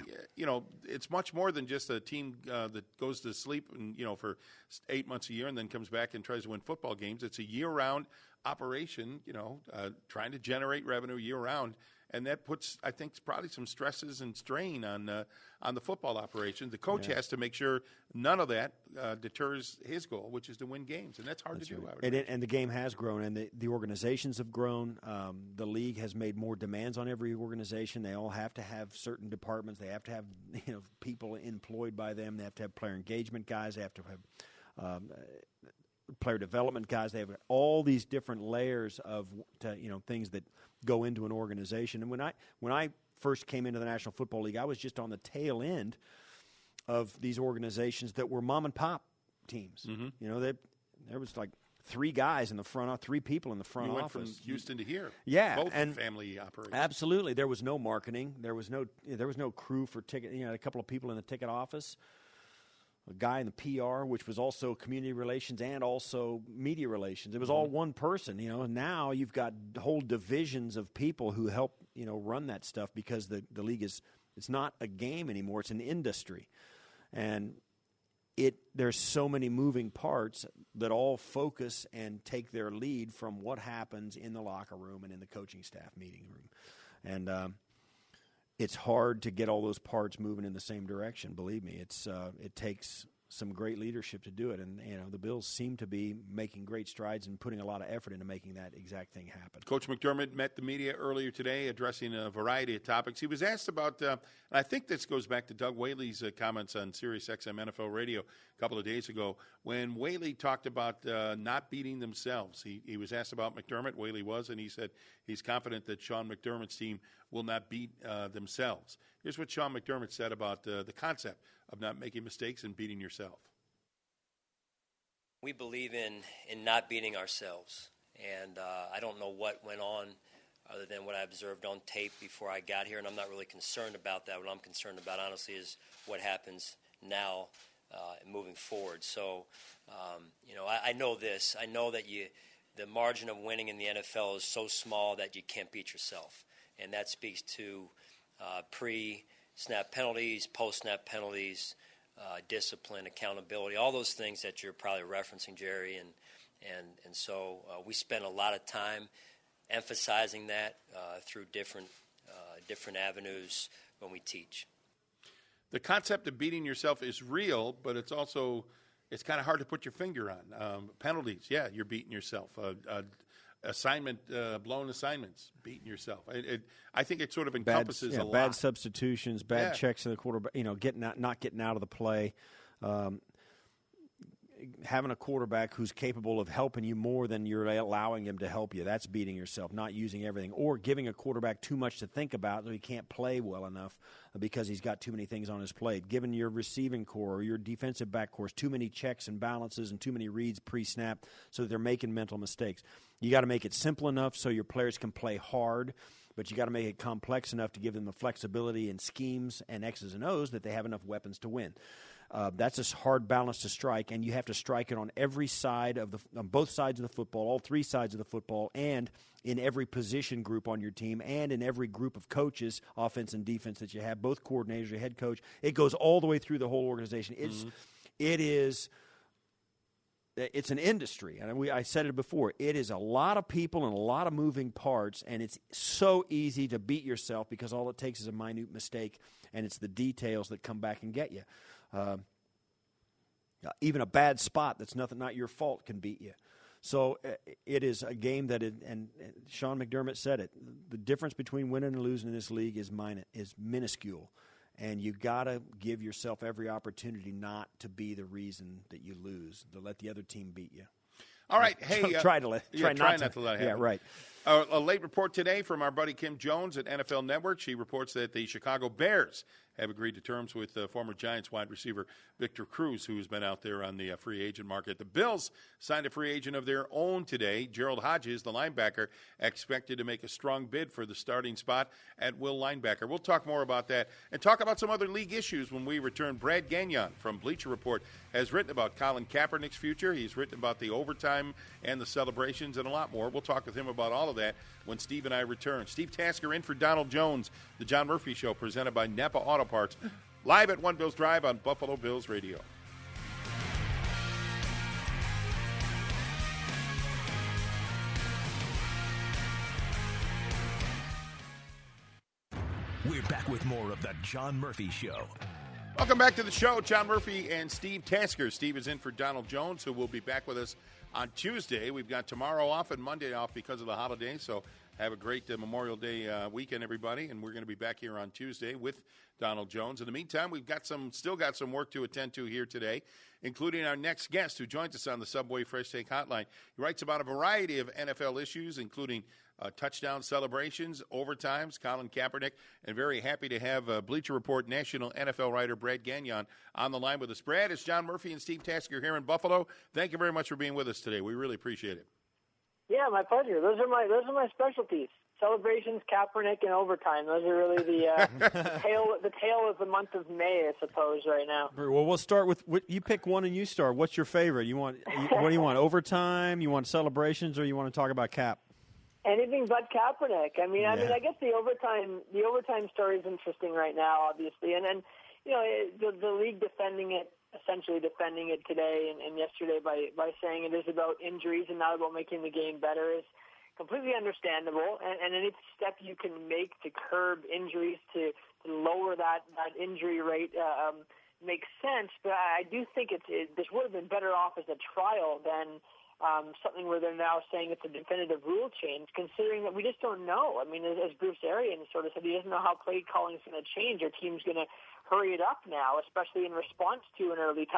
It's much more than just a team that goes to sleep and, for 8 months a year and then comes back and tries to win football games. It's a year-round operation, trying to generate revenue year-round. And that puts, I think, probably some stresses and strain on the football operation. The coach has to make sure none of that deters his goal, which is to win games, and that's hard to do. Right. And the game has grown, and the organizations have grown. The league has made more demands on every organization. They all have to have certain departments. They have to have people employed by them. They have to have player engagement guys. They have to have player development guys. They have all these different layers of things that go into an organization. And when I first came into the National Football League, I was just on the tail end of these organizations that were mom and pop teams. Mm-hmm. There was like three guys in the front, 3 people in the front office. You went from Houston to here. Yeah, both and family operations. Absolutely, there was no marketing. There was no crew for ticket. A couple of people in the ticket office. A guy in the PR, which was also community relations and also media relations. It was all one person, and now you've got whole divisions of people who help, run that stuff because the league it's not a game anymore, it's an industry. And there's so many moving parts that all focus and take their lead from what happens in the locker room and in the coaching staff meeting room. And it's hard to get all those parts moving in the same direction. Believe me, it takes some great leadership to do it, and the Bills seem to be making great strides and putting a lot of effort into making that exact thing happen. Coach McDermott met the media earlier today, addressing a variety of topics. He was asked about, and I think this goes back to Doug Whaley's comments on Sirius XM NFL Radio a couple of days ago, when Whaley talked about not beating themselves. He was asked about McDermott. Whaley was, and he said he's confident that Sean McDermott's team will not beat themselves. Here's what Sean McDermott said about the concept of not making mistakes and beating yourself. We believe in not beating ourselves, and I don't know what went on other than what I observed on tape before I got here, and I'm not really concerned about that. What I'm concerned about, honestly, is what happens now moving forward. So, I know this. I know that the margin of winning in the NFL is so small that you can't beat yourself, and that speaks to pre-snap penalties, post-snap penalties, discipline, accountability, all those things that you're probably referencing, Jerry. And so we spend a lot of time emphasizing that through different avenues when we teach. The concept of beating yourself is real, but it's kind of hard to put your finger on. Penalties, yeah, you're beating yourself. Blown assignments, beating yourself. I think it sort of encompasses a lot. Bad substitutions, bad checks in the quarterback. Not getting out of the play. Having a quarterback who's capable of helping you more than you're allowing him to help you. That's beating yourself. Not using everything, or giving a quarterback too much to think about so he can't play well enough because he's got too many things on his plate. Giving your receiving core or your defensive back core too many checks and balances and too many reads pre-snap so that they're making mental mistakes. You got to make it simple enough so your players can play hard, but you got to make it complex enough to give them the flexibility and schemes and X's and O's that they have enough weapons to win. That's a hard balance to strike, and you have to strike it on every side on both sides of the football, all 3 sides of the football, and in every position group on your team, and in every group of coaches, offense and defense that you have, both coordinators, your head coach. It goes all the way through the whole organization. It's an industry, and I said it before. It is a lot of people and a lot of moving parts, and it's so easy to beat yourself because all it takes is a minute mistake, and it's the details that come back and get you. Even a bad spot that's not your fault can beat you. So it is a game that, and Sean McDermott said it, the difference between winning and losing in this league is minuscule. And you got to give yourself every opportunity not to be the reason that you lose, to let the other team beat you. All right. Hey, try not to let it happen. Yeah, right. A late report today from our buddy Kim Jones at NFL Network. She reports that the Chicago Bears have agreed to terms with former Giants wide receiver Victor Cruz, who's been out there on the free agent market. The Bills signed a free agent of their own today. Gerald Hodges, the linebacker, expected to make a strong bid for the starting spot at will linebacker. We'll talk more about that and talk about some other league issues when we return. Brad Gagnon from Bleacher Report has written about Colin Kaepernick's future. He's written about the overtime and the celebrations and a lot more. We'll talk with him about all of that when Steve and I return. Steve Tasker in for Donald Jones, the John Murphy Show, presented by Napa Auto Parts, live at One Bills Drive on Buffalo Bills Radio. We're back with more of the John Murphy Show. Welcome back to the show. John Murphy and Steve Tasker. Steve is in for Donald Jones, who will be back with us on Tuesday. We've got tomorrow off and Monday off because of the holiday, so have a great Memorial Day weekend, everybody, and we're going to be back here on Tuesday with Donald Jones. In the meantime, we've still got some work to attend to here today, including our next guest who joins us on the Subway Fresh Take Hotline. He writes about a variety of NFL issues, including touchdown celebrations, overtimes, Colin Kaepernick, and very happy to have Bleacher Report national NFL writer Brad Gagnon on the line with us. Brad, it's John Murphy and Steve Tasker here in Buffalo. Thank you very much for being with us today. We really appreciate it. Yeah, my pleasure. Those are my specialties: celebrations, Kaepernick, and overtime. Those are really the tail of the month of May, I suppose, right now. Well, we'll start with you. Pick one and you start. What's your favorite? What do you want? Overtime? You want celebrations, or you want to talk about Cap? Anything but Kaepernick. I mean, I guess the overtime story is interesting right now, obviously, and then the league essentially defending it today and yesterday by saying it is about injuries and not about making the game better is completely understandable. And any step you can make to curb injuries to lower that injury rate makes sense. But I do think this would have been better off as a trial than something where they're now saying it's a definitive rule change, considering that we just don't know. I mean, as Bruce Arians sort of said, he doesn't know how play calling is going to change. Our team's going to hurry it up now, especially in response to an early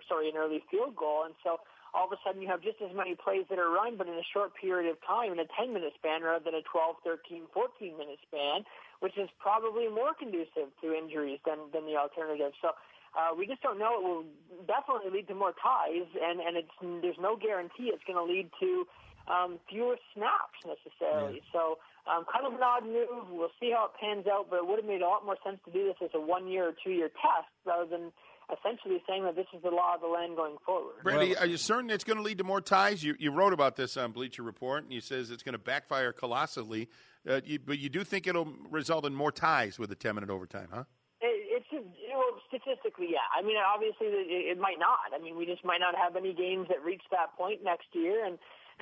field goal. And so all of a sudden you have just as many plays that are run, but in a short period of time, in a 10-minute span rather than a 12, 13, 14-minute span, which is probably more conducive to injuries than the alternative. So we just don't know. It will definitely lead to more ties, and there's no guarantee it's going to lead to fewer snaps necessarily. Yeah. So kind of an odd move. We'll see how it pans out, but it would have made a lot more sense to do this as a 1-year or 2-year test rather than essentially saying that this is the law of the land going forward. Brandy, are you certain it's going to lead to more ties? You wrote about this on Bleacher Report, and you says it's going to backfire colossally, but you do think it'll result in more ties with the 10-minute overtime, huh? Statistically, yeah. I mean, obviously, it might not. I mean, we just might not have any games that reach that point next year, and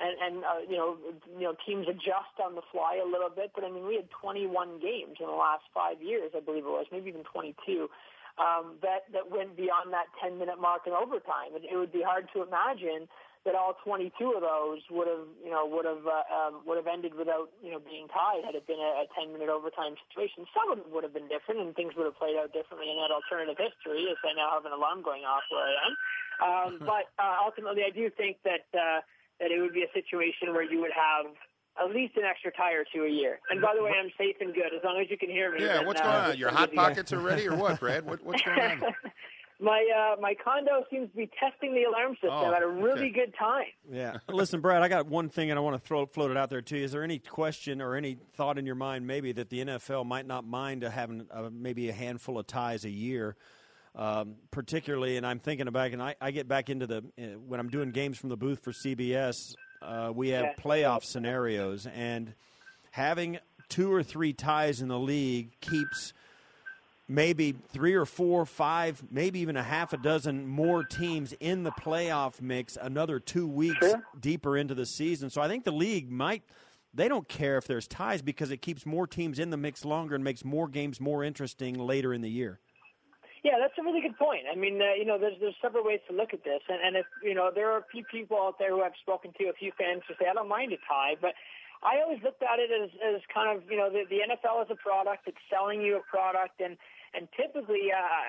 teams adjust on the fly a little bit. But I mean, we had 21 games in the last 5 years, I believe it was, maybe even 22, that went beyond that 10-minute mark in overtime. It would be hard to imagine that all 22 of those would have ended without being tied had it been a 10-minute overtime situation. Some of them would have been different, and things would have played out differently in that alternative history. As I now have an alarm going off where I am, but ultimately, I do think that it would be a situation where you would have at least an extra tie or two a year. And by the way, I'm safe and good as long as you can hear me. Yeah, what's going on? Your hot pockets are ready, or what, Brad? What's going on? My condo seems to be testing the alarm system at a really good time. Yeah. Listen, Brad, I got one thing, and I want to float it out there to you. Is there any question or any thought in your mind maybe that the NFL might not mind having maybe a handful of ties a year, particularly, and I'm thinking back, and I get back into when I'm doing games from the booth for CBS, we have playoff scenarios, and having 2 or 3 ties in the league keeps – maybe 3 or 4, 5, maybe even a half a dozen more teams in the playoff mix another 2 weeks deeper into the season. So I think the league they don't care if there's ties because it keeps more teams in the mix longer and makes more games more interesting later in the year. Yeah, that's a really good point. I mean, there's several ways to look at this, and if there are a few people out there who I've spoken to, a few fans who say I don't mind a tie, but I always looked at it as kind of the NFL is a product, it's selling you a product, and typically,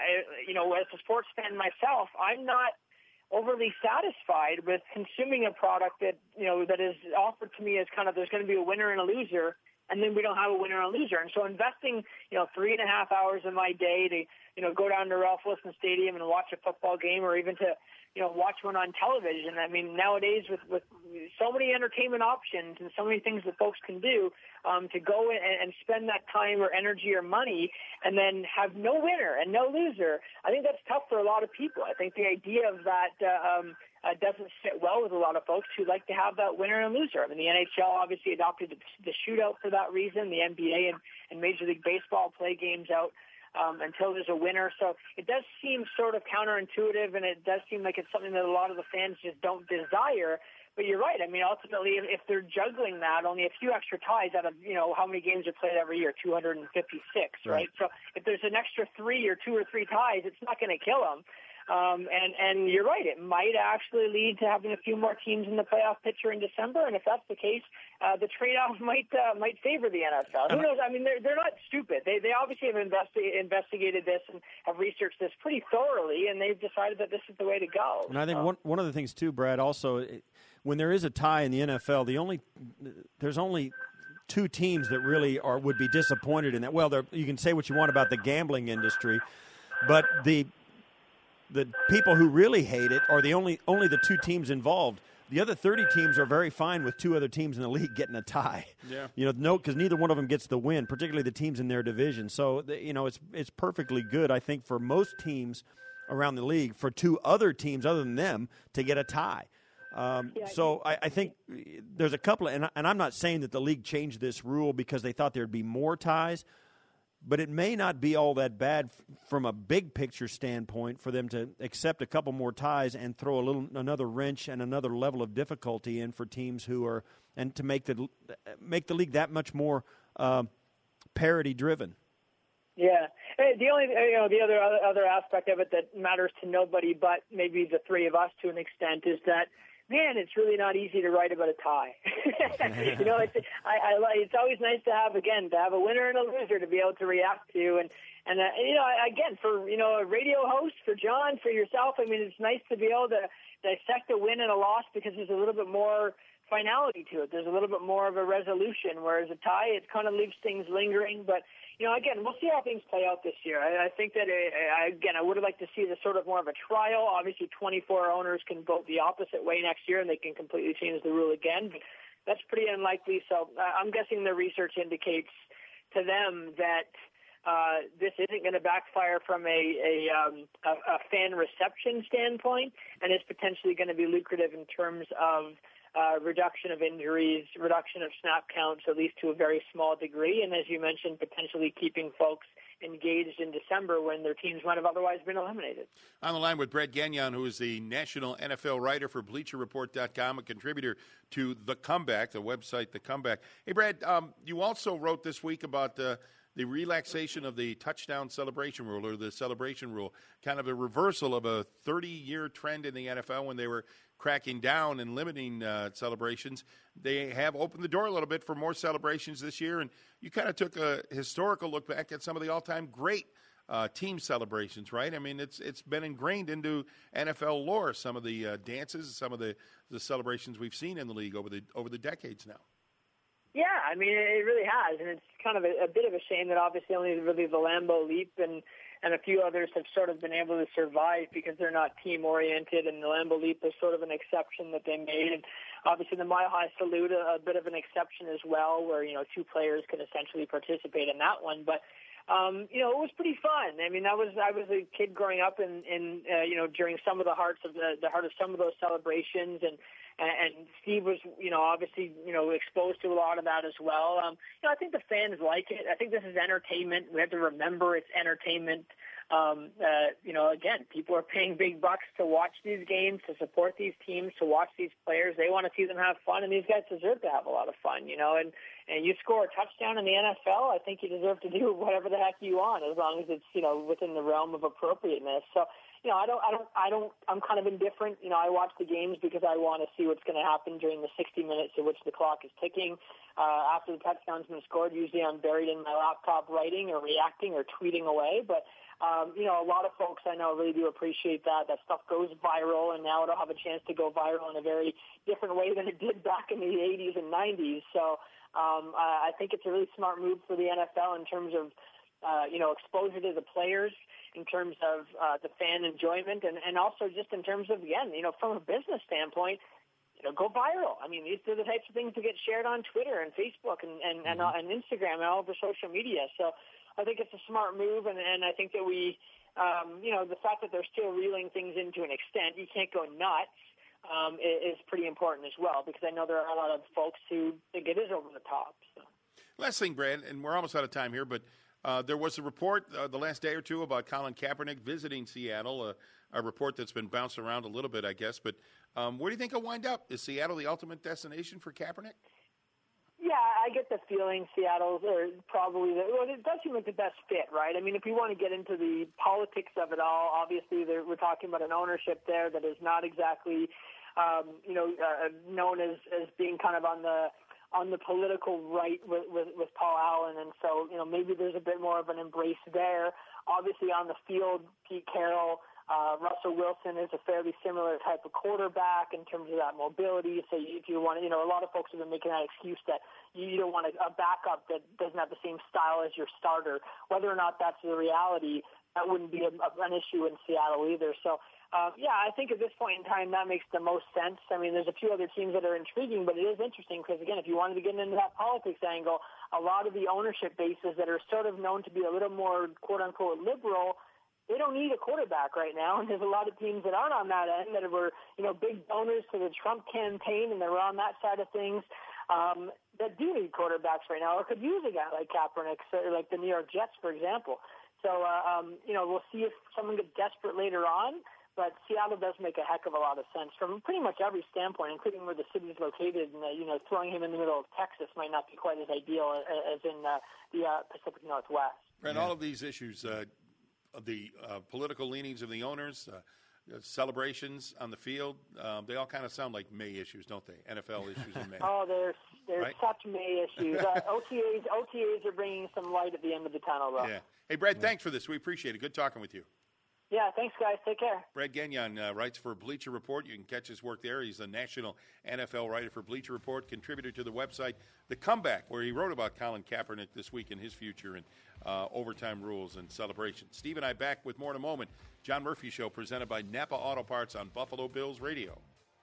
as a sports fan myself, I'm not overly satisfied with consuming a product that that is offered to me as kind of there's going to be a winner and a loser, and then we don't have a winner and a loser. And so investing 3.5 hours of my day to go down to Ralph Wilson Stadium and watch a football game, or even to watch one on television. I mean, nowadays with so many entertainment options and so many things that folks can do, to go and spend that time or energy or money and then have no winner and no loser, I think that's tough for a lot of people. I think the idea of that doesn't sit well with a lot of folks who like to have that winner and loser. I mean, the NHL obviously adopted the shootout for that reason. The NBA and Major League Baseball play games out until there's a winner. So it does seem sort of counterintuitive, and it does seem like it's something that a lot of the fans just don't desire. But you're right. I mean, ultimately, if they're juggling that, only a few extra ties out of, how many games are played every year, 256, right? So if there's an extra 3 or 2 or 3 ties, it's not going to kill them. And you're right, it might actually lead to having a few more teams in the playoff picture in December. And if that's the case, the trade-off might favor the NFL. Who knows? I mean, they're not stupid. They obviously have investigated this and have researched this pretty thoroughly, and they've decided that this is the way to go. And I think one of the things too, Brad, also when there is a tie in the NFL, there's only 2 teams that really would be disappointed in that. Well, you can say what you want about the gambling industry, but the people who really hate it are only the 2 teams involved. The other 30 teams are very fine with 2 other teams in the league getting a tie. Yeah. Because neither one of them gets the win, particularly the teams in their division. So, it's perfectly good, I think, for most teams around the league for 2 other teams other than them to get a tie. So I think there's a couple, and I'm not saying that the league changed this rule because they thought there'd be more ties, but it may not be all that bad from a big picture standpoint for them to accept a couple more ties and throw another wrench and another level of difficulty in for teams and to make the league that much more parity driven. Yeah. The only the other aspect of it that matters to nobody but maybe the 3 of us to an extent is that, man, it's really not easy to write about a tie. It's always nice to have a winner and a loser to be able to react to, and again, for a radio host, for John, for yourself, I mean, it's nice to be able to dissect a win and a loss because there's a little bit more finality to it. There's a little bit more of a resolution, whereas a tie, it kind of leaves things lingering. But again, we'll see how things play out this year. I think that, I would have liked to see this sort of more of a trial. Obviously, 24 owners can vote the opposite way next year, and they can completely change the rule again. But that's pretty unlikely. So I'm guessing the research indicates to them that this isn't going to backfire from a fan reception standpoint, and is potentially going to be lucrative in terms of reduction of injuries, reduction of snap counts, at least to a very small degree, and as you mentioned, potentially keeping folks engaged in December when their teams might have otherwise been eliminated. On the line with Brad Gagnon, who is the national NFL writer for BleacherReport.com, a contributor to The Comeback, the website The Comeback. Hey, Brad, you also wrote this week about the relaxation of the touchdown celebration rule, or the celebration rule, kind of a reversal of a 30-year trend in the NFL when they were cracking down and limiting celebrations. They have opened the door a little bit for more celebrations this year, and you kind of took a historical look back at some of the all-time great team celebrations, right? I mean, it's been ingrained into NFL lore, some of the dances, some of the celebrations we've seen in the league over the decades now. Yeah, I mean, it really has, and it's kind of a bit of a shame that obviously only really the Lambeau Leap and a few others have sort of been able to survive because they're not team-oriented, and the Lambeau Leap was sort of an exception that they made. And obviously the Mile High Salute, a bit of an exception as well, where, 2 players can essentially participate in that one. But it was pretty fun. I mean, I was a kid growing up in during some of the heart of some of those celebrations, and Steve was, obviously, exposed to a lot of that as well. I think the fans like it. I think this is entertainment. We have to remember it's entertainment. Again, people are paying big bucks to watch these games, to support these teams, to watch these players. They want to see them have fun, and these guys deserve to have a lot of fun, And you score a touchdown in the NFL, I think you deserve to do whatever the heck you want, as long as it's, within the realm of appropriateness. So, I'm kind of indifferent. I watch the games because I want to see what's going to happen during the 60 minutes in which the clock is ticking. After the touchdown's been scored, usually I'm buried in my laptop writing or reacting or tweeting away. But, a lot of folks I know really do appreciate that. That stuff goes viral, and now it'll have a chance to go viral in a very different way than it did back in the 80s and 90s. So I think it's a really smart move for the NFL in terms of, exposure to the players, in terms of the fan enjoyment, and also just in terms of, again, from a business standpoint, go viral. I mean, these are the types of things that get shared on Twitter and Facebook and Instagram and all over social media. So I think it's a smart move, and I think that we, the fact that they're still reeling things in to an extent, you can't go nuts, is pretty important as well, because I know there are a lot of folks who think it is over the top. So. Last thing, Brad, and we're almost out of time here, but there was a report the last day or two about Colin Kaepernick visiting Seattle, a report that's been bounced around a little bit, I guess. But where do you think he'll wind up? Is Seattle the ultimate destination for Kaepernick? Yeah, I get the feeling Seattle's probably it does seem like the best fit, right? I mean, if you want to get into the politics of it all, obviously we're talking about an ownership there that is not exactly, known as being kind of on the political right with Paul Allen, and so maybe there's a bit more of an embrace there. Obviously, on the field, Pete Carroll. Russell Wilson is a fairly similar type of quarterback in terms of that mobility. So if you want to, a lot of folks have been making that excuse that you don't want a backup that doesn't have the same style as your starter. Whether or not that's the reality, that wouldn't be an issue in Seattle either. So, I think at this point in time, that makes the most sense. I mean, there's a few other teams that are intriguing, but it is interesting because, again, if you wanted to get into that politics angle, a lot of the ownership bases that are sort of known to be a little more, quote-unquote, liberal, they don't need a quarterback right now, and there's a lot of teams that aren't on that end that were, big donors to the Trump campaign, and they're on that side of things that do need quarterbacks right now, or could use a guy like Kaepernick, like the New York Jets, for example. So, we'll see if someone gets desperate later on, but Seattle does make a heck of a lot of sense from pretty much every standpoint, including where the city is located, and, throwing him in the middle of Texas might not be quite as ideal as in the Pacific Northwest. And all of these issues, the political leanings of the owners, celebrations on the field, they all kind of sound like May issues, don't they? NFL issues in May. Oh, there's right? Such May issues. OTAs are bringing some light at the end of the tunnel, though. Yeah. Hey, Brad, thanks for this. We appreciate it. Good talking with you. Yeah, thanks, guys. Take care. Brad Gagnon writes for Bleacher Report. You can catch his work there. He's a national NFL writer for Bleacher Report, contributor to the website The Comeback, where he wrote about Colin Kaepernick this week and his future and overtime rules and celebrations. Steve and I back with more in a moment. John Murphy Show, presented by Napa Auto Parts on Buffalo Bills Radio.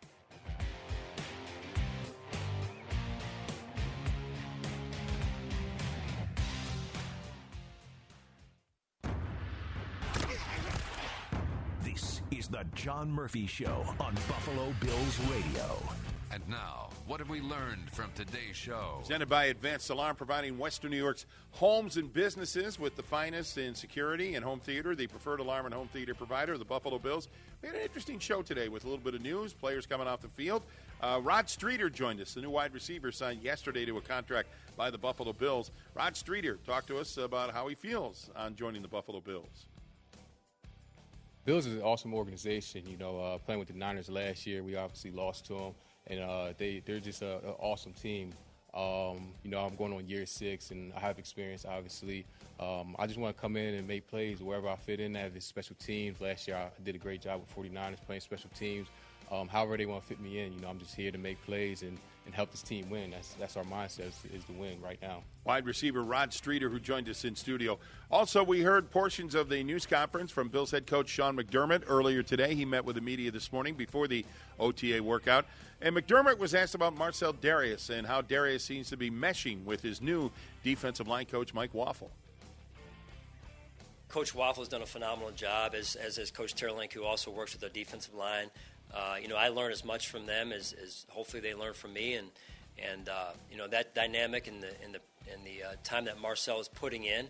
This is the John Murphy Show on Buffalo Bills Radio. And now, what have we learned from today's show? Presented by Advanced Alarm, providing Western New York's homes and businesses with the finest in security and home theater, the preferred alarm and home theater provider of the Buffalo Bills. We had an interesting show today with a little bit of news, players coming off the field. Rod Streeter joined us, the new wide receiver signed yesterday to a contract by the Buffalo Bills. Rod Streeter talked to us about how he feels on joining the Buffalo Bills. Bills is an awesome organization. Playing with the Niners last year, we obviously lost to them. And they're just an awesome team. I'm going on year 6, and I have experience, obviously. I just want to come in and make plays wherever I fit in at. It's special teams. Last year, I did a great job with 49ers playing special teams. However they want to fit me in, I'm just here to make plays and help this team win. That's our mindset is to win right now. Wide receiver Rod Streeter, who joined us in studio. Also, we heard portions of the news conference from Bills head coach Sean McDermott earlier today. He met with the media this morning before the OTA workout. And McDermott was asked about Marcell Dareus and how Dareus seems to be meshing with his new defensive line coach, Mike Waffle. Coach Waffle has done a phenomenal job, as Coach Terlink, who also works with the defensive line. I learn as much from them as hopefully they learn from me, and that dynamic and the time that Marcell is putting in,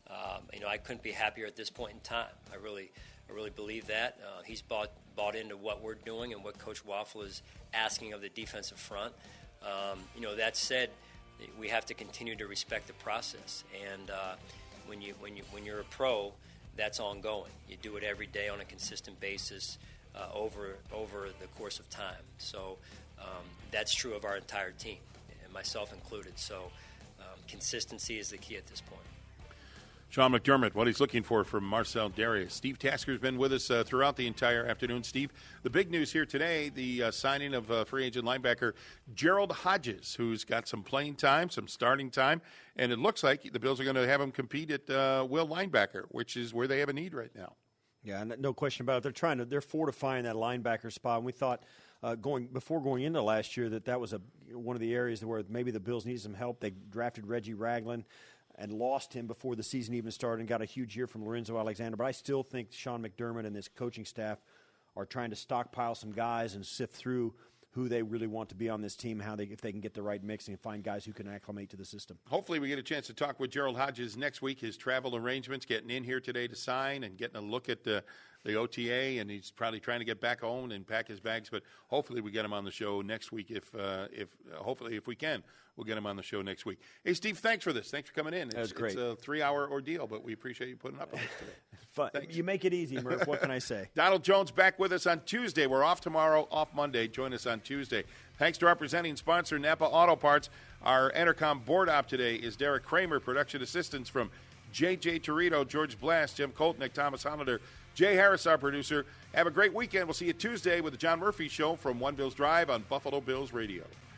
I couldn't be happier at this point in time. I really believe that. He's bought into what we're doing and what Coach Waffle is asking of the defensive front. That said, we have to continue to respect the process. And when you're a pro, that's ongoing. You do it every day on a consistent basis over the course of time. So that's true of our entire team, and myself included. So consistency is the key at this point. Sean McDermott, what he's looking for from Marcell Dareus. Steve Tasker's been with us throughout the entire afternoon. Steve, the big news here today, the signing of free agent linebacker Gerald Hodges, who's got some playing time, some starting time, and it looks like the Bills are going to have him compete at will linebacker, which is where they have a need right now. Yeah, no question about it. They're fortifying that linebacker spot, and we thought before going into last year that was one of the areas where maybe the Bills needed some help. They drafted Reggie Ragland and lost him before the season even started and got a huge year from Lorenzo Alexander. But I still think Sean McDermott and his coaching staff are trying to stockpile some guys and sift through who they really want to be on this team, if they can get the right mix and find guys who can acclimate to the system. Hopefully we get a chance to talk with Gerald Hodges next week. His travel arrangements, getting in here today to sign and getting a look at the OTA, and he's probably trying to get back home and pack his bags. But hopefully we get him on the show next week. If we can, we'll get him on the show next week. Hey, Steve, thanks for this. Thanks for coming in. That was great. It's a 3-hour ordeal, but we appreciate you putting up with us today. Fun. You make it easy, Murph. What can I say? Donald Jones back with us on Tuesday. We're off tomorrow, off Monday. Join us on Tuesday. Thanks to our presenting sponsor, Napa Auto Parts. Our Entercom board op today is Derek Kramer. Production assistance from J.J. Torito, George Blast, Jim Koltnick, Thomas Hollander, Jay Harris, our producer. Have a great weekend. We'll see you Tuesday with the John Murphy Show from One Bills Drive on Buffalo Bills Radio.